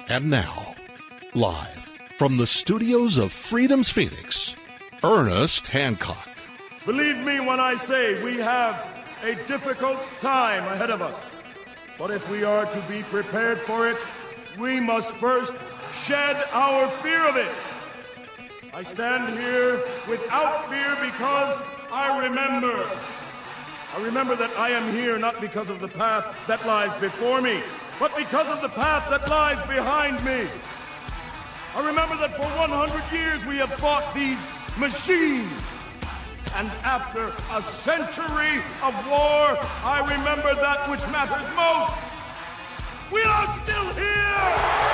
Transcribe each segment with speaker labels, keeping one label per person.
Speaker 1: And now, live from the studios of Freedom's Phoenix, Ernest Hancock.
Speaker 2: Believe me when I say we have a difficult time ahead of us. But if we are to be prepared for it, we must first shed our fear of it. I stand here without fear because I remember that I am here not because of the path that lies before me, but because of the path that lies behind me. I remember that for 100 years we have fought these machines. And after a century of war, I remember that which matters most. We are still here!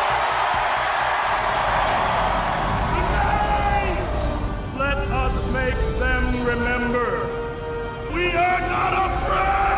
Speaker 2: Today, let us make them remember. We are not afraid!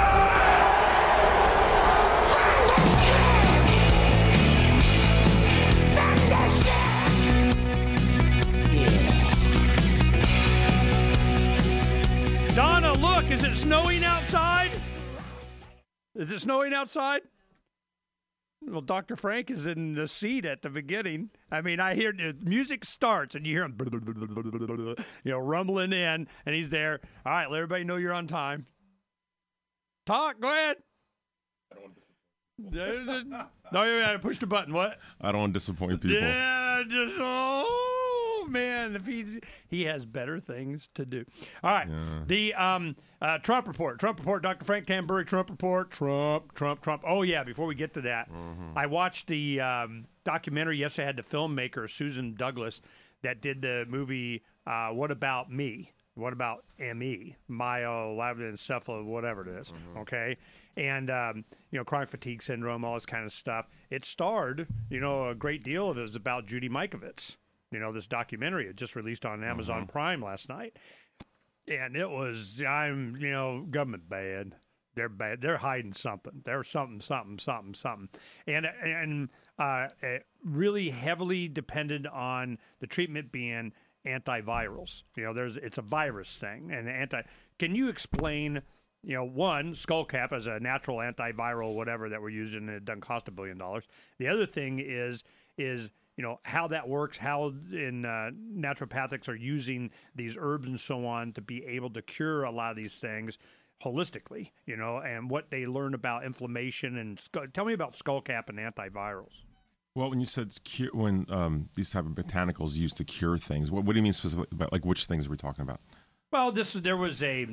Speaker 3: Donna, look, is it snowing outside? Is it snowing outside? Well, Dr. Frank is in the seat at the beginning. I mean, I hear the music starts and you hear him, rumbling in, and he's there. All right, let everybody know you're on time. Talk, go ahead. No, you got to push the button. What?
Speaker 4: I don't want to disappoint people.
Speaker 3: Yeah, man, if he has better things to do. All right, the Trump report, Dr. Frank Tambury, Trump report, Trump. Oh yeah, before we get to that, I watched the documentary yesterday. I had the filmmaker Susan Douglas that did the movie What About Me? What about ME? Myoencephalopathy, whatever it is, okay? And, chronic fatigue syndrome, all this kind of stuff. It starred, a great deal of it was about Judy Mikovits. This documentary it just released on Amazon Prime last night. And it was, government bad. They're bad. They're hiding something. There's something. And really heavily dependent on the treatment being antivirals. It's a virus thing. And can you explain, one, Skullcap as a natural antiviral, whatever that we're using, it doesn't cost $1 billion. The other thing is how that works, how in naturopathics are using these herbs and so on to be able to cure a lot of these things holistically, and what they learn about inflammation. And tell me about Skullcap and antivirals.
Speaker 4: Well, when you said when these type of botanicals used to cure things, what do you mean specifically about, like, which things are we talking about?
Speaker 3: Well, there was a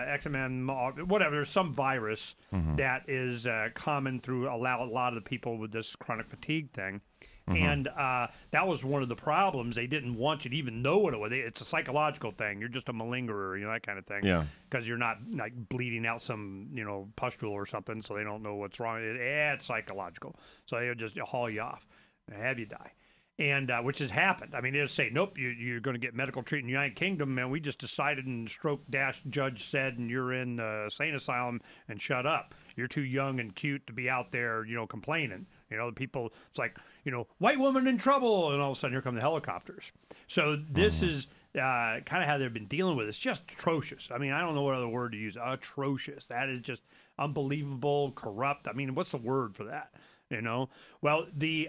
Speaker 3: XMN, whatever. There's some virus that is common through a lot of the people with this chronic fatigue thing. And that was one of the problems. They didn't want you to even know what it was. It's a psychological thing. You're just a malingerer, that kind of thing. Yeah. Because you're not like bleeding out some, pustule or something, so they don't know what's wrong. It's psychological. So they'll just haul you off and have you die. And which has happened. I mean, they'll say, nope, you're going to get medical treatment in the United Kingdom, and we just decided, and stroke-judge said, and you're in the sane asylum, and shut up. You're too young and cute to be out there, complaining. The people, it's like, white woman in trouble, and all of a sudden here come the helicopters. So this is kind of how they've been dealing with it. It's just atrocious. I mean, I don't know what other word to use. Atrocious. That is just unbelievable, corrupt. I mean, what's the word for that? Well, the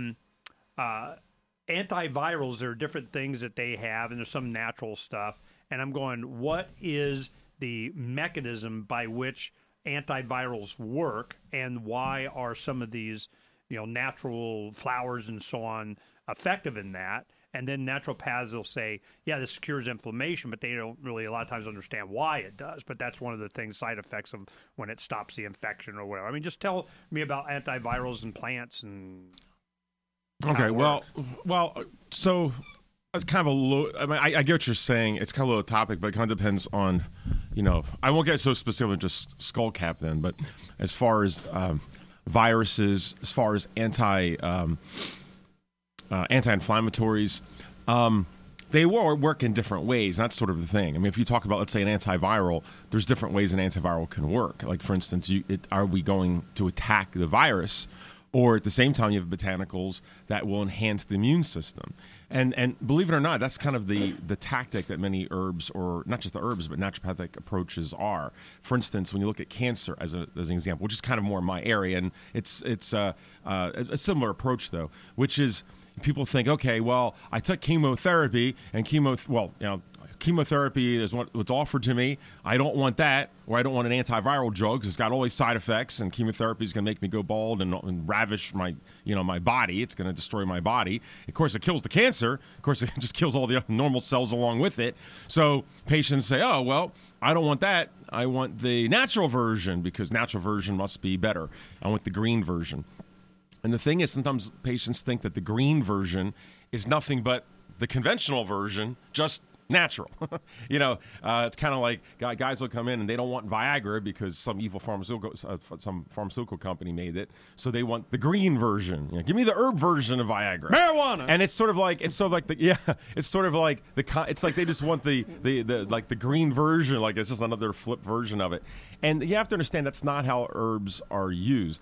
Speaker 3: antivirals, there are different things that they have, and there's some natural stuff. And I'm going, what is the mechanism by which antivirals work, and why are some of these, natural flowers and so on effective in that? And then naturopaths will say, yeah, this cures inflammation, but they don't really a lot of times understand why it does. But that's one of the things, side effects of when it stops the infection or whatever. I mean, just tell me about antivirals and plants and...
Speaker 4: Okay, well, so it's kind of a low. I mean, I get what you're saying. It's kind of a low topic, but it kind of depends on, I won't get so specific with just Skullcap then, but as far as viruses, as far as anti-inflammatories, they work in different ways. That's sort of the thing. I mean, if you talk about, let's say, an antiviral, there's different ways an antiviral can work. Like, for instance, are we going to attack the virus, Or at the same time, you have botanicals that will enhance the immune system. And believe it or not, that's kind of the tactic that many herbs, or not just the herbs, but naturopathic approaches are. For instance, when you look at cancer as an example, which is kind of more my area, and it's a similar approach, though, which is people think, okay, well, I took chemotherapy, and chemotherapy is what's offered to me. I don't want that, or I don't want an antiviral drug because it's got all these side effects, and chemotherapy is going to make me go bald and ravish my body. It's going to destroy my body. Of course, it kills the cancer. Of course, it just kills all the normal cells along with it. So patients say, oh, well, I don't want that. I want the natural version because natural version must be better. I want the green version. And the thing is, sometimes patients think that the green version is nothing but the conventional version, just natural. It's kind of like guys will come in and they don't want Viagra because some evil pharmaceutical company made it, so they want the green version. Give me the herb version of Viagra,
Speaker 3: marijuana. And
Speaker 4: it's like they just want the green version, like it's just another flip version of it. And you have to understand that's not how herbs are used.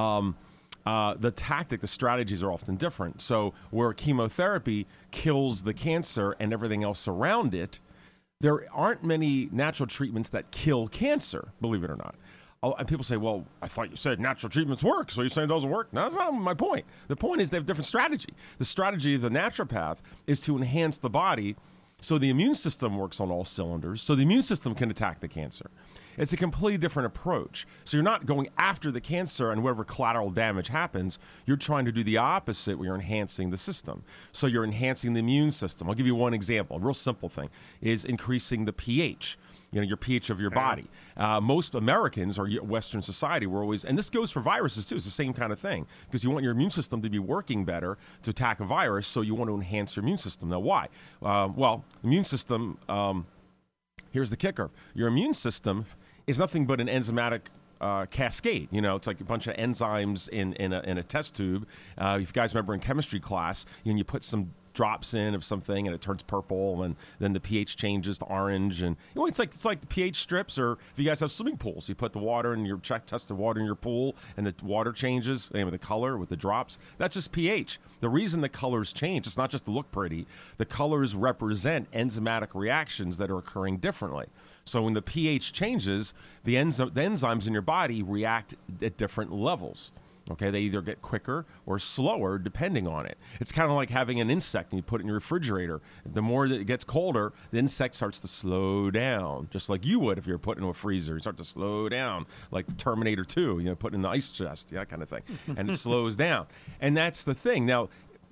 Speaker 4: The tactic, the strategies are often different. So where chemotherapy kills the cancer and everything else around it, there aren't many natural treatments that kill cancer, believe it or not. And people say, well, I thought you said natural treatments work, so you're saying it doesn't work? No, that's not my point. The point is they have a different strategy. The strategy of the naturopath is to enhance the body so the immune system works on all cylinders, so the immune system can attack the cancer. It's a completely different approach. So you're not going after the cancer and whatever collateral damage happens. You're trying to do the opposite where you're enhancing the system. So you're enhancing the immune system. I'll give you one example. A real simple thing is increasing the pH. Your pH of your body. Most Americans or Western society were always, and this goes for viruses too, it's the same kind of thing, because you want your immune system to be working better to attack a virus, so you want to enhance your immune system. Now, why? Immune system, here's the kicker. Your immune system is nothing but an enzymatic cascade. It's like a bunch of enzymes in a test tube. If you guys remember in chemistry class, you put some drops in of something and it turns purple, and then the pH changes to orange, and it's like the pH strips. Or if you guys have swimming pools, you put the water in your test the water in your pool, and the water changes with the color with the drops. That's just pH. The reason the colors change, it's not just to look pretty. The colors represent enzymatic reactions that are occurring differently. So when the pH changes, the enzymes in your body react at different levels. Okay, they either get quicker or slower depending on it. It's kind of like having an insect and you put it in your refrigerator. The more that it gets colder, the insect starts to slow down, just like you would if you were put into a freezer. You start to slow down, like Terminator 2, put in the ice chest, that kind of thing. And it slows down. And that's the thing. Now,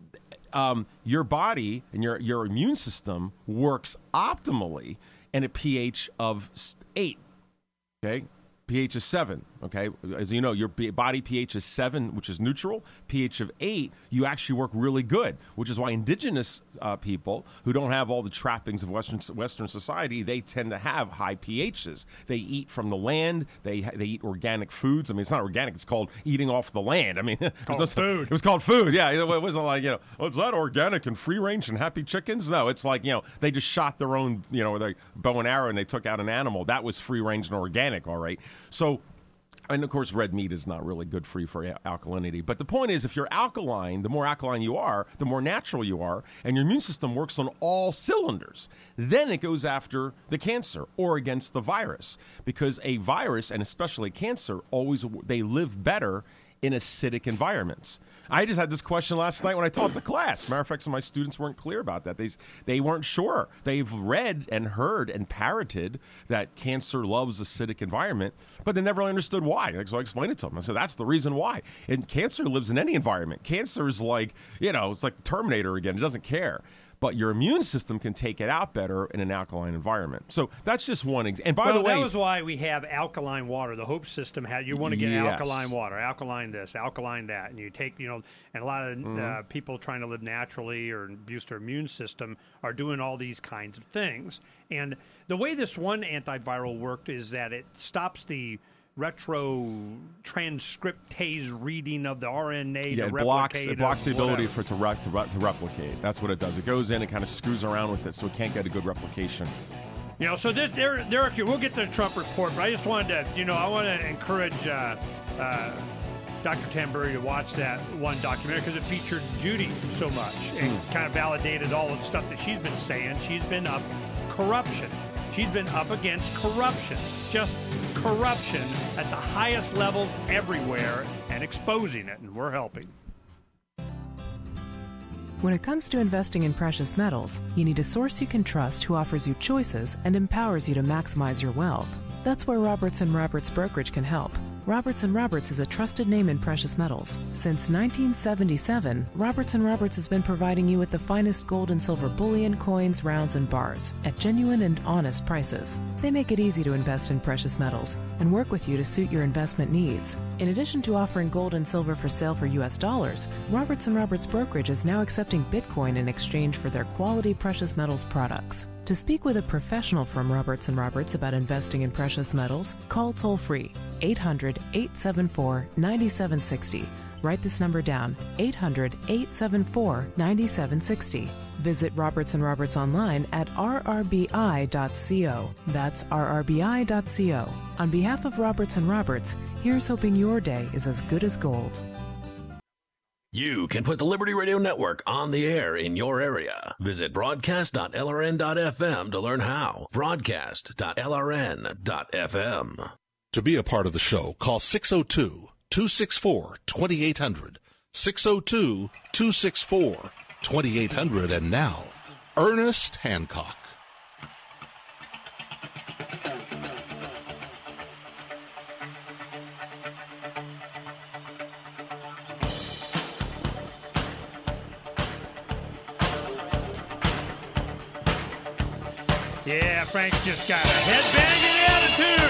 Speaker 4: your body and your immune system works optimally in a pH of 8, okay? pH is 7, okay? As you know, your body pH is 7, which is neutral. pH of 8, you actually work really good, which is why indigenous people who don't have all the trappings of Western society, they tend to have high pHs. They eat from the land. They eat organic foods. I mean, it's not organic. It's called eating off the land. I mean,
Speaker 3: food.
Speaker 4: It was called food, yeah. It wasn't like, is that organic and free range and happy chickens? No, it's like, they just shot their own, with a bow and arrow and they took out an animal. That was free range and organic, all right? So, and of course, red meat is not really good for you for alkalinity. But the point is, if you're alkaline, the more alkaline you are, the more natural you are, and your immune system works on all cylinders. Then it goes after the cancer or against the virus. Because a virus, and especially cancer, they live better in acidic environments. I just had this question last night when I taught the class. Matter of fact, some of my students weren't clear about that. They weren't sure. They've read and heard and parroted that cancer loves acidic environment, but they never really understood why. So I explained it to them. I said, that's the reason why. And cancer lives in any environment. Cancer is like, it's like the Terminator again. It doesn't care. But your immune system can take it out better in an alkaline environment. So that's just one example. And by the way,
Speaker 3: that was why we have alkaline water. The Hope system you want to get alkaline water, alkaline this, alkaline that, and you take, and a lot of people trying to live naturally or boost their immune system are doing all these kinds of things. And the way this one antiviral worked is that it stops the retrotranscriptase reading of the RNA to replicate.
Speaker 4: It blocks the ability for it to replicate. That's what it does. It goes in and kind of screws around with it, so it can't get a good replication.
Speaker 3: So Derek, we'll get to the Trump report, but I just wanted to, I want to encourage Dr. Tambury to watch that one documentary because it featured Judy so much and kind of validated all of the stuff that she's been saying. She's been up corruption. She's been up against corruption. Just corruption at the highest levels everywhere and exposing it, and we're helping.
Speaker 5: When it comes to investing in precious metals, you need a source you can trust who offers you choices and empowers you to maximize your wealth. That's where Roberts & Roberts Brokerage can help. Roberts & Roberts is a trusted name in precious metals. Since 1977, Roberts & Roberts has been providing you with the finest gold and silver bullion, coins, rounds, and bars at genuine and honest prices. They make it easy to invest in precious metals and work with you to suit your investment needs. In addition to offering gold and silver for sale for U.S. dollars, Roberts & Roberts Brokerage is now accepting Bitcoin in exchange for their quality precious metals products. To speak with a professional from Roberts & Roberts about investing in precious metals, call toll-free 800-874-9760. Write this number down, 800-874-9760. Visit Roberts & Roberts online at rrbi.co. That's rrbi.co. On behalf of Roberts & Roberts, here's hoping your day is as good as gold.
Speaker 6: You can put the Liberty Radio Network on the air in your area. Visit broadcast.lrn.fm to learn how. Broadcast.lrn.fm.
Speaker 1: To be a part of the show, call 602-264-2800. 602-264-2800. And now, Ernest Hancock.
Speaker 3: Yeah, Frank's just got a headbanging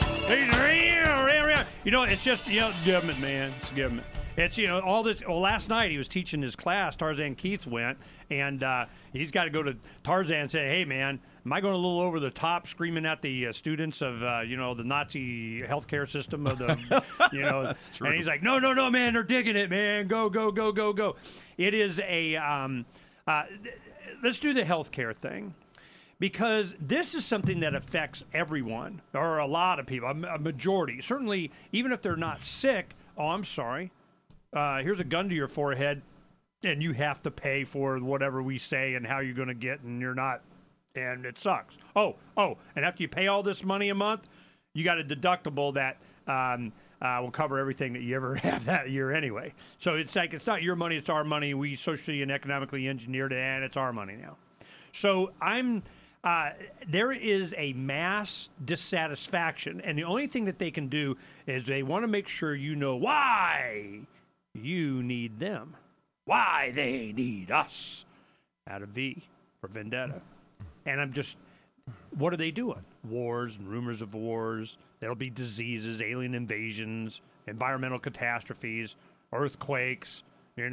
Speaker 3: attitude. You know, it's just, government, man. It's government. It's, all this. Well, last night he was teaching his class. Tarzan Keith went, and he's got to go to Tarzan and say, hey, man, am I going a little over the top screaming at the students of, the Nazi healthcare system of the,
Speaker 4: That's true.
Speaker 3: And he's like, no, man, they're digging it, man. Go. It is a, let's do the healthcare thing. Because this is something that affects everyone, or a lot of people, a majority. Certainly, even if they're not sick, I'm sorry, here's a gun to your forehead, and you have to pay for whatever we say and how you're going to get, and you're not, and it sucks. Oh, and after you pay all this money a month, you got a deductible that will cover everything that you ever have that year anyway. So it's like, it's not your money, it's our money. We socially and economically engineered it, and it's our money now. So there is a mass dissatisfaction, and the only thing that they can do is they want to make sure you know why you need them, why they need us. Out of V for Vendetta. And what are they doing? Wars and rumors of wars. There'll be diseases, alien invasions, environmental catastrophes, earthquakes,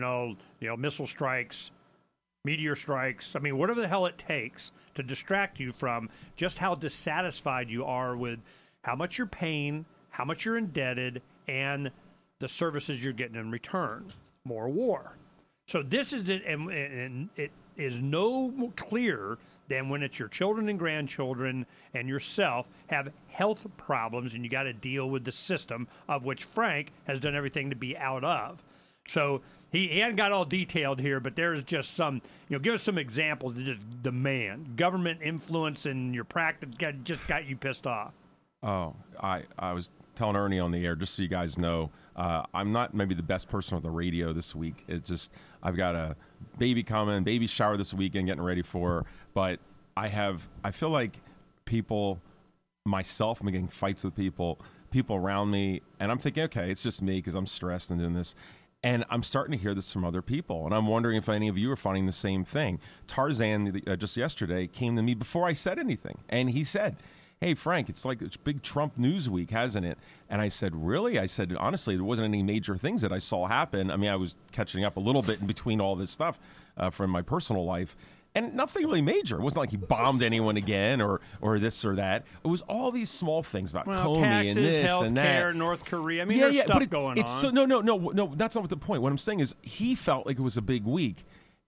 Speaker 3: missile strikes, meteor strikes. I mean, whatever the hell it takes to distract you from just how dissatisfied you are with how much you're paying, how much you're indebted, and the services you're getting in return. More war. So this is it, and it is no clearer than when it's your children and grandchildren and yourself have health problems, and you got to deal with the system of which Frank has done everything to be out of. So he hadn't got all detailed here, but there's just some, give us some examples of just demand. Government influence in your practice just got you pissed off.
Speaker 4: Oh, I was telling Ernie on the air, just so you guys know, I'm not maybe the best person on the radio this week. It's just, I've got a baby coming, baby shower this weekend, getting ready for her. But I feel like people, myself, I'm getting fights with people around me, and I'm thinking, okay, it's just me because I'm stressed and doing this. And I'm starting to hear this from other people, and I'm wondering if any of you are finding the same thing. Tarzan, just yesterday, came to me before I said anything, and he said, hey, Frank, it's like it's big Trump news week, hasn't it? And I said, really? I said, honestly, there wasn't any major things that I saw happen. I mean, I was catching up a little bit in between all this stuff from my personal life. And nothing really major. It wasn't like he bombed anyone again or this or that. It was all these small things about Comey
Speaker 3: taxes,
Speaker 4: and this
Speaker 3: health
Speaker 4: and that.
Speaker 3: Care, North Korea. I mean, there's stuff going on.
Speaker 4: So, no, that's not what the point. What I'm saying is he felt like it was a big week.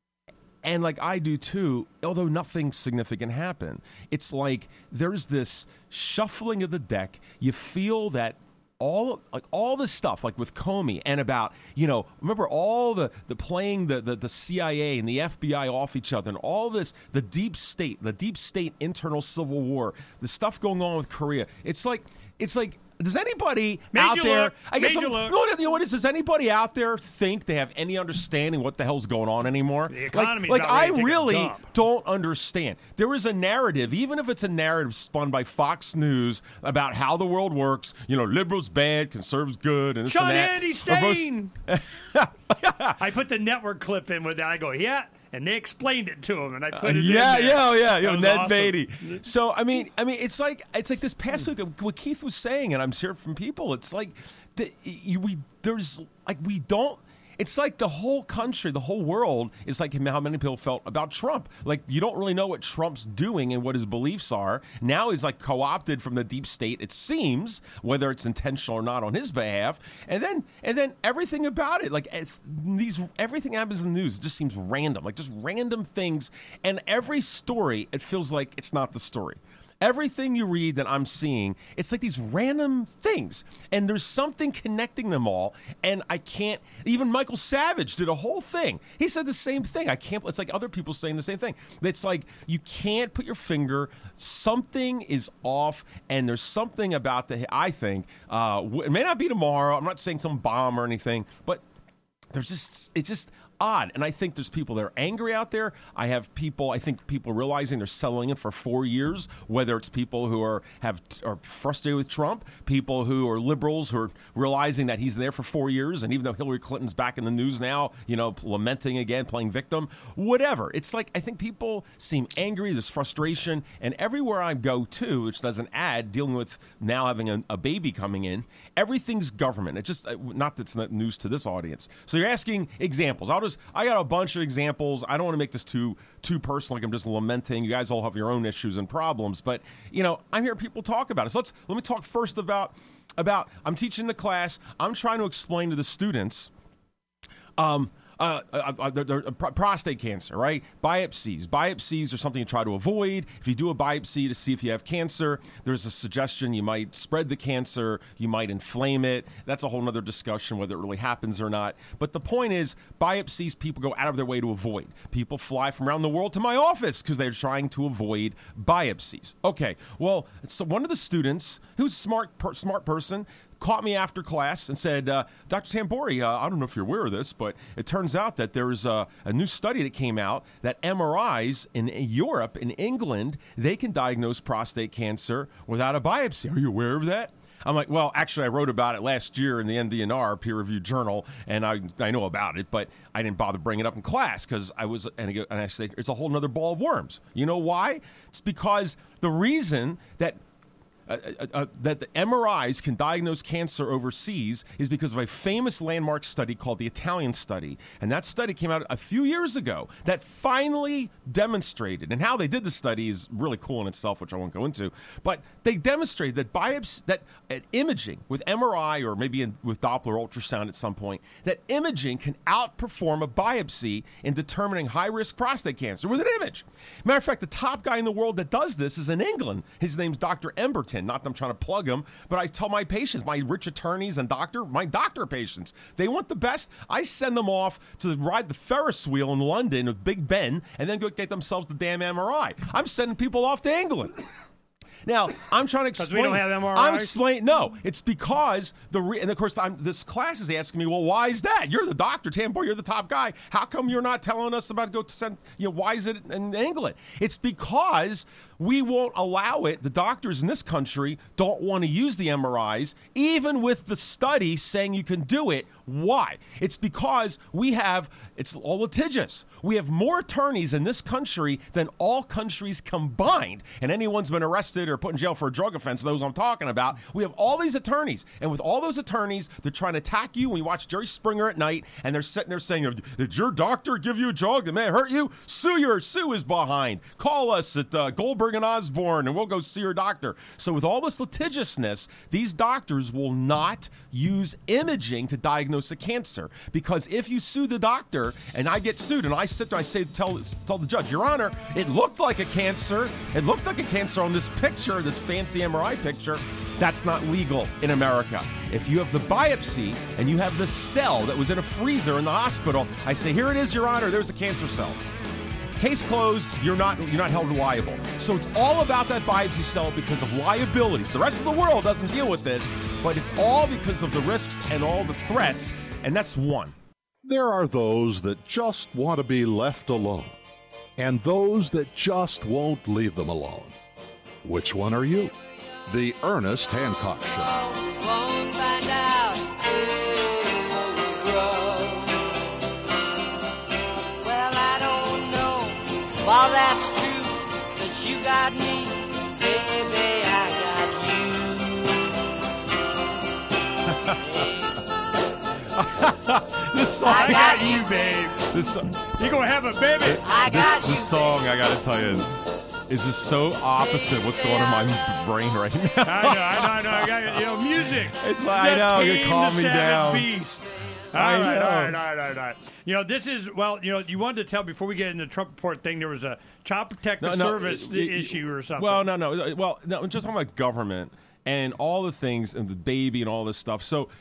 Speaker 4: And like I do too, although nothing significant happened. It's like there's this shuffling of the deck. You feel that all this stuff, like with Comey, and about, remember all the playing the CIA and the FBI off each other, and all this, the deep state internal civil war, the stuff going on with Korea. It's like. Does anybody out there? Does anybody out there think they have any understanding what the hell's going on anymore?
Speaker 3: The economy,
Speaker 4: I really don't understand. There is a narrative, even if it's a narrative spun by Fox News about how the world works. Liberals bad, conservatives good, and this
Speaker 3: Sean
Speaker 4: and that.
Speaker 3: Andy Stain. I put the network clip in with that. I go, yeah. And they explained it to him, and I put it in there.
Speaker 4: Ned
Speaker 3: awesome.
Speaker 4: Beatty. So I mean, it's like this past week, what Keith was saying, and I'm hearing from people. It's like It's like the whole country, the whole world is like how many people felt about Trump. Like, you don't really know what Trump's doing and what his beliefs are. Now he's like co-opted from the deep state, it seems, whether it's intentional or not on his behalf. And then everything about it, like everything happens in the news, it just seems random, like just random things. And every story, it feels like it's not the story. Everything you read that I'm seeing, it's like these random things. And there's something connecting them all. And I can't, even Michael Savage did a whole thing. He said the same thing. It's like other people saying the same thing. It's like you can't put your finger, something is off, and there's something about I think, it may not be tomorrow. I'm not saying some bomb or anything, but it's just odd. And I think there's people that are angry out there. I think people realizing they're settling it for 4 years, whether it's people who are frustrated with Trump, people who are liberals who are realizing that he's there for 4 years, and even though Hillary Clinton's back in the news now, lamenting again, playing victim, whatever. It's like, I think people seem angry, there's frustration, and everywhere I go to, which doesn't add, dealing with now having a baby coming in, everything's government. It's just, not that's not news to this audience. So you're asking examples. I got a bunch of examples. I don't want to make this too personal, like I'm just lamenting. You guys all have your own issues and problems, but I'm hearing people talk about it. So let me talk first about I'm teaching the class. I'm trying to explain to the students prostate cancer, right? Biopsies are something you try to avoid. If you do a biopsy to see if you have cancer, there's a suggestion you might spread the cancer, you might inflame it. That's a whole other discussion whether it really happens or not. But the point is, biopsies people go out of their way to avoid. People fly from around the world to my office because they're trying to avoid biopsies. Okay, well, so one of the students, who's a smart person, caught me after class and said, Dr. Tamburi, I don't know if you're aware of this, but it turns out that there's a new study that came out that MRIs in Europe, in England, they can diagnose prostate cancer without a biopsy. Are you aware of that? I'm like, well, actually, I wrote about it last year in the NDNR peer-reviewed journal, and I know about it, but I didn't bother bringing it up in class because and I say it's a whole other ball of worms. You know why? It's because the reason that the MRIs can diagnose cancer overseas is because of a famous landmark study called the Italian study. And that study came out a few years ago that finally demonstrated, and how they did the study is really cool in itself, which I won't go into, but they demonstrated that imaging with MRI or maybe with Doppler ultrasound at some point, that imaging can outperform a biopsy in determining high-risk prostate cancer with an image. Matter of fact, the top guy in the world that does this is in England. His name's Dr. Emberton. Not that I'm trying to plug him, but I tell my patients, my rich attorneys and my doctor patients, they want the best. I send them off to ride the Ferris wheel in London with Big Ben and then go get themselves the damn MRI. I'm sending people off to England. Now, I'm trying to explain.
Speaker 3: Because we don't have MRIs?
Speaker 4: I'm explaining. No, it's because and of course, this class is asking me, well, why is that? You're the doctor, Tambor. You're the top guy. How come you're not telling us about why is it in England? It's because we won't allow it. The doctors in this country don't want to use the MRIs, even with the study saying you can do it. Why? It's because it's all litigious. We have more attorneys in this country than all countries combined. And anyone's been arrested or put in jail for a drug offense knows what I'm talking about. We have all these attorneys. And with all those attorneys, they're trying to attack you when you watch Jerry Springer at night, and they're sitting there saying, did your doctor give you a drug that may hurt you? Sue is behind. Call us at Goldberg and Osborne, and we'll go see your doctor. So with all this litigiousness, these doctors will not use imaging to diagnose a cancer, because if you sue the doctor and I get sued and I sit there, I say, tell the judge, Your Honor, it looked like a cancer. It looked like a cancer on this picture, this fancy MRI picture. That's not legal in America. If you have the biopsy and you have the cell that was in a freezer in the hospital, I say, here it is, Your Honor, there's the cancer cell. Case closed, you're not held liable. So it's all about that biopsy cell because of liabilities. The rest of the world doesn't deal with this, but it's all because of the risks and all the threats, and that's one.
Speaker 1: There are those that just want to be left alone, and those that just won't leave them alone. Which one are you? The Ernest Hancock Show.
Speaker 7: Won't find out till we grow. Well, I don't know if all that's true, 'cause you got me, baby, I got you.
Speaker 4: This song,
Speaker 7: I got you,
Speaker 3: babe.
Speaker 4: This song,
Speaker 3: You gonna have a baby?
Speaker 7: I got you.
Speaker 4: this song, I gotta tell you, is just so opposite what's going on in my brain right now.
Speaker 3: I know. I got music.
Speaker 4: It's like, I know, you calm me down.
Speaker 3: Beast.
Speaker 4: I
Speaker 3: All
Speaker 4: know.
Speaker 3: right. This is, you wanted to tell, before we get into the Trump report thing, there was a Child Protective Service issue or something.
Speaker 4: Well, no, just talking about government and all the things and the baby and all this stuff. So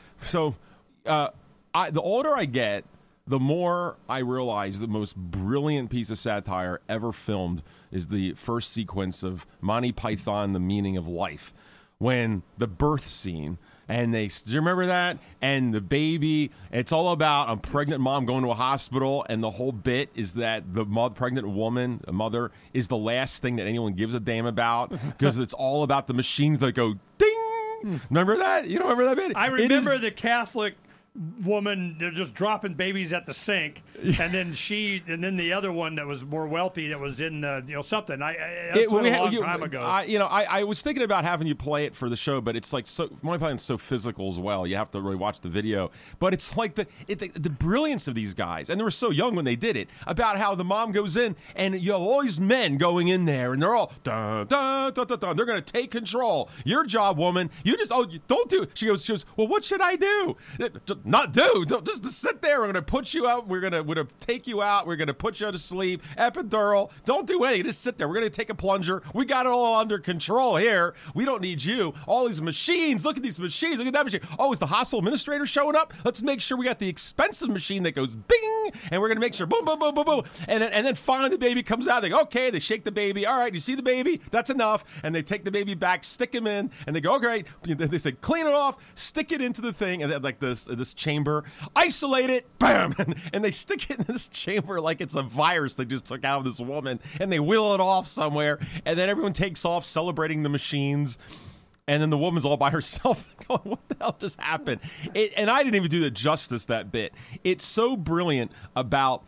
Speaker 4: the older I get, the more I realize the most brilliant piece of satire ever filmed is the first sequence of Monty Python, The Meaning of Life, when the birth scene, and do you remember that? And the baby, it's all about a pregnant mom going to a hospital, and the whole bit is that the pregnant woman, a mother, is the last thing that anyone gives a damn about, because it's all about the machines that go ding. Remember that? You don't remember that bit?
Speaker 3: I remember the Catholic woman, they're just dropping babies at the sink, and then the other one that was more wealthy that was in something. That's a long time ago.
Speaker 4: I was thinking about having you play it for the show, but it's like Monty Python's so physical as well. You have to really watch the video. But it's like the brilliance of these guys, and they were so young when they did it. About how the mom goes in, and you have all these men going in there, and they're all dun, dun, dun, dun, dun. They're going to take control. Your job, woman. You just don't do. She goes. Well, what should I do? Not do. Don't just sit there. We're going to put you out. We're going to take you out. We're going to put you to sleep. Epidural. Don't do anything. Just sit there. We're going to take a plunger. We got it all under control here. We don't need you. All these machines. Look at these machines. Look at that machine. Oh, is the hospital administrator showing up? Let's make sure we got the expensive machine that goes bing, and we're going to make sure boom, boom, boom, boom, boom. And then finally the baby comes out. They go, okay. They shake the baby. All right, you see the baby? That's enough. And they take the baby back, stick him in, and they go, okay. They say, clean it off, stick it into the thing, and like this chamber, isolate it, bam, and they stick it in this chamber like it's a virus they just took out of this woman, and they wheel it off somewhere, and then everyone takes off celebrating the machines. And then the woman's all by herself going, what the hell just happened? And I didn't even do the justice that bit. It's so brilliant about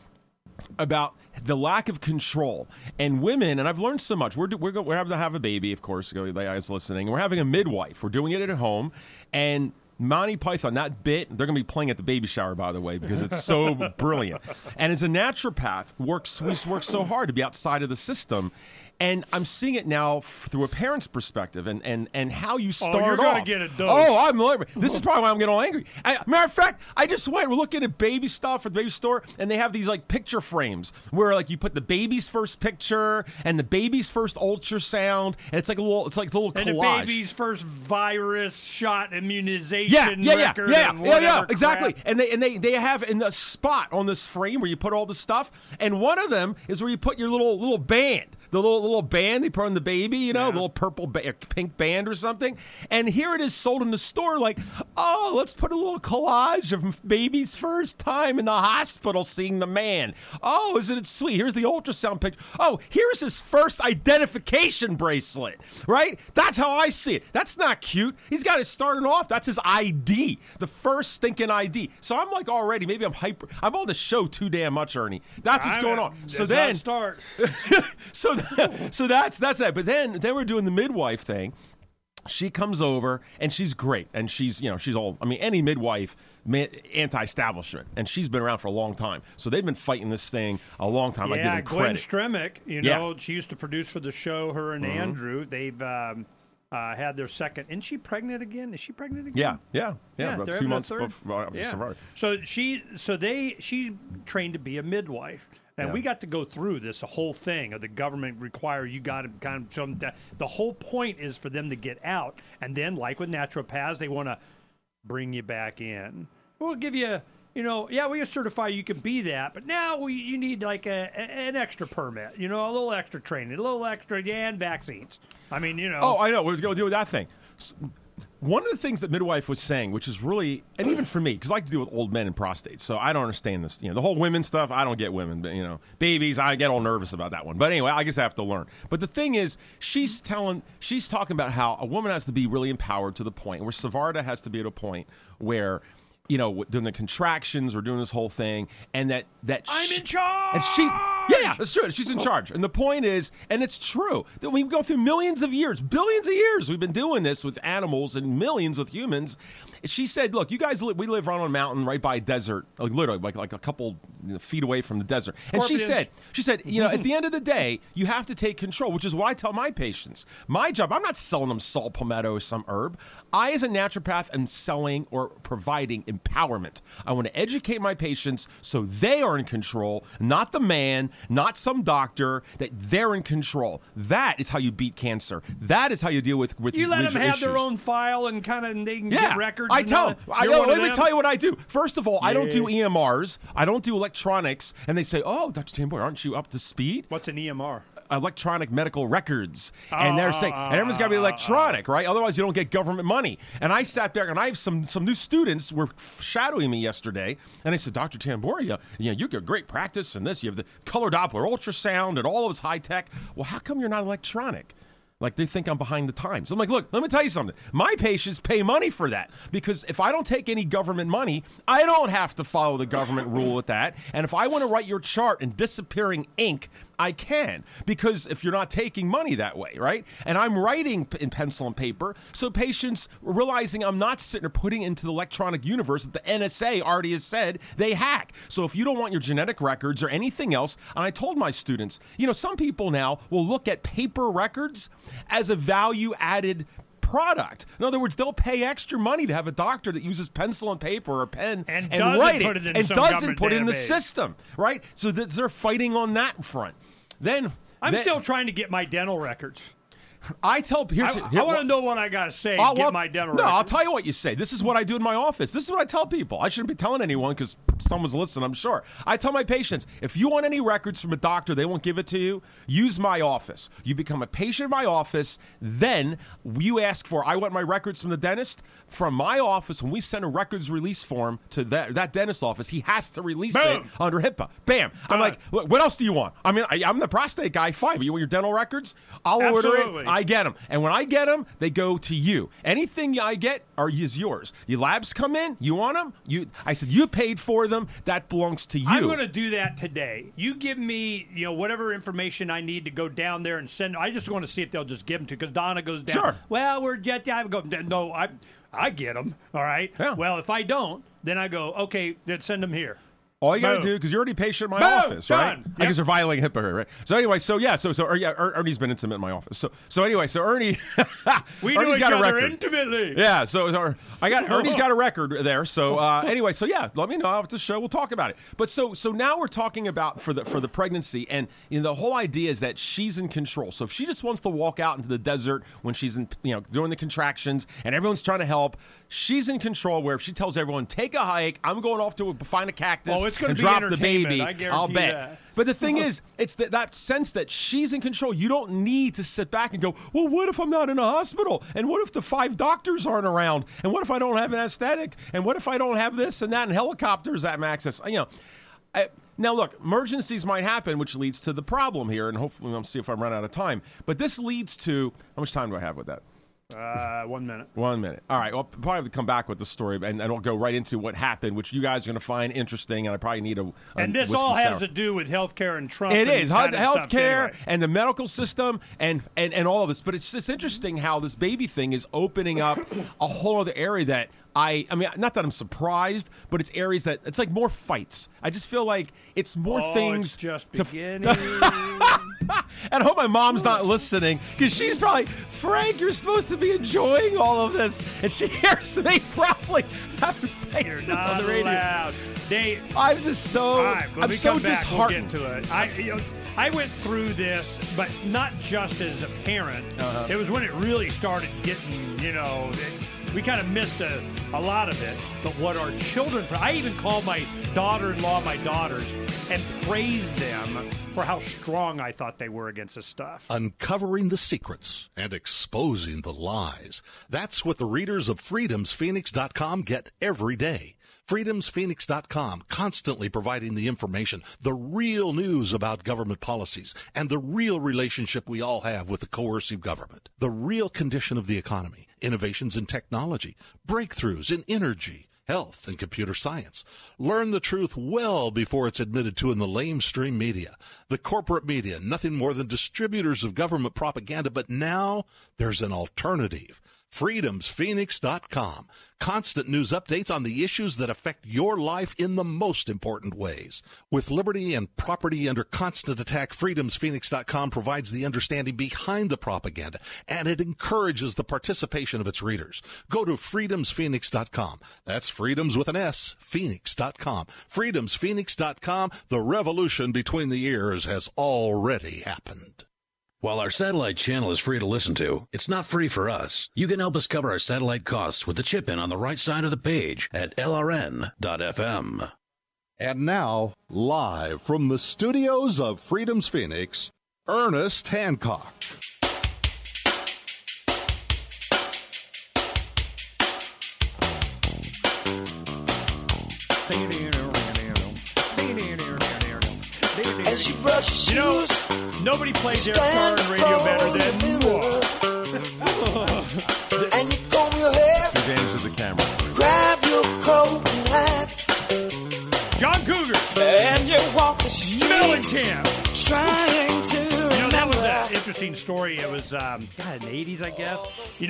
Speaker 4: the lack of control. And women, and I've learned so much. We're having to have a baby, of course, the guys listening. We're having a midwife. We're doing it at home. And Monty Python, that bit, they're going to be playing at the baby shower, by the way, because it's so brilliant. And as a naturopath, we work so hard to be outside of the system. And I'm seeing it now through a parent's perspective and how you start off.
Speaker 3: Oh, you're going to get a dose.
Speaker 4: Oh, this is probably why I'm getting all angry. Matter of fact, I just went. We're looking at baby stuff at the baby store, and they have these like picture frames where like you put the baby's first picture and the baby's first ultrasound, and it's like a little collage.
Speaker 3: And the baby's first virus shot immunization record.
Speaker 4: Yeah, exactly. And they have in the spot on this frame where you put all the stuff, and one of them is where you put your little band. The little band they put on the baby, the little purple pink band or something. And here it is sold in the store like, oh, let's put a little collage of baby's first time in the hospital seeing the man. Oh, isn't it sweet? Here's the ultrasound picture. Oh, here's his first identification bracelet, right? That's how I see it. That's not cute. He's got it starting off. That's his ID, the first stinking ID. So I'm like already, maybe I'm on the show too damn much, Ernie. That's what's going on. So then,
Speaker 3: start.
Speaker 4: So that's that. But then we're doing the midwife thing. She comes over and she's great, and she's all. I mean, any midwife, anti-establishment, and she's been around for a long time. So they've been fighting this thing a long time. I give them credit.
Speaker 3: Glenn Stremick, she used to produce for the show. Her and Andrew, they've had their second. Isn't she pregnant again? Is she pregnant again?
Speaker 4: Yeah. About
Speaker 3: they're
Speaker 4: 2
Speaker 3: having a
Speaker 4: months
Speaker 3: third.
Speaker 4: before Savard.
Speaker 3: So she trained to be a midwife, and we got to go through this whole thing of the government require you got to kind of show them that the whole point is for them to get out, and then like with naturopaths, they want to bring you back in. We'll give you. We can certify you can be that, but now you need like an extra permit, a little extra training, a little extra, and vaccines. I mean,
Speaker 4: Oh, I know. We're going to deal with that thing. One of the things that midwife was saying, which is really, and even for me, because I like to deal with old men and prostates, so I don't understand this. The whole women stuff, I don't get women, but, babies, I get all nervous about that one. But anyway, I guess I have to learn. But the thing is, she's talking about how a woman has to be really empowered to the point where Savarda has to be at a point where, doing the contractions or doing this whole thing, and that
Speaker 3: I'm in charge.
Speaker 4: And that's true. She's in charge. And the point is, and it's true, that we go through millions of years, billions of years, we've been doing this with animals and millions with humans. She said, look, you guys, we live right on a mountain right by a desert, literally like a couple feet away from the desert. And she said, at the end of the day, you have to take control, which is what I tell my patients. My job, I'm not selling them salt, palmetto, or some herb. I, as a naturopath, am selling or providing empowerment. I want to educate my patients so they are in control, not the man, not some doctor, that they're in control. That is how you beat cancer. That is how you deal with
Speaker 3: you let
Speaker 4: major
Speaker 3: them have
Speaker 4: issues.
Speaker 3: their own file and they can get records.
Speaker 4: I tell them. Let me tell you what I do. First of all, I don't do
Speaker 3: Yeah.
Speaker 4: EMRs. I don't do electronics. And they say, oh, Dr. Tamboy, aren't you up to speed?
Speaker 3: What's an EMR?
Speaker 4: Electronic medical records, and they're saying, and everyone's got to be electronic, right? Otherwise, you don't get government money. And I sat there, and I have some new students were shadowing me yesterday, and I said, Dr. Tamboria, you get great practice in this. You have the color Doppler ultrasound and all of it's high tech. Well, how come you're not electronic? Like, they think I'm behind the times. I'm like, look, let me tell you something. My patients pay money for that, because if I don't take any government money, I don't have to follow the government rule with that. And if I want to write your chart in disappearing ink, I can, because if you're not taking money that way, right? And I'm writing in pencil and paper, so patients realizing I'm not sitting there putting into the electronic universe that the NSA already has said they hack. So if you don't want your genetic records or anything else, and I told my students, some people now will look at paper records as a value-added product. In other words, they'll pay extra money to have a doctor that uses pencil and paper or pen and write it and doesn't put it in the system, right? So they're fighting on that front. Then
Speaker 3: I'm still trying to get my dental records.
Speaker 4: I tell
Speaker 3: I want to know what I got to say to get my dental records.
Speaker 4: No, I'll tell you what you say. This is what I do in my office. This is what I tell people. I shouldn't be telling anyone because someone's listening, I'm sure. I tell my patients, if you want any records from a doctor, they won't give it to you, use my office. You become a patient in my office, then you ask for, I want my records from the dentist. From my office, when we send a records release form to that dentist's office, he has to release it under HIPAA. Bam. I'm like, look, what else do you want? I mean, I'm the prostate guy, fine, but you want your dental records? I'll order it. I get them. And when I get them, they go to you. Anything I get is yours. Your labs come in, you want them? I said, you paid for them, that belongs to you.
Speaker 3: I'm going to do that today. You give me, whatever information I need to go down there and send. I just want to see if they'll just give them to, because Donna goes down.
Speaker 4: Sure.
Speaker 3: Well, we're jet. I go, no, I get them. All right.
Speaker 4: Yeah.
Speaker 3: Well, if I don't, then I go, okay, then send them here.
Speaker 4: All you got to do, because you're already patient in my office, right?
Speaker 3: Done.
Speaker 4: I guess they're violating HIPAA, right? So anyway, Ernie's been intimate in my office. So anyway, Ernie,
Speaker 3: we
Speaker 4: Ernie's
Speaker 3: know each
Speaker 4: got a
Speaker 3: other
Speaker 4: record.
Speaker 3: intimately.
Speaker 4: Yeah, Ernie's got a record there. So anyway, let me know after the show. We'll talk about it. But so now we're talking about for the pregnancy, and the whole idea is that she's in control. So if she just wants to walk out into the desert when she's doing the contractions and everyone's trying to help, she's in control. Where if she tells everyone, take a hike, I'm going off to find a cactus.
Speaker 3: It's going
Speaker 4: and
Speaker 3: to be
Speaker 4: drop the baby.
Speaker 3: I guarantee
Speaker 4: I'll bet.
Speaker 3: that.
Speaker 4: But the thing is, it's that sense that she's in control. You don't need to sit back and go, well, what if I'm not in a hospital? And what if the 5 doctors aren't around? And what if I don't have an anesthetic? And what if I don't have this and that and helicopters at access? Now, look, emergencies might happen, which leads to the problem here. And hopefully I'll see if I run out of time. But this leads to, how much time do I have with that?
Speaker 3: 1 minute.
Speaker 4: 1 minute. All right. Well, I'll probably have to come back with the story, and I'll go right into what happened, which you guys are going to find interesting, and I probably need a
Speaker 3: and this all has to do with healthcare and Trump.
Speaker 4: It is healthcare
Speaker 3: anyway.
Speaker 4: and the medical system and all of this. But it's just interesting how this baby thing is opening up a whole other area that I mean, not that I'm surprised, but it's areas that it's like more fights. I just feel like it's more things.
Speaker 3: It's just
Speaker 4: to
Speaker 3: beginning.
Speaker 4: And I hope my mom's not listening because she's probably, Frank, you're supposed to be enjoying all of this. And she hears me probably having things
Speaker 3: You're not
Speaker 4: on the radio.
Speaker 3: allowed.
Speaker 4: I'm just so,
Speaker 3: all right, when
Speaker 4: I'm
Speaker 3: we
Speaker 4: so
Speaker 3: come back,
Speaker 4: disheartened.
Speaker 3: We'll get to it. I went through this, but not just as a parent. It was when it really started getting, we kind of missed a lot of it. But what our children, I even called my daughter-in-law my daughters and praised them for how strong I thought they were against this stuff.
Speaker 1: Uncovering the secrets and exposing the lies. That's what the readers of freedomsphoenix.com get every day. freedomsphoenix.com, constantly providing the information, the real news about government policies, and the real relationship we all have with the coercive government, the real condition of the economy, innovations in technology, breakthroughs in energy, health, and computer science. Learn the truth well before it's admitted to in the lamestream media. The corporate media, nothing more than distributors of government propaganda, but now there's an alternative. freedomsphoenix.com. Constant news updates on the issues that affect your life in the most important ways. With liberty and property under constant attack, freedomsphoenix.com provides the understanding behind the propaganda, and it encourages the participation of its readers. Go to freedomsphoenix.com. That's freedoms with an S, phoenix.com. freedomsphoenix.com. The revolution between the ears has already happened.
Speaker 6: While our satellite channel is free to listen to, it's not free for us. You can help us cover our satellite costs with the chip-in on the right side of the page at lrn.fm.
Speaker 1: And now, live from the studios of Freedom's Phoenix, Ernest Hancock.
Speaker 7: As you brush your shoes,
Speaker 3: Nobody plays Eric Carr on radio better than
Speaker 7: and you comb your hair,
Speaker 4: Advantage of the camera.
Speaker 7: grab your coat and hat,
Speaker 3: John Cougar.
Speaker 7: and you walk the streets
Speaker 3: Mellencamp.
Speaker 7: trying to
Speaker 3: That was
Speaker 7: remember.
Speaker 3: an interesting story. It was, in the 80s, I guess. He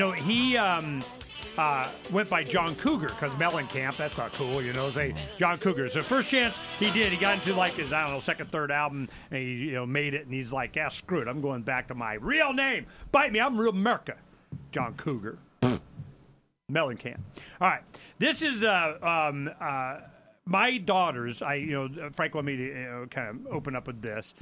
Speaker 3: went by John Cougar because Mellencamp, that's not cool, say John Cougar. So first chance he got into like his, second, third album, and he, made it, and he's like, screw it, I'm going back to my real name. Bite me, I'm real America. John Cougar. Mellencamp. All right. This is, my daughters, Frank wanted me to kind of open up with this.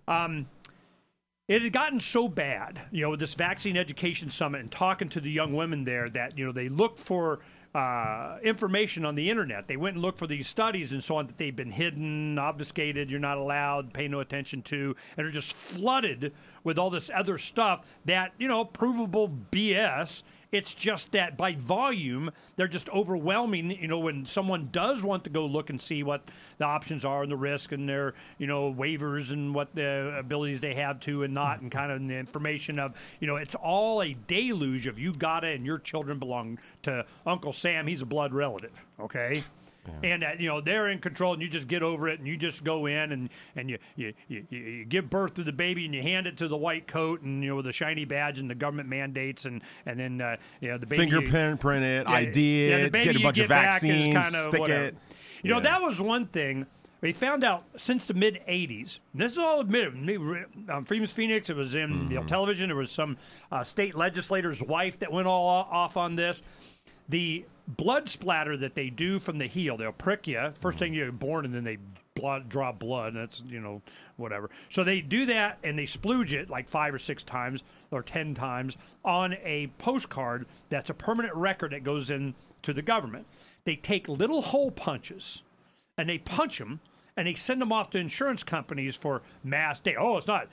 Speaker 3: It had gotten so bad, with this vaccine education summit and talking to the young women there that, they looked for information on the internet. They went and looked for these studies and so on that they've been hidden, obfuscated, you're not allowed, pay no attention to, and are just flooded with all this other stuff that, provable BS. It's just that by volume, they're just overwhelming. When someone does want to go look and see what the options are and the risk and their, waivers and what the abilities they have to and not, and kind of the information of, it's all a deluge of you gotta and your children belong to Uncle Sam. He's a blood relative, okay? And they're in control, and you just get over it, and you just go in and you give birth to the baby, and you hand it to the white coat, and with the shiny badge and the government mandates, and then the baby
Speaker 4: Fingerprint it, ID it,
Speaker 3: the
Speaker 4: get a bunch of vaccines,
Speaker 3: kinda
Speaker 4: stick it.
Speaker 3: That was one thing. We found out since the mid-'80s. This is all admitted. Freedom's Phoenix, it was in television. There was some state legislator's wife that went all off on this. The blood splatter that they do from the heel, they'll prick you. First thing you're born, and then they draw blood. And that's, whatever. So they do that, and they splooge it like 5 or 6 times or 10 times on a postcard that's a permanent record that goes in to the government. They take little hole punches, and they punch them, and they send them off to insurance companies for mass day. Oh, it's not,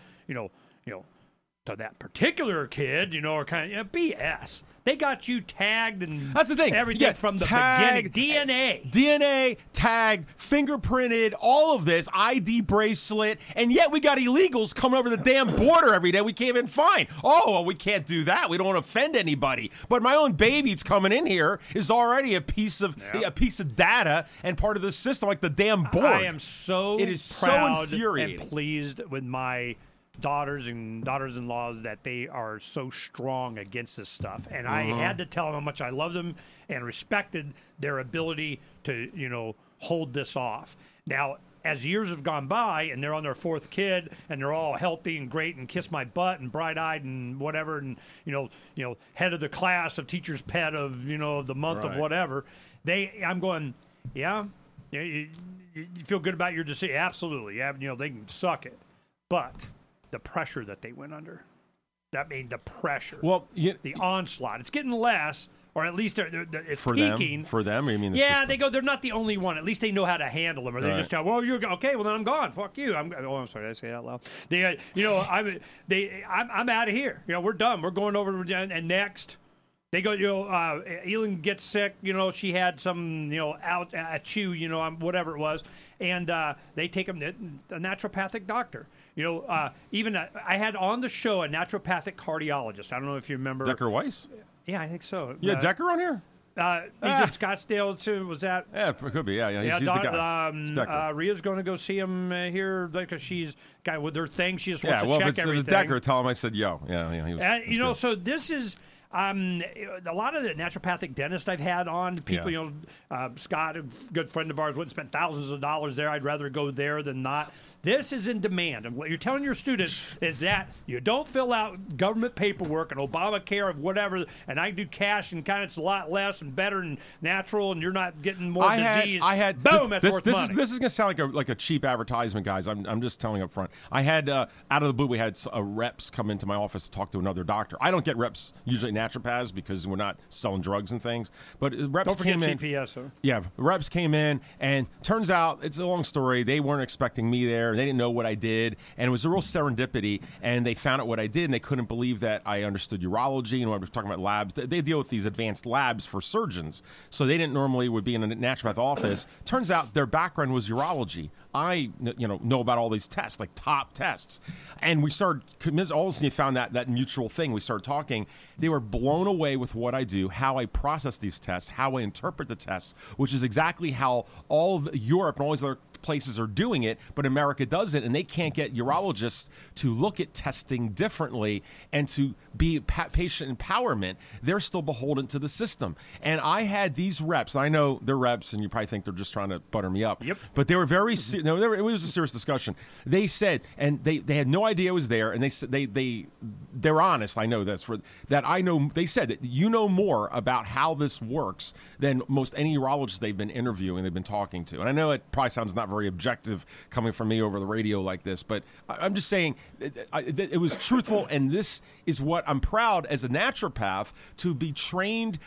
Speaker 3: to that particular kid, or kind of BS. They got you tagged and
Speaker 4: that's the thing.
Speaker 3: Everything from the beginning. DNA
Speaker 4: tagged, fingerprinted, all of this, ID bracelet, and yet we got illegals coming over the damn border every day we can't even find. Oh, well, we can't do that. We don't want to offend anybody. But my own baby's coming in here is already a piece of data and part of the system, like the damn board.
Speaker 3: I am so
Speaker 4: it is
Speaker 3: proud
Speaker 4: so infuriating
Speaker 3: and pleased with my daughters and daughters-in-laws that they are so strong against this stuff. And I had to tell them how much I loved them and respected their ability to, hold this off. Now, as years have gone by and they're on their 4th kid and they're all healthy and great and kiss my butt and bright-eyed and whatever and, you know, head of the class of teacher's pet of, you know, the month of whatever, I'm going, yeah, you feel good about your decision? Absolutely. Yeah, you know, they can suck it. But the pressure that they went under, that made the pressure, the onslaught, it's getting less. Or at least it's
Speaker 4: for
Speaker 3: peaking.
Speaker 4: For them? Or you mean the
Speaker 3: system?
Speaker 4: system?
Speaker 3: They go, they're not the only one. At least they know how to handle them. Or they just go, well, you're okay. Well, then I'm gone. Fuck you. I'm sorry. Did I say that out loud? I'm out of here. You know, we're done. We're going over and next. They go, you know, Elin gets sick. You know, she had some, you know, out at you, you know, whatever it was. And they take him to a naturopathic doctor. You know, even I had on the show a naturopathic cardiologist. I don't know if you remember.
Speaker 4: Decker Weiss?
Speaker 3: Yeah, I think so.
Speaker 4: Yeah, Decker on here?
Speaker 3: He's in Scottsdale too. Was that?
Speaker 4: Yeah, it could be. Yeah. He's the guy.
Speaker 3: Rhea's going to go see him here because she's got with her thing. She just wants to check
Speaker 4: if it was Decker, tell him I said yo. Yeah. He was.
Speaker 3: You know, so this is. A lot of the naturopathic dentists I've had on, people, you know, Scott, a good friend of ours, wouldn't spend thousands of dollars there. I'd rather go there than not. This is in demand. And what you're telling your students is that you don't fill out government paperwork and Obamacare and whatever, and I do cash and kind of it's a lot less and better and natural, and you're not getting more disease. Boom, that's worth money.
Speaker 4: This is going to sound like a cheap advertisement, guys. I'm just telling up front. I had, out of the blue, we had reps come into my office to talk to another doctor. I don't get reps usually naturopaths because we're not selling drugs and things. But reps came in.
Speaker 3: CPS, huh?
Speaker 4: Yeah, reps came in, and turns out it's a long story. They weren't expecting me there. They didn't know what I did, and it was a real serendipity. And they found out what I did, and they couldn't believe that I understood urology. And when I was talking about labs, they deal with these advanced labs for surgeons, so they didn't normally would be in a naturopath office. Turns out their background was urology. I know about all these tests, like top tests. And we started, all of a sudden you found that mutual thing. We started talking. They were blown away with what I do, how I process these tests, how I interpret the tests, which is exactly how all of Europe and all these other places are doing it, but America doesn't, and they can't get urologists to look at testing differently and to be patient empowerment. They're still beholden to the system. And I had these reps, and I know they're reps, and you probably think they're just trying to butter me up.
Speaker 3: Yep.
Speaker 4: But they were very it was a serious discussion. They said, and they had no idea it was there, and they said they're honest. I know this for that. I know they said that you know more about how this works than most any urologist they've been interviewing, they've been talking to. And I know it probably sounds not very objective coming from me over the radio like this, but I'm just saying it was truthful, and this is what I'm proud as a naturopath to be trained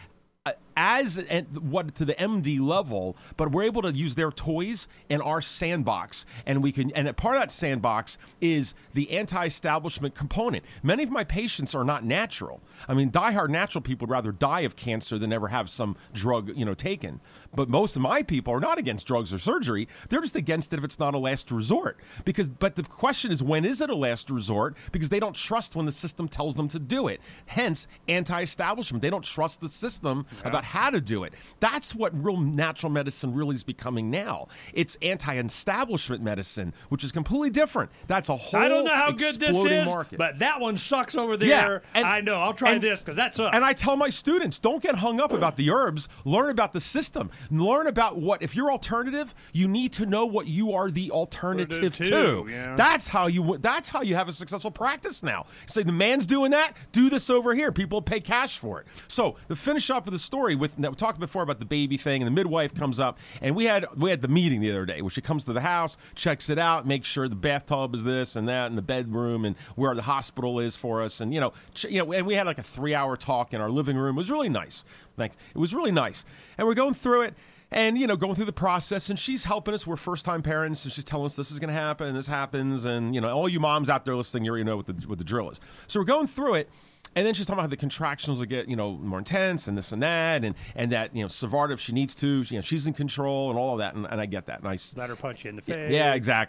Speaker 4: to the MD level, but we're able to use their toys in our sandbox, and we can. And part of that sandbox is the anti-establishment component. Many of my patients are not natural. I mean, diehard natural people would rather die of cancer than ever have some drug, taken. But most of my people are not against drugs or surgery. They're just against it if it's not a last resort. But the question is, when is it a last resort? Because they don't trust when the system tells them to do it. Hence, anti-establishment. They don't trust the system about how to do it. That's what real natural medicine really is becoming now. It's anti-establishment medicine, which is completely different. That's a whole
Speaker 3: I don't know how good this is,
Speaker 4: market.
Speaker 3: But that one sucks over there.
Speaker 4: Yeah, and,
Speaker 3: I know. I'll try this because that's up.
Speaker 4: And I tell my students, don't get hung up about the herbs. Learn about the system. Learn about if you're alternative, you need to know what you are the alternative to.
Speaker 3: Yeah.
Speaker 4: That's how you have a successful practice now. Say the man's doing that, do this over here. People pay cash for it. So to finish up with the story, we talked before about the baby thing, and the midwife comes up, and we had the meeting the other day where she comes to the house, checks it out, makes sure the bathtub is this and that, and the bedroom, and where the hospital is for us, and and we had like a 3-hour talk in our living room. It was really nice. It was really nice, and we're going through it. And, going through the process, and she's helping us. We're first-time parents, and she's telling us this is going to happen, and this happens, and, all you moms out there listening, you already know what the drill is. So we're going through it, and then she's talking about how the contractions will get, more intense, and this and that, and that, Savard, if she needs to, she's in control, and all of that, and I get that. And
Speaker 3: let her punch you in the face.
Speaker 4: Yeah, exactly.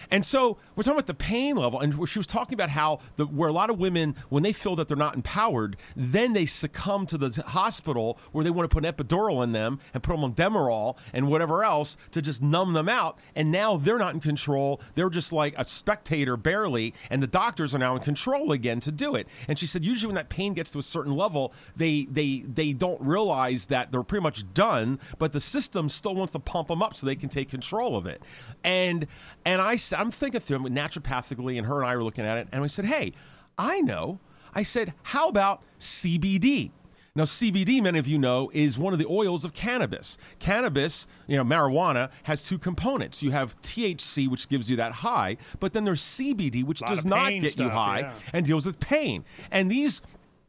Speaker 4: And so we're talking about the pain level, and she was talking about how where a lot of women, when they feel that they're not empowered, then they succumb to the hospital where they want to put an epidural in them and put them on Demerol and whatever else to just numb them out. And now they're not in control. They're just like a spectator barely, and the doctors are now in control again to do it. And she said usually when that pain gets to a certain level, they don't realize that they're pretty much done, but the system still wants to pump them up so they can take control of it. And I'm thinking through it naturopathically, and her and I were looking at it, and we said, hey, I know. I said, how about CBD? Now, CBD, many of you know, is one of the oils of cannabis. Cannabis, marijuana, has two components. You have THC, which gives you that high, but then there's CBD, which does not get you high and deals with pain. And these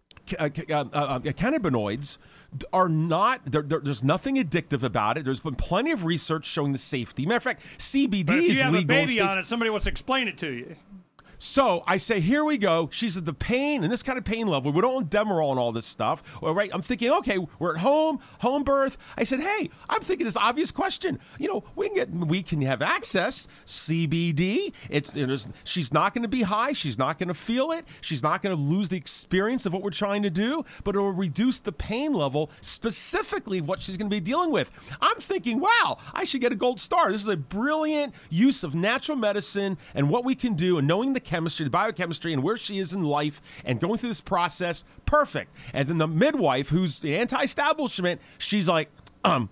Speaker 4: cannabinoids are not, there's nothing addictive about it. There's been plenty of research showing the safety. Matter of fact, CBD
Speaker 3: but if
Speaker 4: is
Speaker 3: you have
Speaker 4: legal.
Speaker 3: A baby on it, somebody wants to explain it to you.
Speaker 4: So I say, here we go. She's at the pain and this kind of pain level. We don't want Demerol and all this stuff. All right. I'm thinking, okay, we're at home birth. I said, hey, I'm thinking this obvious question. We can have access CBD. She's not going to be high. She's not going to feel it. She's not going to lose the experience of what we're trying to do, but it will reduce the pain level, specifically what she's going to be dealing with. I'm thinking, wow, I should get a gold star. This is a brilliant use of natural medicine and what we can do, and knowing the chemistry, the biochemistry, and where she is in life, and going through this process, perfect. And then the midwife, who's the anti-establishment, she's like, hold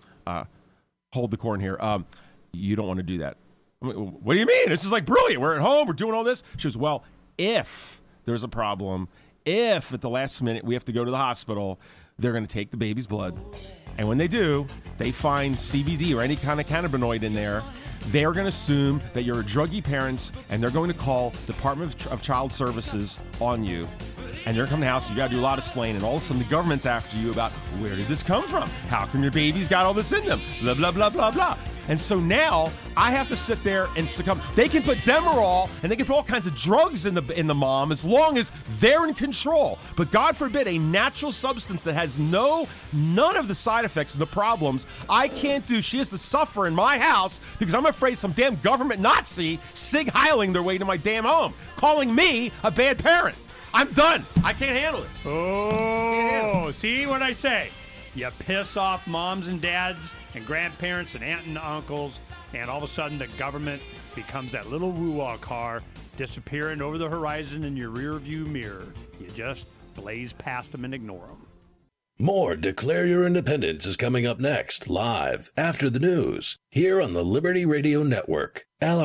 Speaker 4: the corn here. You don't want to do that. What do you mean? This is like brilliant. We're at home. We're doing all this. She goes, well, if there's a problem, if at the last minute we have to go to the hospital, they're going to take the baby's blood. And when they do, they find CBD or any kind of cannabinoid in there. They're going to assume that you're a druggy parent, and they're going to call Department of Child Services on you. And they're coming to the house. You got to do a lot of explaining. And all of a sudden, the government's after you about, where did this come from? How come your baby's got all this in them? Blah, blah, blah, blah, blah. And so now I have to sit there and succumb. They can put Demerol and they can put all kinds of drugs in the mom as long as they're in control. But God forbid, a natural substance that has none of the side effects and the problems I can't do. She has to suffer in my house because I'm afraid some damn government Nazi sig heiling their way to my damn home, calling me a bad parent. I'm done. I can't handle this.
Speaker 3: Oh, see what I say? You piss off moms and dads and grandparents and aunts and uncles, and all of a sudden the government becomes that little Ruah car disappearing over the horizon in your rearview mirror. You just blaze past them and ignore them.
Speaker 6: More Declare Your Independence is coming up next, live after the news, here on the Liberty Radio Network,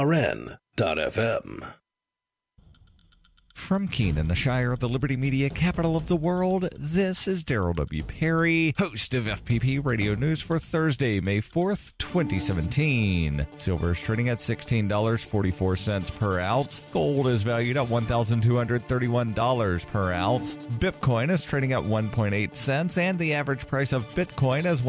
Speaker 6: LRN.FM.
Speaker 8: From Keene, the Shire of the Liberty Media capital of the world, this is Daryl W. Perry, host of FPP Radio News for Thursday, May 4th, 2017. Silver is trading at $16.44 per ounce. Gold is valued at $1,231 per ounce. Bitcoin is trading at 1.8 cents, and the average price of Bitcoin is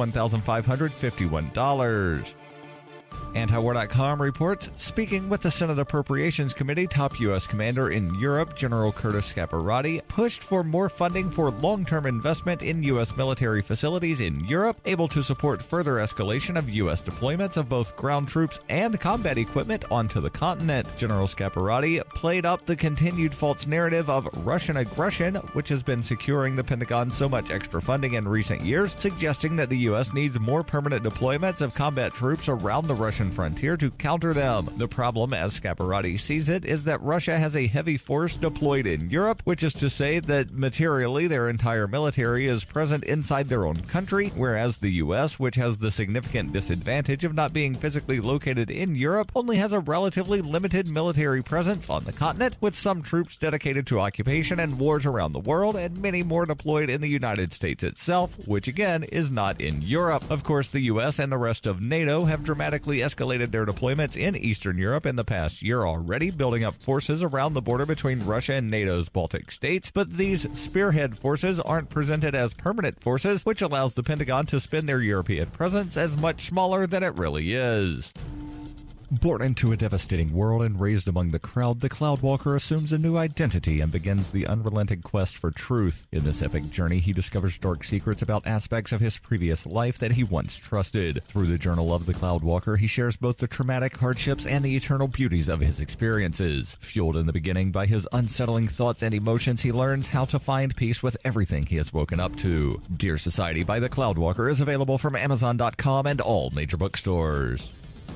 Speaker 8: $1,551. Antiwar.com reports, speaking with the Senate Appropriations Committee, top U.S. commander in Europe, General Curtis Scaparrotti, pushed for more funding for long-term investment in U.S. military facilities in Europe, able to support further escalation of U.S. deployments of both ground troops and combat equipment onto the continent. General Scaparrotti played up the continued false narrative of Russian aggression, which has been securing the Pentagon so much extra funding in recent years, suggesting that the U.S. needs more permanent deployments of combat troops around the Russian frontier to counter them. The problem, as Scaparrotti sees it, is that Russia has a heavy force deployed in Europe, which is to say that materially their entire military is present inside their own country, whereas the U.S., which has the significant disadvantage of not being physically located in Europe, only has a relatively limited military presence on the continent, with some troops dedicated to occupation and wars around the world, and many more deployed in the United States itself, which again is not in Europe. Of course, the U.S. and the rest of NATO have dramatically escalated their deployments in Eastern Europe in the past year already, building up forces around the border between Russia and NATO's Baltic states, but these spearhead forces aren't presented as permanent forces, which allows the Pentagon to spin their European presence as much smaller than it really is. Born into a devastating world and raised among the crowd, the Cloudwalker assumes a new identity and begins the unrelenting quest for truth. In this epic journey, he discovers dark secrets about aspects of his previous life that he once trusted. Through the journal of the Cloudwalker, he shares both the traumatic hardships and the eternal beauties of his experiences. Fueled in the beginning by his unsettling thoughts and emotions, he learns how to find peace with everything he has woken up to. Dear Society by the Cloudwalker is available from Amazon.com and all major bookstores.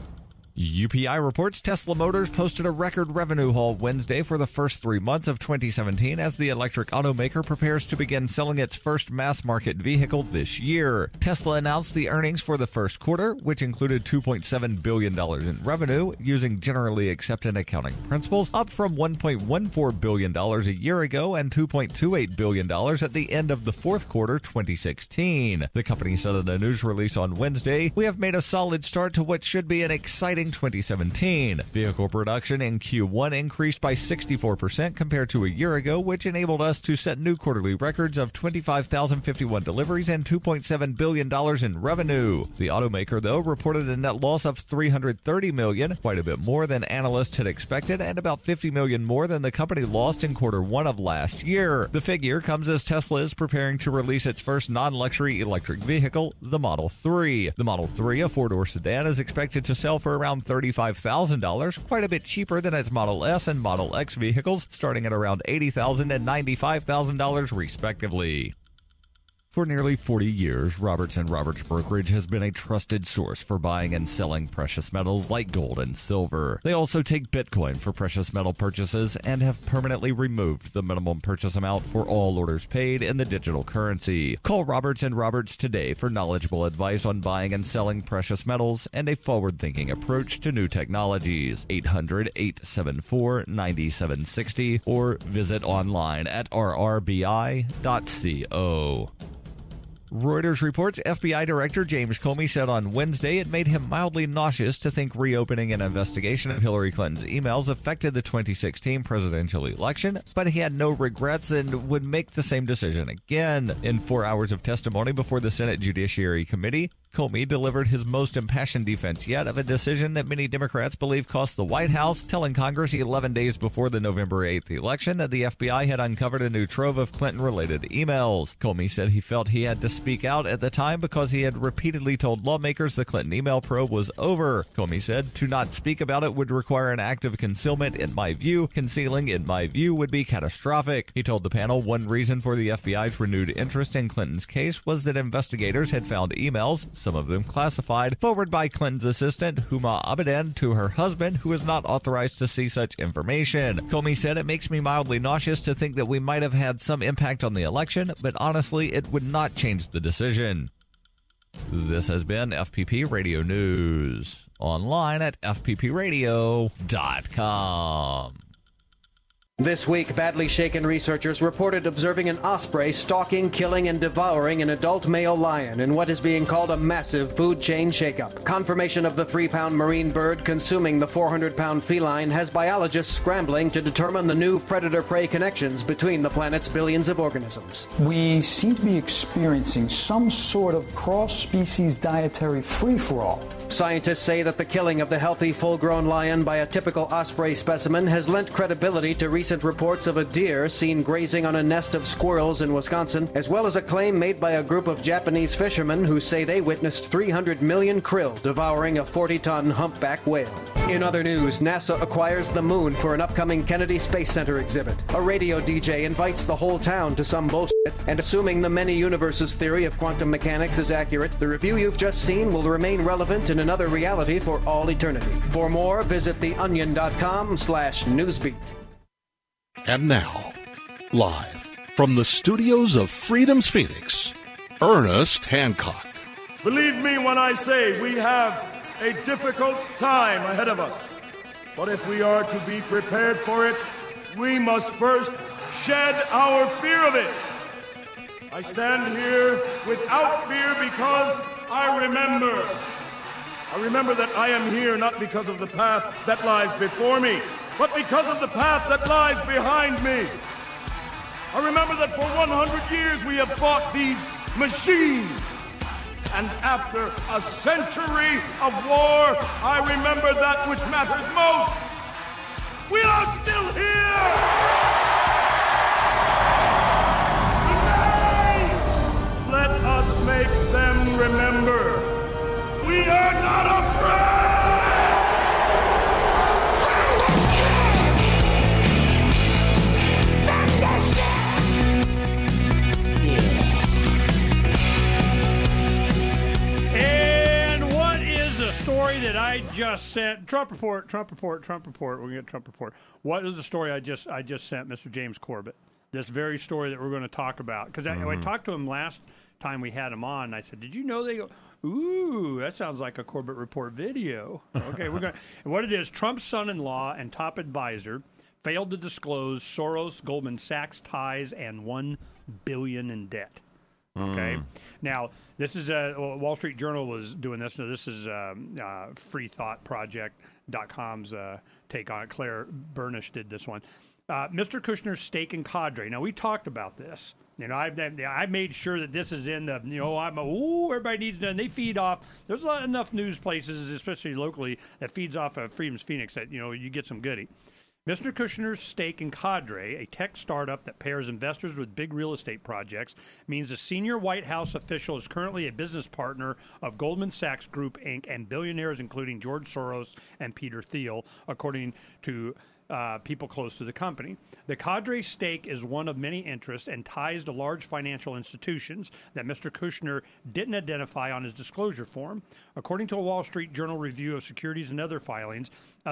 Speaker 8: UPI reports Tesla Motors posted a record revenue haul Wednesday for the first 3 months of 2017 as the electric automaker prepares to begin selling its first mass-market vehicle this year. Tesla announced the earnings for the first quarter, which included $2.7 billion in revenue using generally accepted accounting principles, up from $1.14 billion a year ago and $2.28 billion at the end of the fourth quarter 2016. The company said in a news release on Wednesday, "We have made a solid start to what should be an exciting 2017. Vehicle production in Q1 increased by 64% compared to a year ago, which enabled us to set new quarterly records of 25,051 deliveries and $2.7 billion in revenue." The automaker, though, reported a net loss of $330 million, quite a bit more than analysts had expected, and about $50 million more than the company lost in quarter one of last year. The figure comes as Tesla is preparing to release its first non-luxury electric vehicle, the Model 3. The Model 3, a four-door sedan, is expected to sell for around $35,000, quite a bit cheaper than its Model S and Model X vehicles, starting at around $80,000 and $95,000 respectively. For nearly 40 years, Roberts & Roberts Brokerage has been a trusted source for buying and selling precious metals like gold and silver. They also take Bitcoin for precious metal purchases and have permanently removed the minimum purchase amount for all orders paid in the digital currency. Call Roberts & Roberts today for knowledgeable advice on buying and selling precious metals and a forward-thinking approach to new technologies. 800-874-9760 or visit online at rrbi.co. Reuters reports FBI Director James Comey said on Wednesday it made him mildly nauseous to think reopening an investigation of Hillary Clinton's emails affected the 2016 presidential election, but he had no regrets and would make the same decision again. In 4 hours of testimony before the Senate Judiciary Committee, Comey delivered his most impassioned defense yet of a decision that many Democrats believe cost the White House, telling Congress 11 days before the November 8th election that the FBI had uncovered a new trove of Clinton-related emails. Comey said he felt he had to speak out at the time because he had repeatedly told lawmakers the Clinton email probe was over. Comey said, "To not speak about it would require an act of concealment in my view. Concealing, in my view, would be catastrophic." He told the panel one reason for the FBI's renewed interest in Clinton's case was that investigators had found emails, some of them classified, forwarded by Clinton's assistant, Huma Abedin, to her husband, who is not authorized to see such information. Comey said, "It makes me mildly nauseous to think that we might have had some impact on the election, but honestly, it would not change the decision." This has been FPP Radio News. Online at fppradio.com.
Speaker 9: This week, badly shaken researchers reported observing an osprey stalking, killing, and devouring an adult male lion in what is being called a massive food chain shakeup. Confirmation of the 3-pound marine bird consuming the 400-pound feline has biologists scrambling to determine the new predator-prey connections between the planet's billions of organisms.
Speaker 10: We seem to be experiencing some sort of cross-species dietary free-for-all.
Speaker 9: Scientists say that the killing of the healthy, full-grown lion by a typical osprey specimen has lent credibility to recent reports of a deer seen grazing on a nest of squirrels in Wisconsin, as well as a claim made by a group of Japanese fishermen who say they witnessed 300 million krill devouring a 40-ton humpback whale. In other news, NASA acquires the moon for an upcoming Kennedy Space Center exhibit. A radio DJ invites the whole town to some bullshit, and assuming the many universes theory of quantum mechanics is accurate, the review you've just seen will remain relevant in another reality for all eternity. For more, visit theonion.com/newsbeat.
Speaker 1: And now, live from the studios of Freedom's Phoenix, Ernest Hancock.
Speaker 2: Believe me when I say we have a difficult time ahead of us. But if we are to be prepared for it, we must first shed our fear of it. I stand here without fear because I remember that I am here not because of the path that lies before me, but because of the path that lies behind me. I remember that for 100 years we have fought these machines. And after a century of war, I remember that which matters most. We are still here! Today, let us make them remember. We are not afraid!
Speaker 3: And what is the story that I just sent? Trump report. We're going to get Trump report. What is the story I just sent Mr. James Corbett? This very story that we're going to talk about. Because I talked to him last time we had him on, and I said, did you know they go, ooh, that sounds like a Corbett Report video. Okay, we're going to, what it is, Trump's son-in-law and top advisor failed to disclose Soros, Goldman Sachs ties, and $1 billion in debt. Okay. Now, this is Wall Street Journal was doing this. Now, this is freethoughtproject.com's take on it. Claire Burnish did this one. Mr. Kushner's stake in Cadre. Now, we talked about this. You know, I made sure that this is in the, everybody needs to, and they feed off. There's enough news places, especially locally, that feeds off of Freedom's Phoenix that, you get some goodie. Mr. Kushner's stake in Cadre, a tech startup that pairs investors with big real estate projects, means a senior White House official is currently a business partner of Goldman Sachs Group, Inc., and billionaires including George Soros and Peter Thiel, according to people close to the company. The Cadre stake is one of many interests and ties to large financial institutions that Mr. Kushner didn't identify on his disclosure form. According to a Wall Street Journal review of securities and other filings,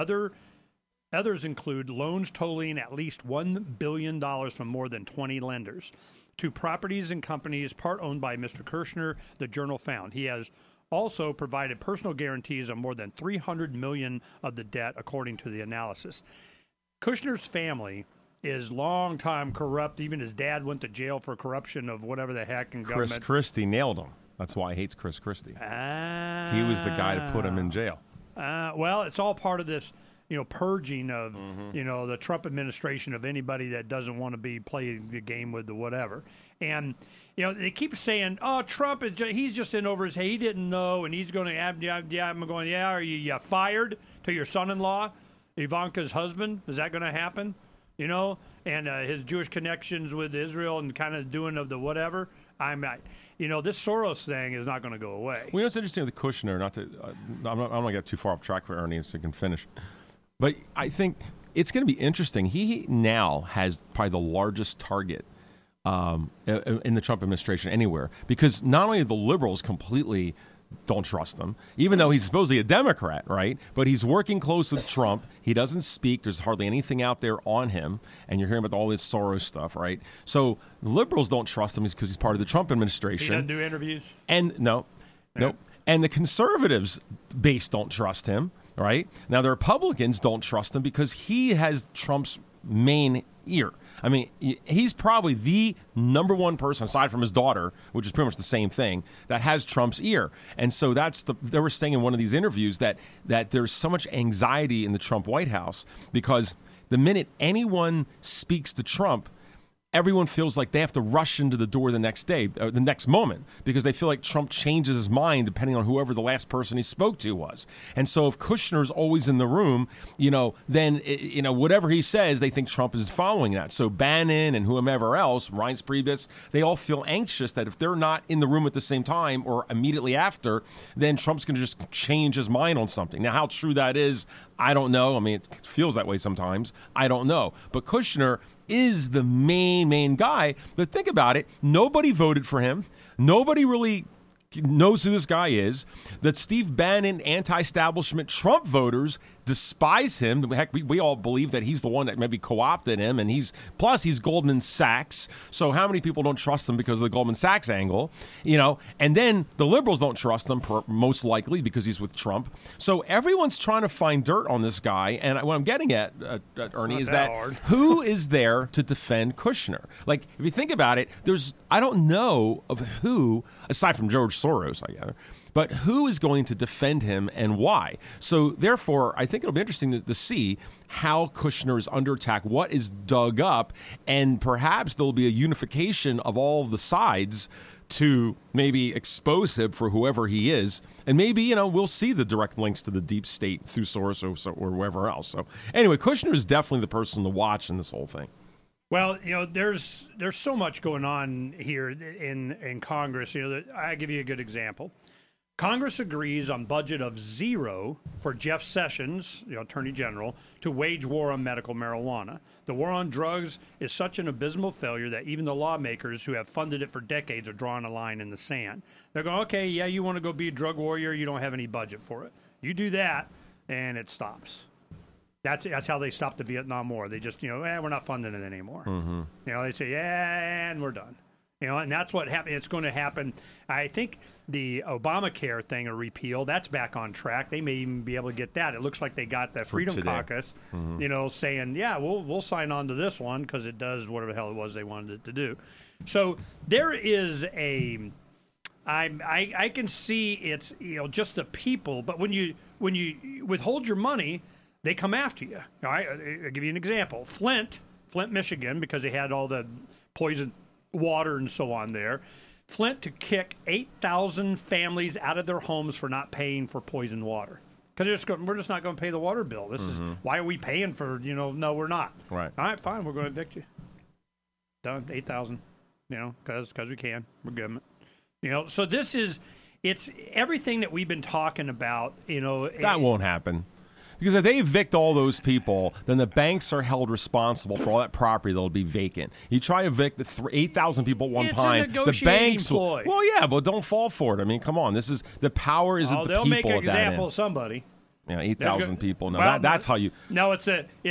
Speaker 3: Others include loans totaling at least $1 billion from more than 20 lenders to properties and companies part owned by Mr. Kushner, the Journal found. He has also provided personal guarantees on more than $300 million of the debt, according to the analysis. Kushner's family is long-time corrupt. Even his dad went to jail for corruption of whatever the heck in government.
Speaker 4: Chris Christie nailed him. That's why he hates Chris Christie. He was the guy to put him in jail.
Speaker 3: Well, it's all part of this purging of, the Trump administration of anybody that doesn't want to be playing the game with the whatever. And, they keep saying, oh, Trump, he's just in over his head. He didn't know, and he's going to, I'm going, are you fired to your son-in-law, Ivanka's husband? Is that going to happen? And his Jewish connections with Israel and kind of doing of the whatever. This Soros thing is not going to go away.
Speaker 4: Well, what's interesting with Kushner, I'm not going to get too far off track for Ernie so he can finish. But I think it's going to be interesting. He now has probably the largest target in the Trump administration anywhere, because not only the liberals completely don't trust him, even though he's supposedly a Democrat, right? But he's working close with Trump. He doesn't speak. There's hardly anything out there on him. And you're hearing about all this Soros stuff, right? So the liberals don't trust him because he's part of the Trump administration.
Speaker 3: He doesn't do interviews?
Speaker 4: And nope. And the conservatives base don't trust him. Right? Now, the Republicans don't trust him because he has Trump's main ear. I mean, he's probably the number one person, aside from his daughter, which is pretty much the same thing, that has Trump's ear. And so they were saying in one of these interviews that there's so much anxiety in the Trump White House because the minute anyone speaks to Trump, everyone feels like they have to rush into the door the next day, or the next moment, because they feel like Trump changes his mind depending on whoever the last person he spoke to was. And so if Kushner's always in the room, then, whatever he says, they think Trump is following that. So Bannon and whomever else, Reince Priebus, they all feel anxious that if they're not in the room at the same time or immediately after, then Trump's going to just change his mind on something. Now, how true that is, I don't know. I mean, it feels that way sometimes. I don't know. But Kushner is the main guy. But think about it. Nobody voted for him. Nobody really knows who this guy is. That Steve Bannon anti-establishment Trump voters despise him. Heck, we all believe that he's the one that maybe co-opted him, and he's Goldman Sachs. So how many people don't trust him because of the Goldman Sachs angle? And then the liberals don't trust him, most likely because he's with Trump. So everyone's trying to find dirt on this guy. And what I'm getting at, Ernie, is that who is there to defend Kushner? Like, if you think about it, I don't know of who, aside from George Soros, I gather, but who is going to defend him and why? So therefore, I think it'll be interesting to see how Kushner is under attack, what is dug up, and perhaps there'll be a unification of all the sides to maybe expose him for whoever he is. And maybe, we'll see the direct links to the deep state through Soros or whoever else. So anyway, Kushner is definitely the person to watch in this whole thing.
Speaker 3: Well, there's so much going on here in Congress. I give you a good example. Congress agrees on budget of $0 for Jeff Sessions, Attorney General, to wage war on medical marijuana. The war on drugs is such an abysmal failure that even the lawmakers who have funded it for decades are drawing a line in the sand. They're going, okay, yeah, you want to go be a drug warrior, you don't have any budget for it. You do that, and it stops. That's how they stopped the Vietnam War. They just, we're not funding it anymore. Mm-hmm. They say, yeah, and we're done. And that's what happened. It's going to happen. I think the Obamacare thing, or repeal, that's back on track. They may even be able to get that. It looks like they got the Freedom Caucus, saying, yeah, we'll sign on to this one because it does whatever the hell it was they wanted it to do. So there is I can see it's just the people, but when you withhold your money, they come after you. All right, I'll give you an example. Flint, Michigan, because they had all the poison water and so on there. Flint to kick 8,000 families out of their homes for not paying for poisoned water. Because we're just not going to pay the water bill. This is why are we paying for, no, we're not.
Speaker 4: Right.
Speaker 3: All right, fine, we're going to evict you. Done, 8,000, because we can. We're government. So it's everything that we've been talking about,
Speaker 4: That won't happen. Because if they evict all those people, then the banks are held responsible for all that property that'll be vacant. You try to evict 8,000 people at one time, the banks will. Well, yeah, but don't fall for it. I mean, come on. The power isn't the people.
Speaker 3: They'll make an example of somebody.
Speaker 4: 8,000 people. No, that's how you.
Speaker 3: No, it's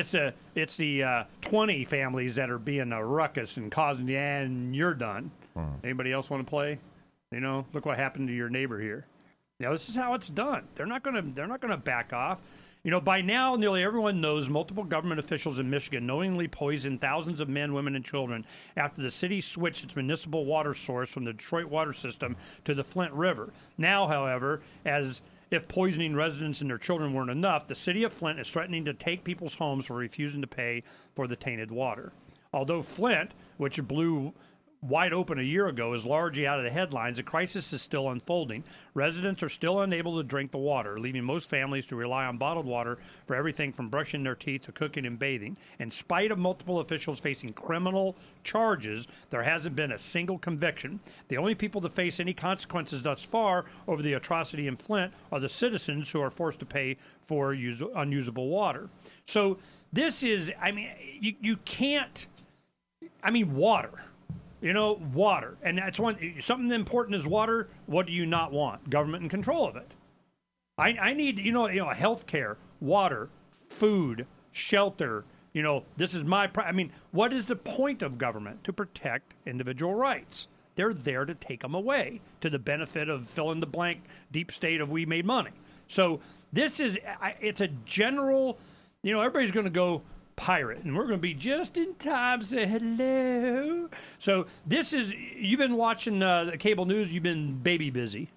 Speaker 3: the 20 families that are being a ruckus and causing and you're done. Anybody else want to play? Look what happened to your neighbor here. This is how it's done. They're not going to back off. By now, nearly everyone knows multiple government officials in Michigan knowingly poisoned thousands of men, women, and children after the city switched its municipal water source from the Detroit water system to the Flint River. Now, however, as if poisoning residents and their children weren't enough, the city of Flint is threatening to take people's homes for refusing to pay for the tainted water. Although Flint, which blew wide open a year ago, is largely out of the headlines, the crisis is still unfolding. Residents are still unable to drink the water, leaving most families to rely on bottled water for everything from brushing their teeth to cooking and bathing. In spite of multiple officials facing criminal charges, there hasn't been a single conviction. The only people to face any consequences thus far over the atrocity in Flint are the citizens who are forced to pay for unusable water. So this is, you can't, water. Water. And that's something important is water. What do you not want? Government in control of it. I need, health care, water, food, shelter. This is what is the point of government? To protect individual rights. They're there to take them away to the benefit of fill in the blank deep state of we made money. So this is, it's a general, everybody's going to go pirate, and we're going to be just in time to say hello. So this is, you've been watching the cable news, you've been baby busy.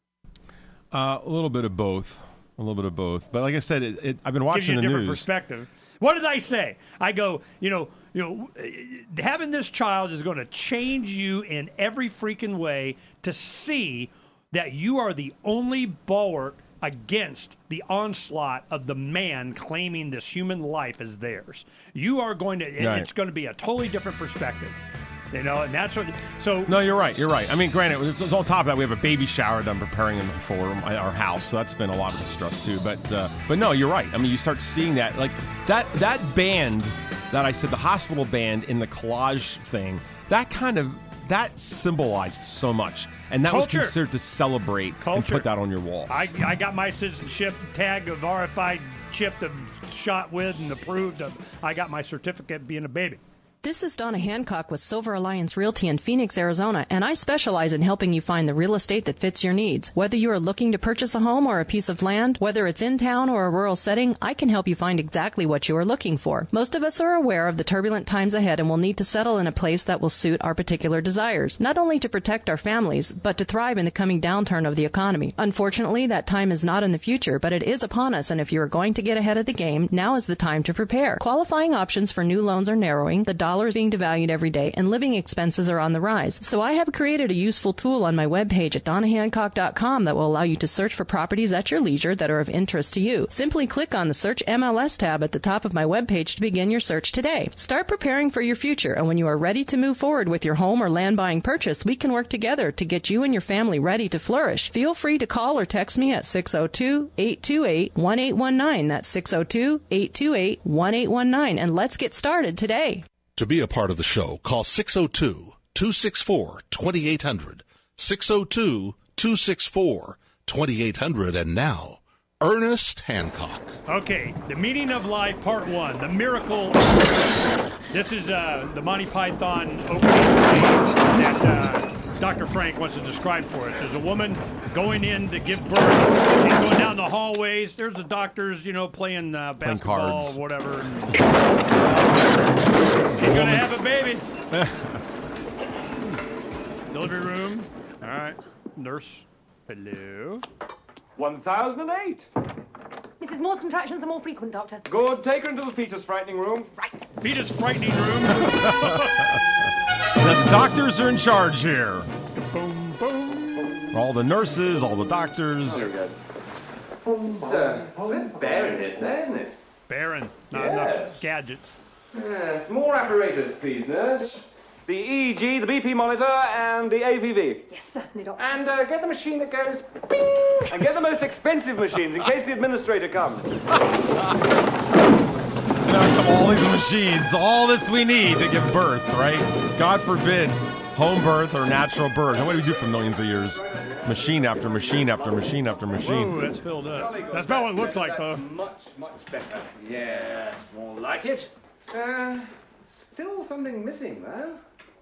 Speaker 4: A little bit of both. But like I said, I've been watching the news. Gives you a different
Speaker 3: perspective. What did I say? I go, having this child is going to change you in every freaking way to see that you are the only bulwark against the onslaught of the man claiming this human life as theirs. You are going to, it's going to be a totally different perspective. And that's what, so.
Speaker 4: No, you're right. I mean, granted, it's on top of that, we have a baby shower that I'm preparing for our house, so that's been a lot of the stress too. But no, you're right. I mean, you start seeing that, like that band that I said, the hospital band in the collage thing, that symbolized so much. And that
Speaker 3: Culture.
Speaker 4: Was considered to celebrate and put that on your wall.
Speaker 3: I got my citizenship tag of RFID chip shot with and approved. I got my certificate being a baby.
Speaker 11: This is Donna Hancock with Silver Alliance Realty in Phoenix, Arizona, and I specialize in helping you find the real estate that fits your needs. Whether you are looking to purchase a home or a piece of land, whether it's in town or a rural setting, I can help you find exactly what you are looking for. Most of us are aware of the turbulent times ahead and will need to settle in a place that will suit our particular desires, not only to protect our families, but to thrive in the coming downturn of the economy. Unfortunately, that time is not in the future, but it is upon us, and if you are going to get ahead of the game, now is the time to prepare. Qualifying options for new loans are narrowing. The dollar is being devalued every day, and living expenses are on the rise. So I have created a useful tool on my webpage at donnahancock.com that will allow you to search for properties at your leisure that are of interest to you. Simply click on the Search MLS tab at the top of my webpage to begin your search today. Start preparing for your future, and when you are ready to move forward with your home or land buying purchase, we can work together to get you and your family ready to flourish. Feel free to call or text me at 602-828-1819. That's 602-828-1819, and let's get started today.
Speaker 1: To be a part of the show, call 602-264-2800. 602-264-2800. And now, Ernest Hancock.
Speaker 3: Okay, the meaning of life, part 1, the miracle of birth. This is the Monty Python opening that Dr. Frank wants to describe for us. There's a woman going in to give birth. She's going down the hallways. There's the doctors, playing basketball
Speaker 4: cards.
Speaker 3: or whatever. She's going to have a baby. Delivery room. All right. Nurse. Hello.
Speaker 12: 1008.
Speaker 13: Mrs. Moore's contractions are more frequent, Doctor.
Speaker 12: Good. Take her into the fetus frightening room.
Speaker 13: Right.
Speaker 3: Fetus frightening room.
Speaker 4: The doctors are in charge here.
Speaker 3: Boom, boom.
Speaker 4: All the nurses, all the doctors.
Speaker 12: There we go. It's a bit barren in there, isn't it?
Speaker 3: Barren. Not
Speaker 12: Yes.
Speaker 3: enough gadgets.
Speaker 12: Yes. More apparatus, please, nurse. The EEG, the BP monitor, and the AVV.
Speaker 13: Yes, certainly, Doctor.
Speaker 12: And get the machine that goes bing! And get the most expensive machines in case the administrator comes.
Speaker 4: All these machines, all this we need to give birth, right? God forbid, home birth or natural birth. And what do we do for millions of years? Machine after machine after machine after machine.
Speaker 3: Whoa, that's filled up. That's about what it looks like, though.
Speaker 12: Much better. Yes, more like it. Still something missing, though.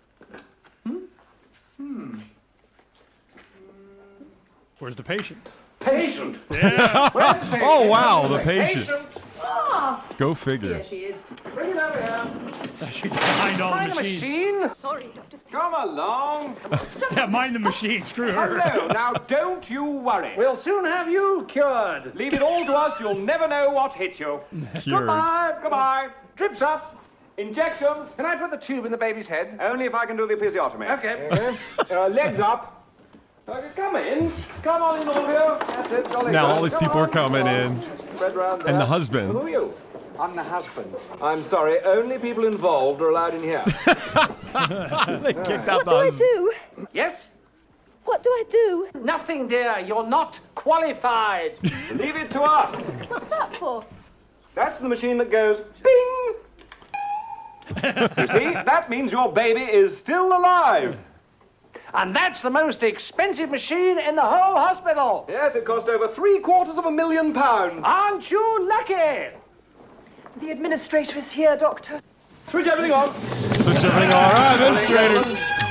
Speaker 3: Where's the patient?
Speaker 12: Patient?
Speaker 3: Yeah.
Speaker 12: Where's the patient?
Speaker 4: Oh, wow, the patient.
Speaker 13: Ah!
Speaker 4: Go figure.
Speaker 13: Here she is.
Speaker 12: Bring it over here.
Speaker 3: She's behind all the
Speaker 12: Mind the
Speaker 3: machines.
Speaker 12: machine?
Speaker 13: Sorry, Dr. Spencer.
Speaker 12: Come along.
Speaker 3: Yeah, mind the machine. Screw her.
Speaker 12: Hello. Now, don't you worry. We'll soon have you cured. Leave it all to us. You'll never know what hit you.
Speaker 4: Cured.
Speaker 12: Goodbye. Drips up. Injections. Can I put the tube in the baby's head? Only if I can do the episiotomy. Okay. Legs up. Come in. Come on in, all of you. That's it. Jolly
Speaker 4: Now
Speaker 12: good.
Speaker 4: all these
Speaker 12: Come
Speaker 4: people
Speaker 12: on.
Speaker 4: are coming in.
Speaker 12: Spread round there.
Speaker 4: And the husband.
Speaker 12: Who are you? I'm the husband. I'm sorry. Only people involved are allowed in here.
Speaker 4: They kicked out the
Speaker 13: What do I
Speaker 4: husband.
Speaker 13: do?
Speaker 12: Yes?
Speaker 13: What do I do?
Speaker 12: Nothing, dear. You're not qualified. Leave it to us.
Speaker 13: What's that for?
Speaker 12: That's the machine that goes bing. You see, that means your baby is still alive.
Speaker 14: And that's the most expensive machine in the whole hospital.
Speaker 12: Yes, it cost over £750,000.
Speaker 14: Aren't you lucky?
Speaker 13: The administrator is here, Doctor.
Speaker 12: Switch everything on.
Speaker 4: Switch everything on. All right, administrator.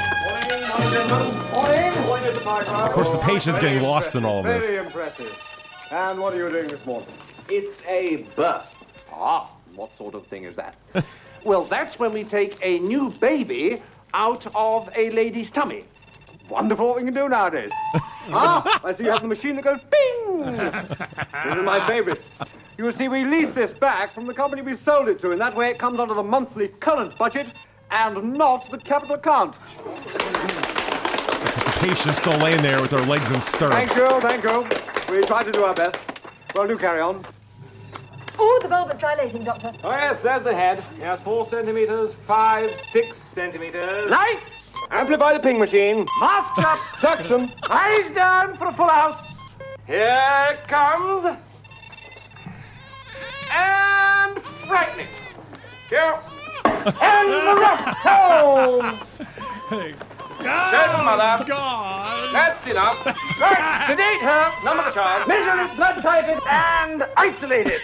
Speaker 4: Of course, the patient's getting lost in all of this.
Speaker 12: Very impressive. And what are you doing this morning? It's a birth. Ah, what sort of thing is that?
Speaker 14: Well, that's when we take a new baby out of a lady's tummy.
Speaker 12: Wonderful what we can do nowadays. I see you have the machine that goes bing. This is my favorite. You see, we lease this back from the company we sold it to, and that way it comes under the monthly current budget and not the capital account.
Speaker 4: The patient's still laying there with their legs in stirrups.
Speaker 12: Thank you. We try to do our best. Well, do carry on.
Speaker 13: Oh, the bulb is dilating, Doctor.
Speaker 12: Oh, yes, there's the head. Yes, 4 centimeters, 5, 6 centimeters.
Speaker 14: Lights!
Speaker 12: Amplify the ping machine.
Speaker 14: Masks up!
Speaker 12: Suction.
Speaker 14: Eyes down for a full house.
Speaker 12: Here it comes. And frightening. Here.
Speaker 14: And the rough toes!
Speaker 12: Show the mother.
Speaker 3: God.
Speaker 12: That's enough. Right, sedate her. Number the child.
Speaker 14: Measure it, blood type it, and isolate it.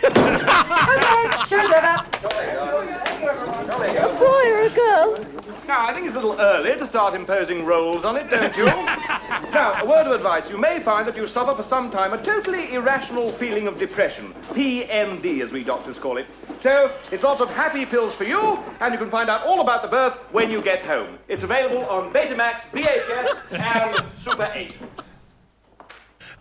Speaker 13: A boy or a girl?
Speaker 12: Now, I think it's a little early to start imposing roles on it, don't you? Now, a word of advice. You may find that you suffer for some time a totally irrational feeling of depression. PMD, as we doctors call it. So, it's lots of happy pills for you, and you can find out all about the birth when you get home. It's available on Betamax, VHS, and Super 8.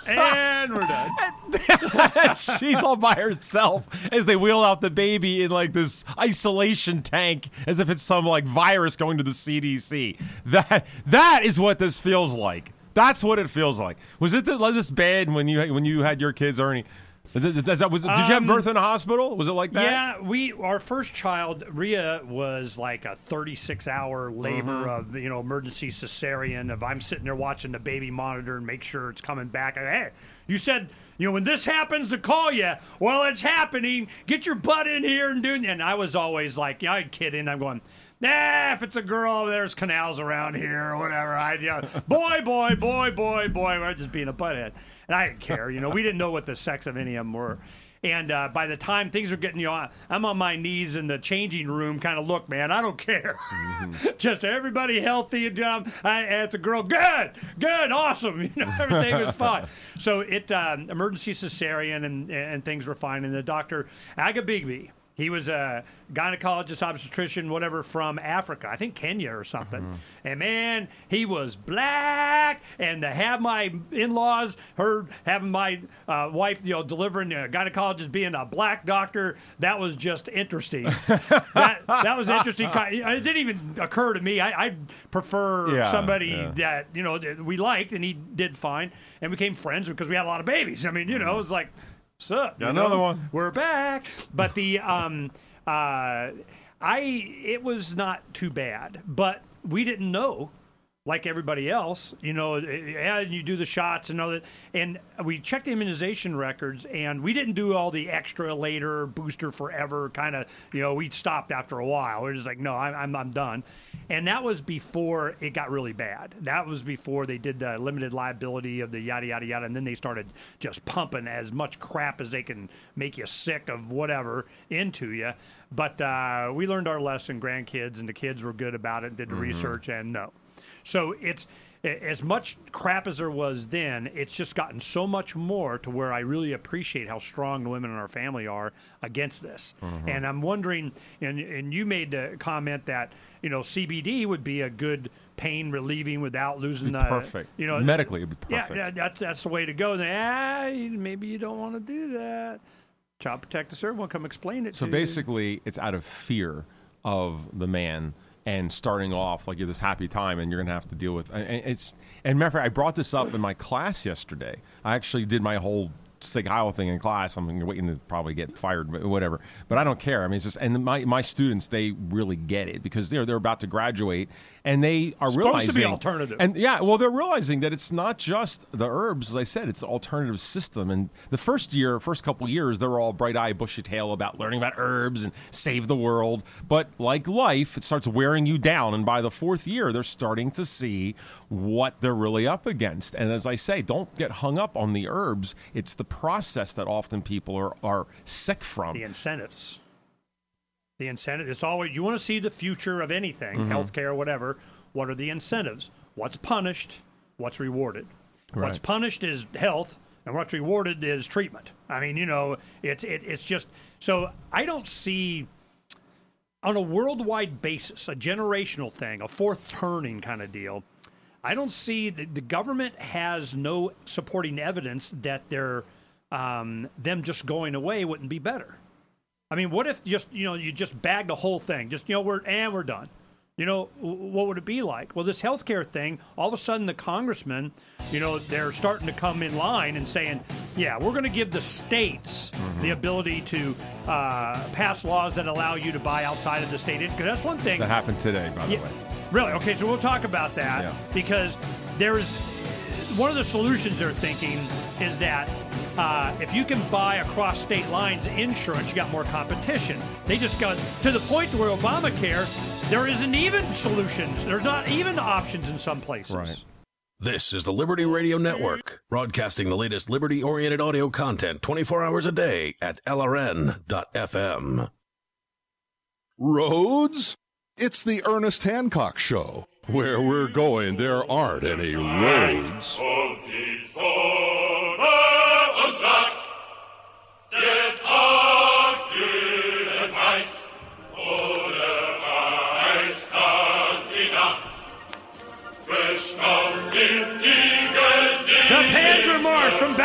Speaker 3: And we're done.
Speaker 4: She's all by herself as they wheel out the baby in like this isolation tank as if it's some like virus going to the CDC. That is what this feels like. That's what it feels like. Was it this bad when you had your kids, Ernie? Did you have birth in a hospital? Was it like that?
Speaker 3: Yeah, our first child, Rhea, was like a 36-hour labor of emergency cesarean. If I'm sitting there watching the baby monitor and make sure it's coming back, hey, you said when this happens to call you. Well, it's happening. Get your butt in here and do. And I was always like, I'm kidding. I'm going, nah, if it's a girl, there's canals around here or whatever. Boy. We're just being a butthead. And I didn't care. We didn't know what the sex of any of them were. And by the time things are getting, I'm on my knees in the changing room kind of look, man, I don't care. Just everybody healthy. And it's a girl. Good, awesome. Everything was fine. So emergency cesarean and things were fine. And the doctor, Agabigbi, he was a gynecologist, obstetrician, whatever, from Africa. I think Kenya or something. And, man, he was black. And to have my in-laws, having my wife, delivering a gynecologist being a black doctor, that was just interesting. that was interesting. It didn't even occur to me. I prefer somebody that, we liked, and he did fine. And became friends because we had a lot of babies. I mean, it was like... Sup,
Speaker 4: got another one.
Speaker 3: We're back. But it was not too bad. But we didn't know, like everybody else, you do the shots and all that. And we checked the immunization records, and we didn't do all the extra later, booster forever kind of, we stopped after a while. We're just like, no, I'm done. And that was before it got really bad. That was before they did the limited liability of the yada, yada, yada. And then they started just pumping as much crap as they can make you sick of whatever into you. But we learned our lesson, grandkids, and the kids were good about it, did the research, and no. So it's as much crap as there was then, it's just gotten so much more to where I really appreciate how strong the women in our family are against this. And I'm wondering, and you made the comment that, CBD would be a good pain relieving without losing the...
Speaker 4: Perfect. Medically, it would be perfect.
Speaker 3: Yeah, that's the way to go. Maybe you don't want to do that. Child Protective Service won't come explain it to you.
Speaker 4: So basically, it's out of fear of the man and starting off like you're this happy time, and you're going to have to deal with and matter of fact, I brought this up in my class yesterday. I actually did my whole Sig Heil thing in class. I'm waiting to probably get fired, but whatever. But I don't care. I mean, it's just, and my students, they really get it because they're about to graduate, and they are realizing
Speaker 3: supposed to be alternative.
Speaker 4: And they're realizing that it's not just the herbs, as I said, it's the alternative system. And the first couple years, they're all bright-eyed, bushy-tail about learning about herbs and save the world. But like life, it starts wearing you down, and by the fourth year, they're starting to see what they're really up against. And as I say, don't get hung up on the herbs. It's the process that often people are sick from.
Speaker 3: The incentives. It's always, you want to see the future of anything, healthcare, whatever. What are the incentives? What's punished? What's rewarded? Right. What's punished is health, and what's rewarded is treatment. I mean, it's just, so I don't see, on a worldwide basis, a generational thing, a fourth turning kind of deal, I don't see the government has no supporting evidence that they're them just going away wouldn't be better. I mean, what if you just bag the whole thing? Just we're done. What would it be like? Well, this healthcare thing, all of a sudden the congressmen, they're starting to come in line and saying, yeah, we're going to give the states the ability to pass laws that allow you to buy outside of the state. Because that's one thing.
Speaker 4: That happened today, by the way.
Speaker 3: Really? Okay, so we'll talk about that because there's one of the solutions they're thinking is that if you can buy across state lines insurance, you got more competition. They just got to the point where Obamacare, there isn't even solutions. There's not even options in some places.
Speaker 4: Right.
Speaker 6: This is the Liberty Radio Network, broadcasting the latest liberty-oriented audio content 24 hours a day at LRN.FM.
Speaker 1: Roads? It's the Ernest Hancock Show. Where we're going, there aren't any roads.
Speaker 3: The Panzer March from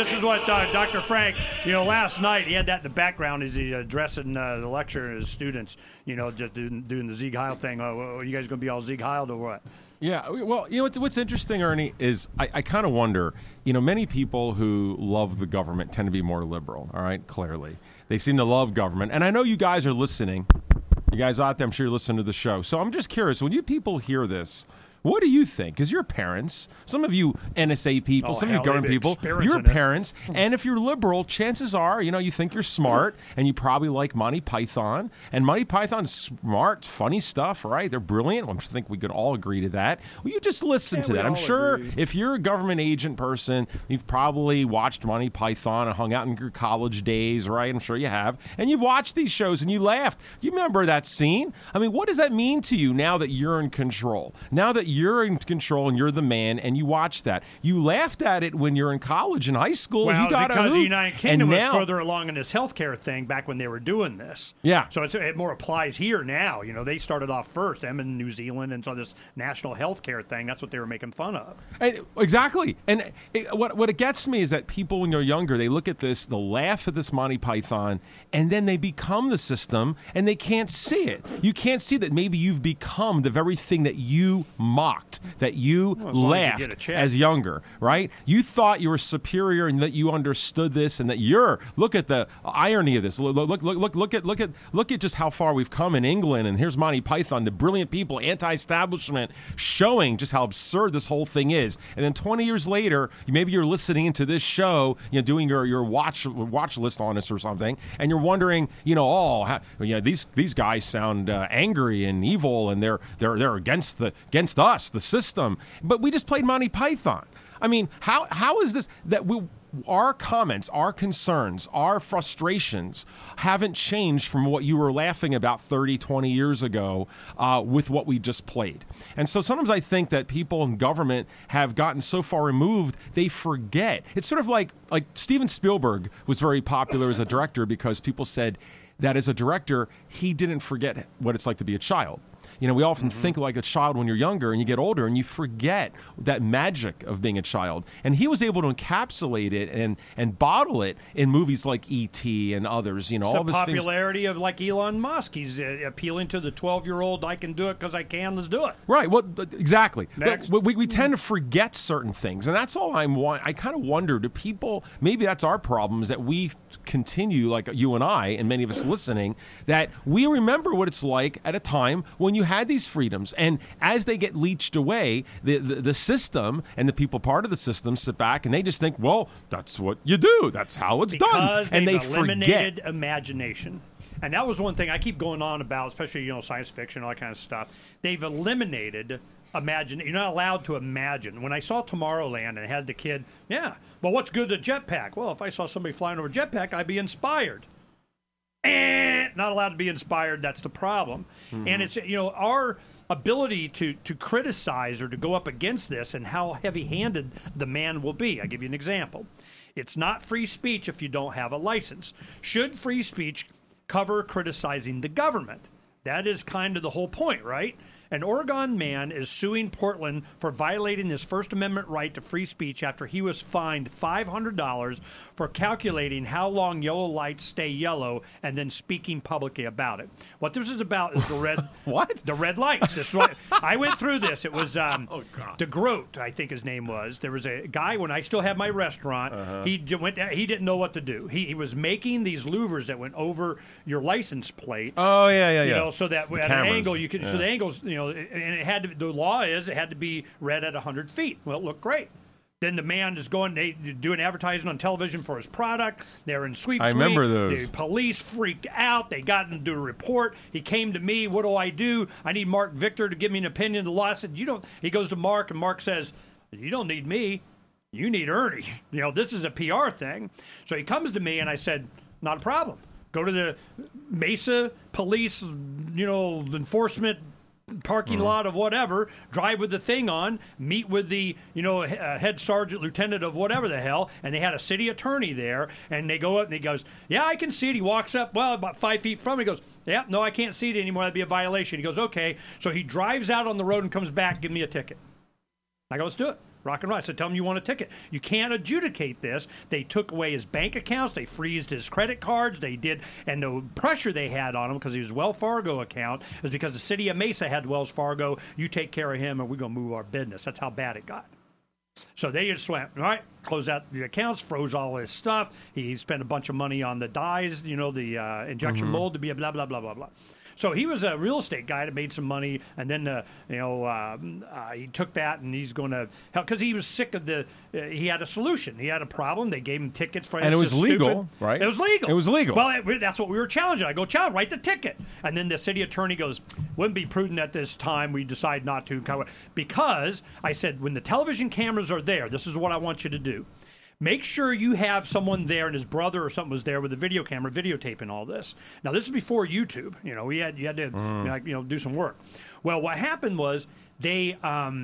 Speaker 3: this is what Dr. Frank, last night he had that in the background as he addressing the lecture to his students, just doing the Sieg Heil thing. Oh, you guys going to be all Sieg Heiled or what?
Speaker 4: Yeah, well, what's interesting, Ernie, is I kind of wonder, many people who love the government tend to be more liberal, all right, clearly. They seem to love government. And I know you guys are listening. You guys out there, I'm sure you're listening to the show. So I'm just curious, when you people hear this, what do you think? Because you're parents, some of you NSA people, some of you government people, you're parents, and if you're liberal, chances are, you think you're smart, and you probably like Monty Python, and Monty Python's smart, funny stuff, right? They're brilliant. I think we could all agree to that. Well, you just listen to that. I'm sure if you're a government agent person, you've probably watched Monty Python and hung out in your college days, right? I'm sure you have, and you've watched these shows, and you laughed. Do you remember that scene? I mean, what does that mean to you now that you're in control? Now that you're in control and you're the man and you watch that. You laughed at it when you're in college and high school.
Speaker 3: Well,
Speaker 4: you got
Speaker 3: because the United Kingdom was
Speaker 4: now,
Speaker 3: further along in this healthcare thing back when they were doing this.
Speaker 4: Yeah.
Speaker 3: So it more applies here now. They started off first, them in New Zealand, and so this national healthcare thing, that's what they were making fun of.
Speaker 4: Exactly. And what it gets me is that people, when they're younger, they look at this, they'll laugh at this Monty Python, and then they become the system, and they can't see it. You can't see that maybe you've become the very thing that you mocked, that you laughed as younger, right? You thought you were superior and that you understood this, and that look at the irony of this. Look at just how far we've come in England, and here's Monty Python, the brilliant people, anti-establishment, showing just how absurd this whole thing is. And then 20 years later, maybe you're listening into this show, doing your watch list on us or something, and you're wondering, these guys sound angry and evil, and they're against us, the system. But we just played Monty Python. I mean, how is this that our comments, our concerns, our frustrations haven't changed from what you were laughing about 30, 20 years ago with what we just played? And so sometimes I think that people in government have gotten so far removed, they forget. It's sort of like Steven Spielberg was very popular as a director because people said that as a director, he didn't forget what it's like to be a child. We often think like a child when you're younger, and you get older and you forget that magic of being a child. And he was able to encapsulate it and bottle it in movies like E.T. and others.
Speaker 3: It's
Speaker 4: all
Speaker 3: the
Speaker 4: these
Speaker 3: popularity of like Elon Musk. He's appealing to the 12-year-old, I can do it because I can, let's do it.
Speaker 4: Right, well, exactly.
Speaker 3: Next.
Speaker 4: But we tend to forget certain things, and that's all I kind of wonder, do people, maybe that's our problem, is that we continue, like you and I, and many of us listening, that we remember what it's like at a time when you had these freedoms, and as they get leached away, the system and the people part of the system sit back and they just think, well, that's what you do, that's how it's done, and they
Speaker 3: eliminated
Speaker 4: forget
Speaker 3: imagination. And that was one thing I keep going on about, especially science fiction, all that kind of stuff. They've eliminated imagine. You're not allowed to imagine. When I saw Tomorrowland and had the kid, well, what's good at jetpack? Well, if I saw somebody flying over a jetpack, I'd be inspired. Not allowed to be inspired. That's the problem. Mm-hmm. And it's our ability to criticize or to go up against this and how heavy-handed the man will be. I'll give you an example. It's not free speech if you don't have a license. Should free speech cover criticizing the government? That is kind of the whole point, right? An Oregon man is suing Portland for violating his First Amendment right to free speech after he was fined $500 for calculating how long yellow lights stay yellow and then speaking publicly about it. What this is about is the red the red lights. This right. I went through this. It was DeGroat, I think his name was. There was a guy when I still had my restaurant. He didn't know what to do. He was making these louvers that went over your license plate.
Speaker 4: Oh yeah.
Speaker 3: So that at an angle you could. So the angles, and it had to. The law is it had to be read at 100 feet. Well, it looked great. Then the man is doing advertising on television for his product. They're in sweep.
Speaker 4: I remember those.
Speaker 3: The police freaked out. They got him to do a report. He came to me. What do I do? I need Mark Victor to give me an opinion. The law, I said, you don't. He goes to Mark, and Mark says, you don't need me. You need Ernie. This is a PR thing. So he comes to me, and I said, not a problem. Go to the Mesa police, enforcement parking lot of whatever, drive with the thing on, meet with the, head sergeant, lieutenant of whatever the hell, and they had a city attorney there, and they go up and he goes, yeah, I can see it. He walks up, about 5 feet from me, he goes, yeah, no, I can't see it anymore. That'd be a violation. He goes, okay. So he drives out on the road and comes back, give me a ticket. I go, let's do it. Rock and roll. I said, tell him you want a ticket. You can't adjudicate this. They took away his bank accounts. They freezed his credit cards. They did. And the pressure they had on him, because he was Wells Fargo account, is because the city of Mesa had Wells Fargo. You take care of him, and we're going to move our business. That's how bad it got. So they just went, all right, closed out the accounts, froze all his stuff. He spent a bunch of money on the dyes, the injection mold to be a blah, blah, blah, blah, blah. So he was a real estate guy that made some money, and then he took that and he's going to help because he was sick of he had a solution. He had a problem. They gave him tickets for it.
Speaker 4: And it was legal, right?
Speaker 3: It was legal.
Speaker 4: It was legal.
Speaker 3: Well, that's what we were challenging. I go, child, write the ticket. And then the city attorney goes, wouldn't be prudent at this time. We decide not to. Because I said, when the television cameras are there, this is what I want you to do. Make sure you have someone there, and his brother or something was there with a video camera videotaping all this. Now, this is before YouTube. You had to do some work. Well, what happened was they,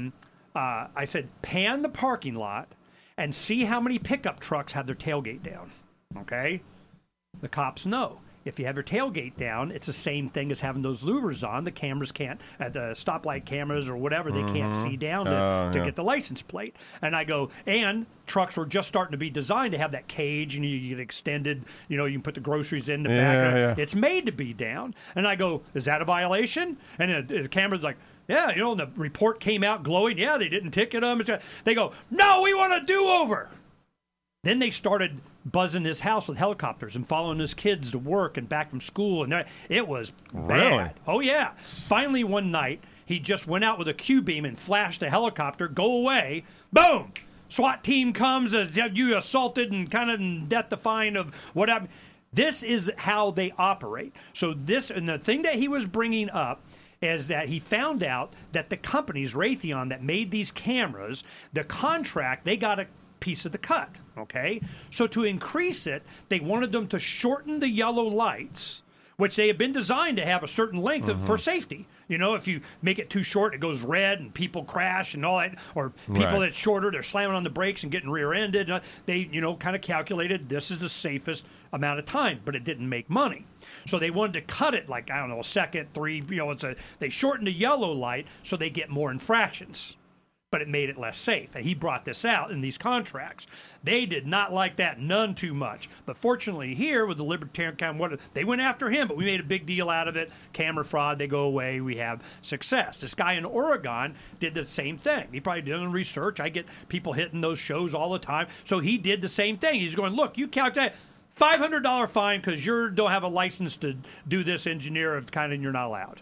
Speaker 3: I said, pan the parking lot and see how many pickup trucks have their tailgate down. Okay? The cops know. If you have your tailgate down, it's the same thing as having those louvers on. The cameras can't, the stoplight cameras or whatever, they can't see down to get the license plate. And I go, and trucks were just starting to be designed to have that cage, and you get extended, you can put the groceries in the back.
Speaker 4: Yeah.
Speaker 3: It's made to be down. And I go, is that a violation? And the camera's like, yeah, and the report came out glowing. Yeah, they didn't ticket them. They go, no, we want a do-over. Then they started buzzing his house with helicopters and following his kids to work and back from school. And it was bad.
Speaker 4: Really?
Speaker 3: Oh, yeah. Finally, one night, he just went out with a Q-beam and flashed a helicopter, go away, boom! SWAT team comes, you assaulted and kind of death-defying of what happened. This is how they operate. So and the thing that he was bringing up is that he found out that the companies, Raytheon, that made these cameras, the contract, they got a piece of the cut, okay? So to increase it, they wanted them to shorten the yellow lights, which they have been designed to have a certain length for safety. If you make it too short, it goes red and people crash and all that. Or people that's shorter, they're slamming on the brakes and getting rear-ended. They, kind of calculated this is the safest amount of time, but it didn't make money. So they wanted to cut it like, I don't know, a second, 3, they shortened the yellow light so they get more infractions. But it made it less safe. And he brought this out in these contracts. They did not like that, none too much. But fortunately here with the Libertarian camera, they went after him, but we made a big deal out of it. Camera fraud, they go away, we have success. This guy in Oregon did the same thing. He probably did research. I get people hitting those shows all the time. So he did the same thing. He's going, look, you calculate $500 fine because you don't have a license to do this engineer of the kind and you're not allowed.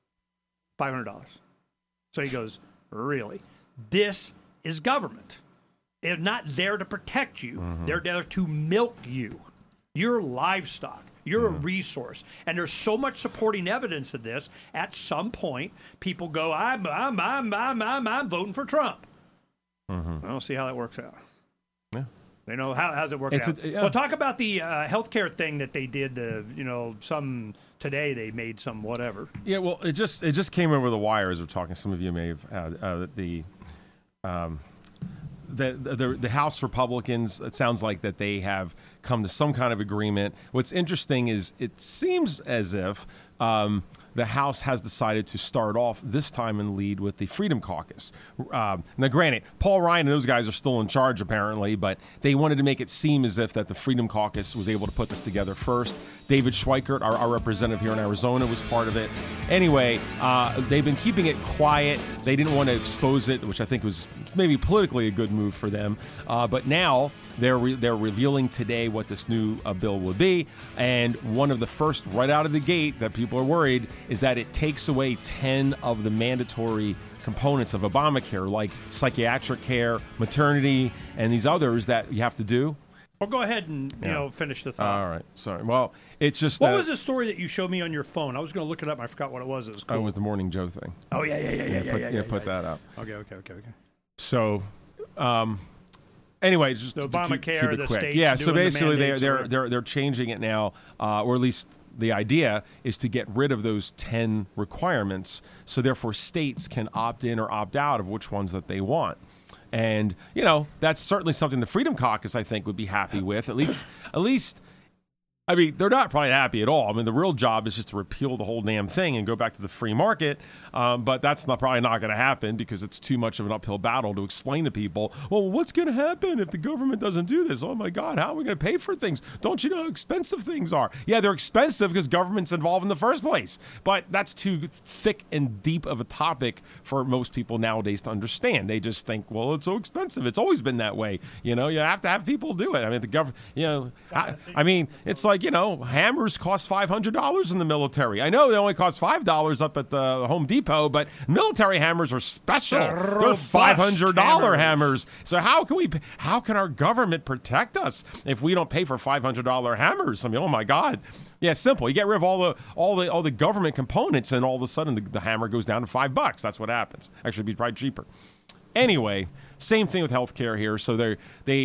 Speaker 3: $500. So he goes, really? This is government. They're not there to protect you. They're there to milk you. You're livestock. You're a resource. And there's so much supporting evidence of this. At some point, people go, I'm voting for Trump. I don't see how that works out.
Speaker 4: Yeah.
Speaker 3: How's it work out? Well, talk about the healthcare thing that they did. Some today they made some whatever.
Speaker 4: Yeah, well, it just came over the wire as we're talking. Some of you may have had the House Republicans. It sounds like that they have come to some kind of agreement. What's interesting is it seems as if the House has decided to start off this time and lead with the Freedom Caucus. Now, granted, Paul Ryan and those guys are still in charge apparently, but they wanted to make it seem as if that the Freedom Caucus was able to put this together first. David Schweikert, our representative here in Arizona, was part of it. Anyway, they've been keeping it quiet. They didn't want to expose it, which I think was maybe politically a good move for them. But now they're revealing today what this new bill will be. And one of the first, right out of the gate, that people are worried is that it takes away 10 of the mandatory components of Obamacare, like psychiatric care, maternity, and these others that you have to do.
Speaker 3: Well, go ahead and finish the thought.
Speaker 4: All right. Sorry. Well, it's just
Speaker 3: what was the story that you showed me on your phone? I was going to look it up. And I forgot what it was. It was cool.
Speaker 4: Oh, it was the Morning Joe thing.
Speaker 3: Oh yeah.
Speaker 4: Put that up.
Speaker 3: Okay.
Speaker 4: So, anyway, just
Speaker 3: Obamacare,
Speaker 4: keep it
Speaker 3: the
Speaker 4: quick.
Speaker 3: states.
Speaker 4: Yeah. So basically,
Speaker 3: the
Speaker 4: they're changing it now, or at least the idea is to get rid of those 10 requirements. So therefore, states can opt in or opt out of which ones that they want. And, that's certainly something the Freedom Caucus, I think, would be happy with. At least I mean, they're not probably happy at all. I mean, the real job is just to repeal the whole damn thing and go back to the free market. But that's probably not going to happen because it's too much of an uphill battle to explain to people, well, what's going to happen if the government doesn't do this? Oh, my God, how are we going to pay for things? Don't you know how expensive things are? Yeah, they're expensive because government's involved in the first place. But that's too thick and deep of a topic for most people nowadays to understand. They just think, well, it's so expensive. It's always been that way. You know, you have to have people do it. I mean, the government, you know, I mean, it's like, you know, hammers cost $500 in the military. I know they only cost $5 up at the Home Depot, but military hammers are special. They're $500 hammers. So how can our government protect us if we don't pay for $500 hammers? I mean, oh my God. Yeah, simple. You get rid of all the government components, and all of a sudden the hammer goes down to $5. That's what happens. Actually, it'd be probably cheaper. Anyway, same thing with healthcare here. So they're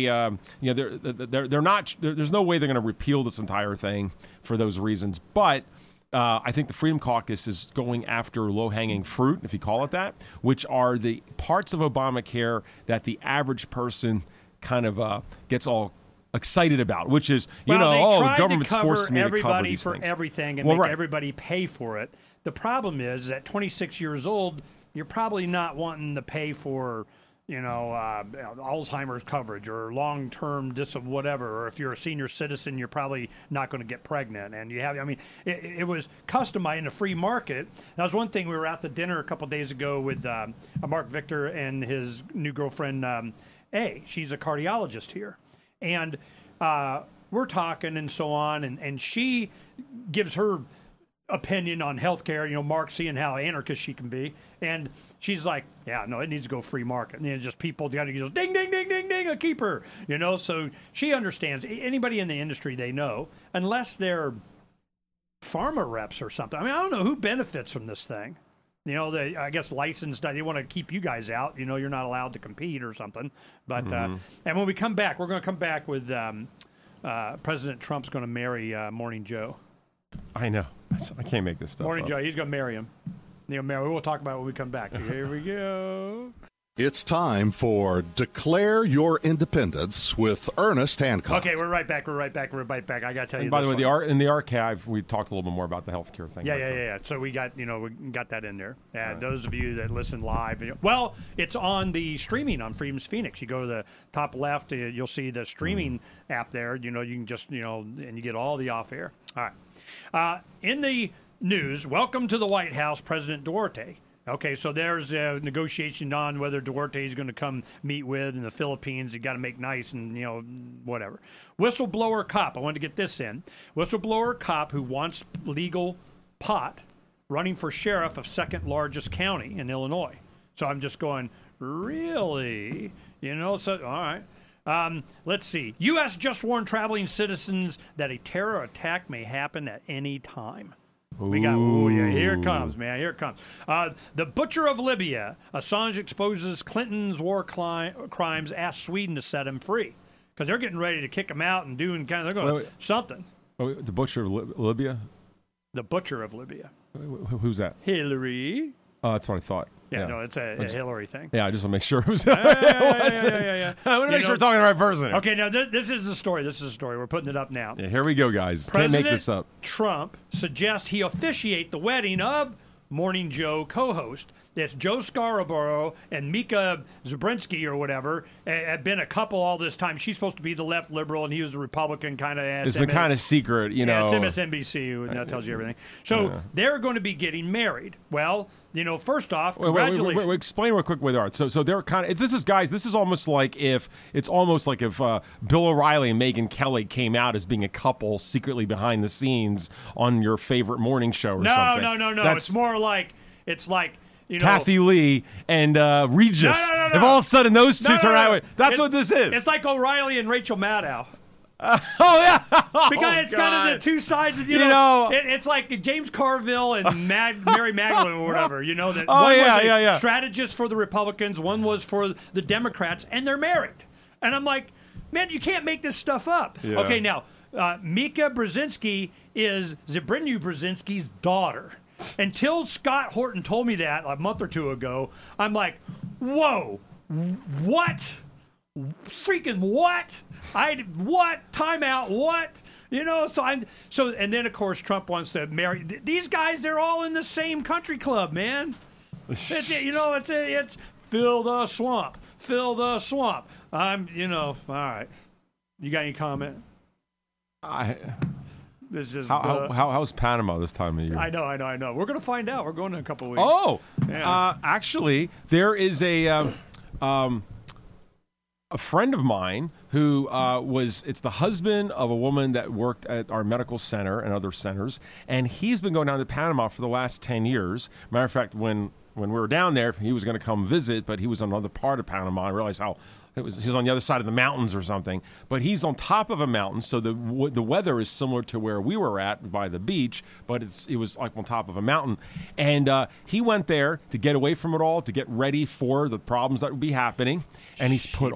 Speaker 4: not. There's no way they're going to repeal this entire thing for those reasons. But I think the Freedom Caucus is going after low-hanging fruit, if you call it that, which are the parts of Obamacare that the average person kind of gets all excited about, which is, the government's forcing me to cover these
Speaker 3: for
Speaker 4: things.
Speaker 3: Everything and make everybody pay for it. The problem is, at 26 years old, you're probably not wanting to pay for, Alzheimer's coverage or long-term whatever. Or if you're a senior citizen, you're probably not going to get pregnant. And it was customized in a free market. That was one thing. We were out to dinner a couple of days ago with Mark Victor and his new girlfriend, A. She's a cardiologist here. And we're talking and so on, and she gives her opinion on healthcare. Mark seeing how anarchist she can be, and she's like, "Yeah, no, it needs to go free market." And just people got to go ding, ding, ding, ding, ding, a keeper. So she understands. Anybody in the industry, they know, unless they're pharma reps or something. I mean, I don't know who benefits from this thing. I guess licensed, they want to keep you guys out. You're not allowed to compete or something. But and when we come back, we're going to come back with President Trump's going to marry Morning Joe.
Speaker 4: I know. I can't make this stuff
Speaker 3: Morning
Speaker 4: up.
Speaker 3: Joe, he's going to marry him. We'll talk about it when we come back. Here we go.
Speaker 1: It's time for Declare Your Independence with Ernest Hancock.
Speaker 3: Okay, we're right back. I got to tell you.
Speaker 4: And by the way, in the archive, we talked a little bit more about the healthcare thing.
Speaker 3: Yeah. So we got that in there. Those of you that listen live, well, it's on the streaming on Freedom's Phoenix. You go to the top left, you'll see the streaming app there. You can just and you get all the off air. All right. In the news, welcome to the White House, President Duarte. Okay, so there's a negotiation on whether Duarte is going to come meet with in the Philippines. You got to make nice and, whatever. Whistleblower cop. I wanted to get this in. Whistleblower cop who wants legal pot running for sheriff of second largest county in Illinois. So I'm just going, really? So, all right. Let's see. U.S. just warned traveling citizens that a terror attack may happen at any time. We got, here it comes, man. Here it comes. The Butcher of Libya. Assange exposes Clinton's war crimes, asks Sweden to set him free. Because they're getting ready to kick him out and doing they're going something.
Speaker 4: The Butcher of Libya?
Speaker 3: The Butcher of Libya.
Speaker 4: Who's that?
Speaker 3: Hillary.
Speaker 4: Oh, that's what I thought.
Speaker 3: Yeah, no, it's a Hillary thing.
Speaker 4: Yeah, I just want to make sure it was.
Speaker 3: Yeah.
Speaker 4: I want to make sure we're talking the right person.
Speaker 3: Okay, now this is the story. We're putting it up now.
Speaker 4: Yeah, here we go, guys.
Speaker 3: President
Speaker 4: Can't make this up.
Speaker 3: Trump suggests he officiate the wedding of Morning Joe co-host. It's Joe Scarborough and Mika Zabrinsky or whatever had been a couple all this time. She's supposed to be the left liberal, and he was the Republican kind of.
Speaker 4: It's been kind of secret,
Speaker 3: Yeah, it's MSNBC, and that tells you everything. So they're going to be getting married. Well, first off, congratulations.
Speaker 4: Wait, explain real quick where they are. So they're kind of. This is almost like if Bill O'Reilly and Megyn Kelly came out as being a couple secretly behind the scenes on your favorite morning show or something.
Speaker 3: No. It's more like
Speaker 4: Kathy Lee and Regis. No. If all of a sudden those two turn out, that's what this is.
Speaker 3: It's like O'Reilly and Rachel Maddow.
Speaker 4: Oh yeah,
Speaker 3: because it's kind of the two sides. It's like James Carville and Mary Magdalene or whatever. That one was a strategist for the Republicans, one was for the Democrats, and they're married. And I'm like, man, you can't make this stuff up. Yeah. Okay, now Mika Brzezinski is Zbigniew Brzezinski's daughter. Until Scott Horton told me that a month or two ago, I'm like, whoa, what? Freaking what? What? Time out, what? And then of course Trump wants to marry these guys. They're all in the same country club, man. It's fill the swamp. All right. You got any comment? This is
Speaker 4: how's Panama this time of year?
Speaker 3: I know. We're going to find out. We're going in a couple of weeks.
Speaker 4: Oh,
Speaker 3: yeah.
Speaker 4: Actually, there is a friend of mine who it's the husband of a woman that worked at our medical center and other centers, and he's been going down to Panama for the last 10 years. Matter of fact, when we were down there, he was going to come visit, but he was on another part of Panama. I realized how he's on the other side of the mountains or something, but he's on top of a mountain, so the weather is similar to where we were at by the beach, but it was like on top of a mountain. And he went there to get away from it all, to get ready for the problems that would be happening. And he put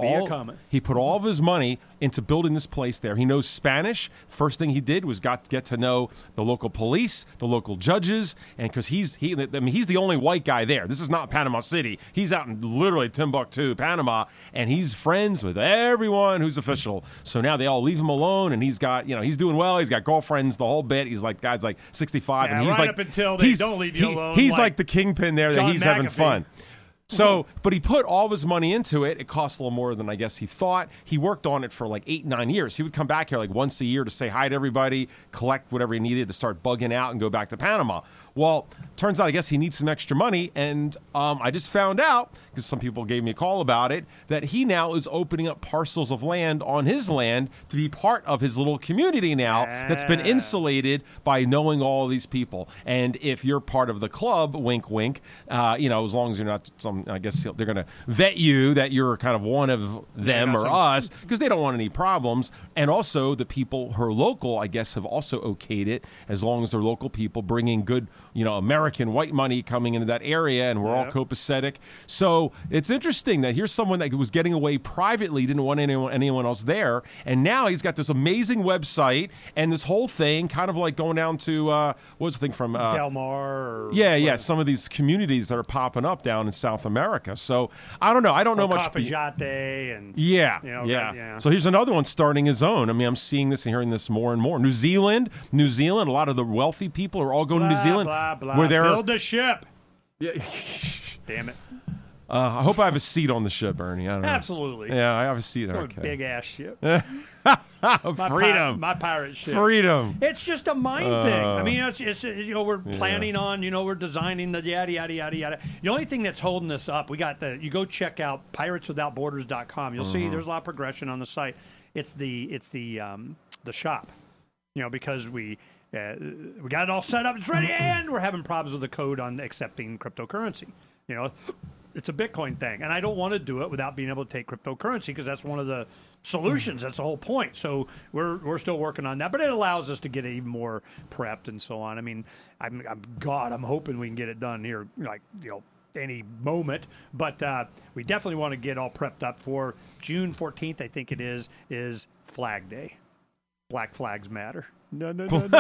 Speaker 4: all of his money into building this place there. He knows Spanish. First thing he did was get to know the local police, the local judges, and because he's the only white guy there. This is not Panama City. He's out in literally Timbuktu, Panama, and he's friends with everyone who's official. So now they all leave him alone, and he's got, he's doing well. He's got girlfriends, the whole bit. He's like, guy's like 65, and he's
Speaker 3: right
Speaker 4: like,
Speaker 3: up until they don't leave you alone.
Speaker 4: He's like the kingpin there, that he's having fun. So, but he put all of his money into it. It cost a little more than I guess he thought. He worked on it for like 8-9 years. He would come back here like once a year to say hi to everybody, collect whatever he needed to start bugging out and go back to Panama. Well, turns out I guess he needs some extra money, and I just found out, because some people gave me a call about it, that he now is opening up parcels of land on his land to be part of his little community now that's been insulated by knowing all these people. And if you're part of the club, wink, wink, as long as you're not I guess they're going to vet you that you're kind of one of them or us, because they don't want any problems. And also the people who are local, I guess, have also okayed it, as long as they're local people bringing good, American white money coming into that area, and we're all copacetic. So it's interesting that here's someone that was getting away privately, didn't want anyone else there, and now he's got this amazing website and this whole thing, kind of like going down to what's the thing from
Speaker 3: Del Mar?
Speaker 4: Some of these communities that are popping up down in South America. So I don't know. I don't know much.
Speaker 3: Cafayate and
Speaker 4: yeah. So here's another one starting his own. I mean, I'm seeing this and hearing this more and more. New Zealand. A lot of the wealthy people are all going to New Zealand.
Speaker 3: Where they're build the ship.
Speaker 4: Yeah.
Speaker 3: Damn it.
Speaker 4: I hope I have a seat on the ship, Ernie. I don't know.
Speaker 3: Absolutely.
Speaker 4: Yeah, I have a seat. Okay.
Speaker 3: Big ass ship.
Speaker 4: Freedom.
Speaker 3: My pirate ship.
Speaker 4: Freedom.
Speaker 3: It's just a mind thing. I mean, it's we're planning on, we're designing the yada yada yada yada. The only thing that's holding us up, you go check out pirateswithoutborders.com. You'll see there's a lot of progression on the site. It's the shop. Because we got it all set up, it's ready, and we're having problems with the code on accepting cryptocurrency. It's a Bitcoin thing, and I don't want to do it without being able to take cryptocurrency, because that's one of the solutions. That's the whole point. So we're still working on that, but it allows us to get even more prepped and so on. I mean, I'm hoping we can get it done here, any moment, but we definitely want to get all prepped up for June 14th. I think it is Flag Day. Black Flags Matter. No.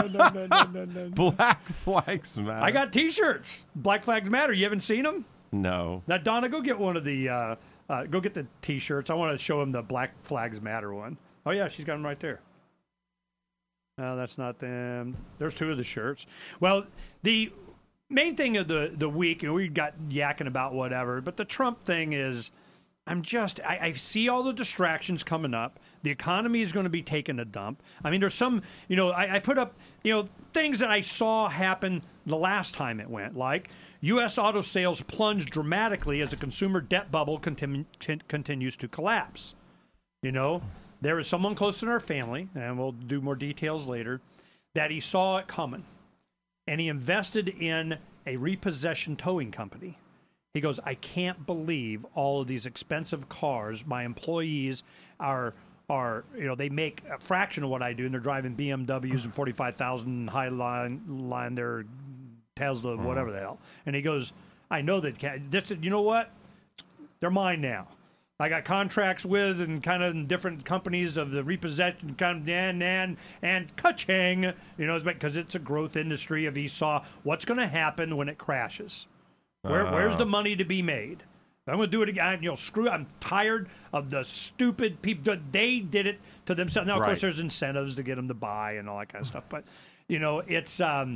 Speaker 4: Black Flags Matter.
Speaker 3: I got T-shirts. Black Flags Matter. You haven't seen them?
Speaker 4: No.
Speaker 3: Now, Donna, go get one of the go get the T-shirts. I want to show them the Black Flags Matter one. Oh yeah, she's got them right there. No, that's not them. There's two of the shirts. Well, the main thing of the week, we got yakking about whatever, but the Trump thing is, I see all the distractions coming up. The economy is going to be taking a dump. I mean, there's some, I put up, things that I saw happen the last time it went, like U.S. auto sales plunged dramatically as the consumer debt bubble continues to collapse. There is someone close in our family, and we'll do more details later, that he saw it coming, and he invested in a repossession towing company. He goes, I can't believe all of these expensive cars. My employees are they make a fraction of what I do, and they're driving BMWs and 45,000 Highline, their Tesla, whatever the hell. And he goes, I know that. You know what? They're mine now. I got contracts with and kind of different companies of the repossession kind of and ka-ching, because it's a growth industry. He saw what's going to happen when it crashes. Where's the money to be made? I'm going to do it again. Screw it. I'm tired of the stupid people. They did it to themselves. Now, of course, there's incentives to get them to buy and all that kind of stuff. But, it's,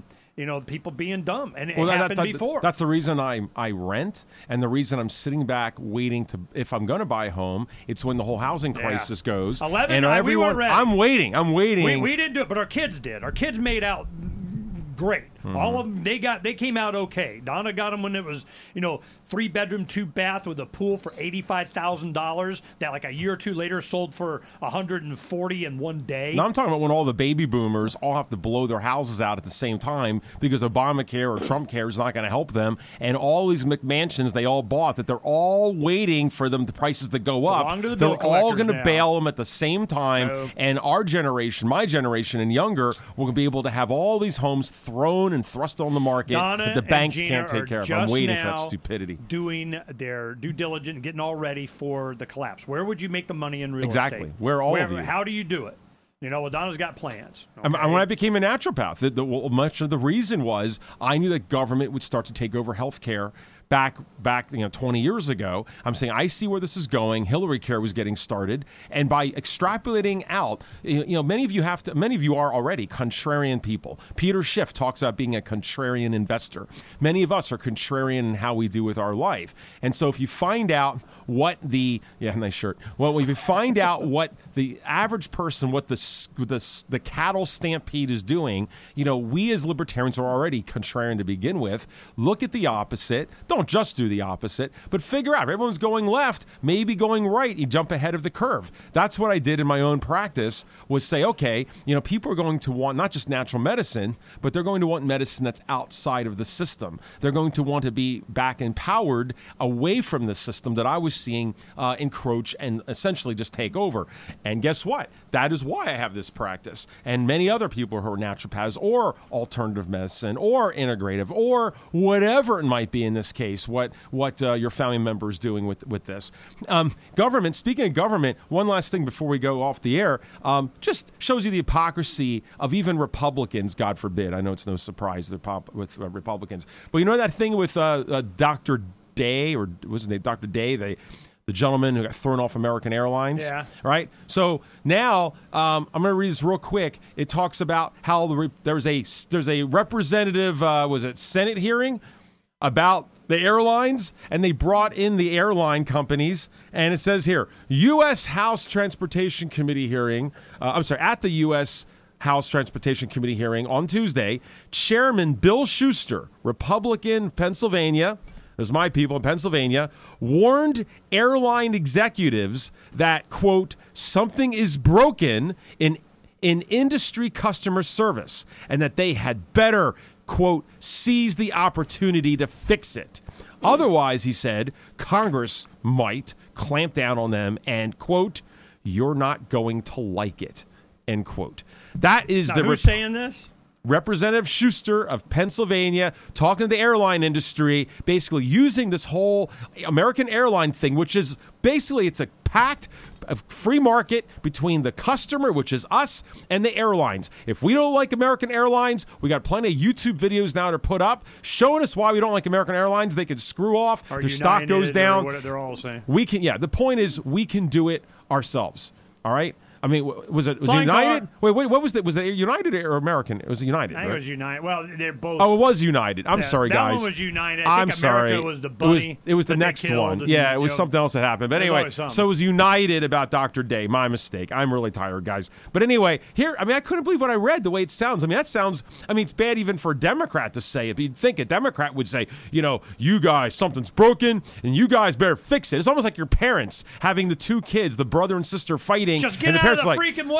Speaker 3: people being dumb. And it happened before.
Speaker 4: That's the reason I rent, and the reason I'm sitting back waiting to, if I'm going to buy a home, it's when the whole housing crisis goes.
Speaker 3: 11,
Speaker 4: and
Speaker 3: we weren't ready.
Speaker 4: I'm waiting.
Speaker 3: We didn't do it, but our kids did. Our kids made out great. All of them, they came out okay. Donna got them when it was, 3-bedroom, 2-bath with a pool for $85,000 that like a year or two later sold for $140 in one day.
Speaker 4: Now I'm talking about when all the baby boomers all have to blow their houses out at the same time because Obamacare or Trump care is not going to help them, and all these McMansions they all bought that they're all waiting for the prices to go up. They're all going to bail them at the same time, and our generation, my generation and younger, will be able to have all these homes thrown and thrust on the market that the banks can't take care of. I'm waiting for that stupidity.
Speaker 3: Doing their due diligence and getting all ready for the collapse. Where would you make the money in real
Speaker 4: estate?
Speaker 3: Exactly.
Speaker 4: Where all of you?
Speaker 3: How do you do it? Donna's got plans. Okay?
Speaker 4: When I became a naturopath, much of the reason was I knew that government would start to take over health care. Back 20 years ago, I'm saying I see where this is going. Hillary Care was getting started, and by extrapolating out, many of you are already contrarian people. Peter Schiff talks about being a contrarian investor. Many of us are contrarian in how we do with our life, and so if you find out what the nice shirt. Well, if you find out what the average person, what the cattle stampede is doing, we as libertarians are already contrarian to begin with. Look at the opposite. Don't just do the opposite, but figure out if everyone's going left, maybe going right. You jump ahead of the curve. That's what I did in my own practice. Was say, okay, people are going to want not just natural medicine, but they're going to want medicine that's outside of the system. They're going to want to be back empowered away from the system that I was seeing encroach and essentially just take over. And guess what? That is why I have this practice. And many other people who are naturopaths or alternative medicine or integrative or whatever it might be in this case, what your family member is doing with this. Government, speaking of government, one last thing before we go off the air, just shows you the hypocrisy of even Republicans, God forbid. I know it's no surprise with Republicans. But that thing with Dr. Day, or was his name Dr. Day, the gentleman who got thrown off American Airlines?
Speaker 3: Yeah.
Speaker 4: Right? So now I'm going to read this real quick. It talks about how there's a representative, Senate hearing about the airlines, and they brought in the airline companies, and it says here, U.S. House Transportation Committee hearing, at the U.S. House Transportation Committee hearing on Tuesday, Chairman Bill Schuster, Republican, Pennsylvania, there's my people in Pennsylvania, warned airline executives that, quote, something is broken in industry customer service, and that they had better, quote, seize the opportunity to fix it. Otherwise, he said, Congress might clamp down on them and, quote, you're not going to like it, end quote. That is
Speaker 3: who's saying this?
Speaker 4: Representative Schuster of Pennsylvania talking to the airline industry, basically using this whole American airline thing, which is basically it's a pact of free market between the customer, which is us, and the airlines. If we don't like American Airlines, we got plenty of YouTube videos now to put up showing us why we don't like American Airlines. They can screw off. Their stock goes down.
Speaker 3: What they're all saying.
Speaker 4: We can, the point is we can do it ourselves. All right? I mean, was it United? Wait, what was it? Was it United or American? It was United.
Speaker 3: I think it was United. Well, they're both.
Speaker 4: Oh, it was United. I'm sorry, guys.
Speaker 3: That one was United. I think America was the bunny.
Speaker 4: It was the next one. Yeah, it was something else that happened. But anyway, so it was United about Dr. Day. My mistake. I'm really tired, guys. But anyway, here, I couldn't believe what I read, the way it sounds. That sounds, it's bad even for a Democrat to say it. But you'd think a Democrat would say, you guys, something's broken, and you guys better fix it. It's almost like your parents having the two kids, the brother and sister fighting.
Speaker 3: Just get
Speaker 4: and the
Speaker 3: out
Speaker 4: parents
Speaker 3: of the
Speaker 4: like,
Speaker 3: freaking way.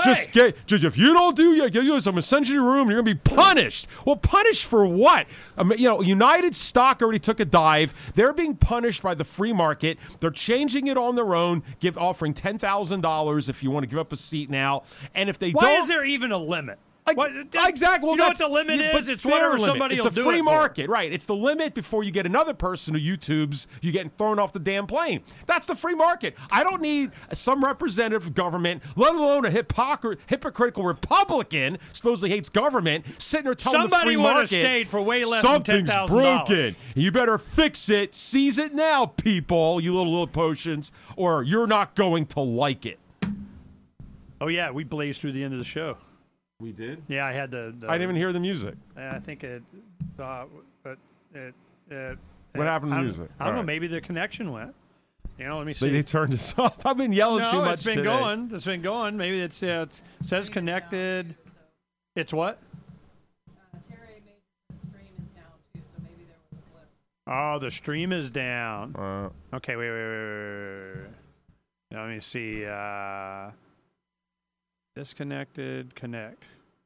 Speaker 4: If you don't do, I'm going to send you to your room. You're going to be punished. Well, punished for what? United stock already took a dive. They're being punished by the free market. They're changing it on their own, offering $10,000 if you want to give up a seat now. And if they
Speaker 3: Why is there even a limit?
Speaker 4: Exactly. Well,
Speaker 3: you know what the limit is?
Speaker 4: But
Speaker 3: It's whatever somebody
Speaker 4: It's
Speaker 3: will
Speaker 4: the
Speaker 3: do
Speaker 4: free
Speaker 3: it
Speaker 4: market, right? It's the limit before you get another person who YouTubes you getting thrown off the damn plane. That's the free market. I don't need some representative of government, let alone a hypocritical Republican supposedly hates government sitting there telling the free market
Speaker 3: somebody would have stayed for way less than $10,000.
Speaker 4: Something's broken. You better fix it. Seize it now, people. You little potions, or you're not going to like it.
Speaker 3: Oh yeah, we blazed through the end of the show.
Speaker 4: We did?
Speaker 3: Yeah, I had the
Speaker 4: I didn't even hear the music.
Speaker 3: I think it. What
Speaker 4: happened to the music?
Speaker 3: I don't know. Maybe the connection went. Let me see.
Speaker 4: They turned us off. I've been yelling too much
Speaker 3: today.
Speaker 4: today.
Speaker 3: It's been going. Maybe it says connected. It's what?
Speaker 11: Terry made the stream is down too, so maybe there was a flip.
Speaker 3: Oh, the stream is down. Okay, wait. Let me see. Disconnected, connect.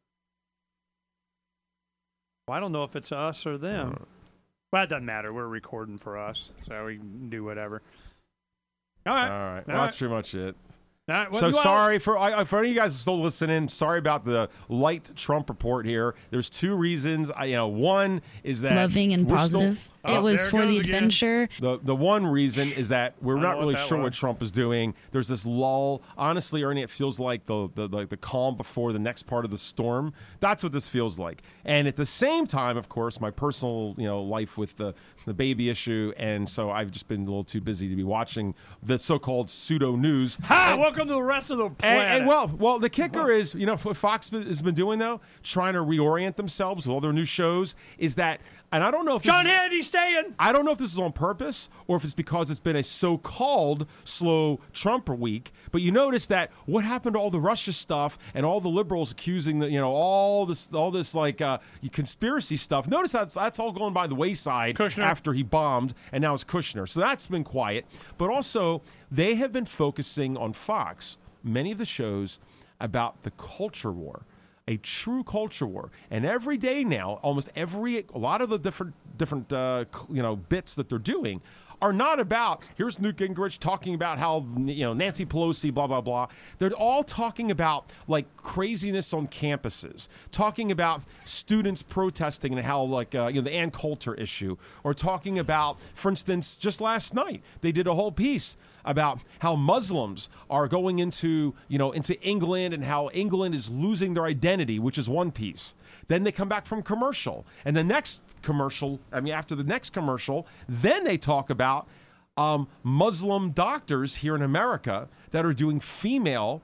Speaker 3: Well, I don't know if it's us or them. Well, it doesn't matter. We're recording for us, so we can do whatever. All right.
Speaker 4: Well, that's pretty much it.
Speaker 3: Right,
Speaker 4: so sorry for any of you guys still listening. Sorry about the light Trump report here. There's two reasons. One is that
Speaker 15: loving and positive. It was for the adventure.
Speaker 4: The one reason is that we're not really sure what Trump is doing. There's this lull. Honestly, Ernie, it feels like the calm before the next part of the storm. That's what this feels like. And at the same time, of course, my personal life with the baby issue, and so I've just been a little too busy to be watching the so-called pseudo news.
Speaker 3: Welcome to the rest of the planet.
Speaker 4: And well, the kicker is, what Fox has been doing though, trying to reorient themselves with all their new shows, is that. And I don't know if
Speaker 3: John Hannity's staying.
Speaker 4: I don't know if this is on purpose or if it's because it's been a so-called slow Trump week. But you notice that what happened to all the Russia stuff and all the liberals accusing all this like conspiracy stuff. Notice that's all going by the wayside
Speaker 3: Kushner.
Speaker 4: After he bombed, and now it's Kushner. So that's been quiet. But also they have been focusing on Fox, many of the shows, about the culture war. A true culture war, and every day now, a lot of the different bits that they're doing are not about. Here's Newt Gingrich talking about how Nancy Pelosi, blah blah blah. They're all talking about like craziness on campuses, talking about students protesting and how the Ann Coulter issue, or talking about, for instance, just last night they did a whole piece about how Muslims are going into England and how England is losing their identity, which is one piece. Then they come back from commercial, and the next commercial, after the next commercial, then they talk about Muslim doctors here in America that are doing female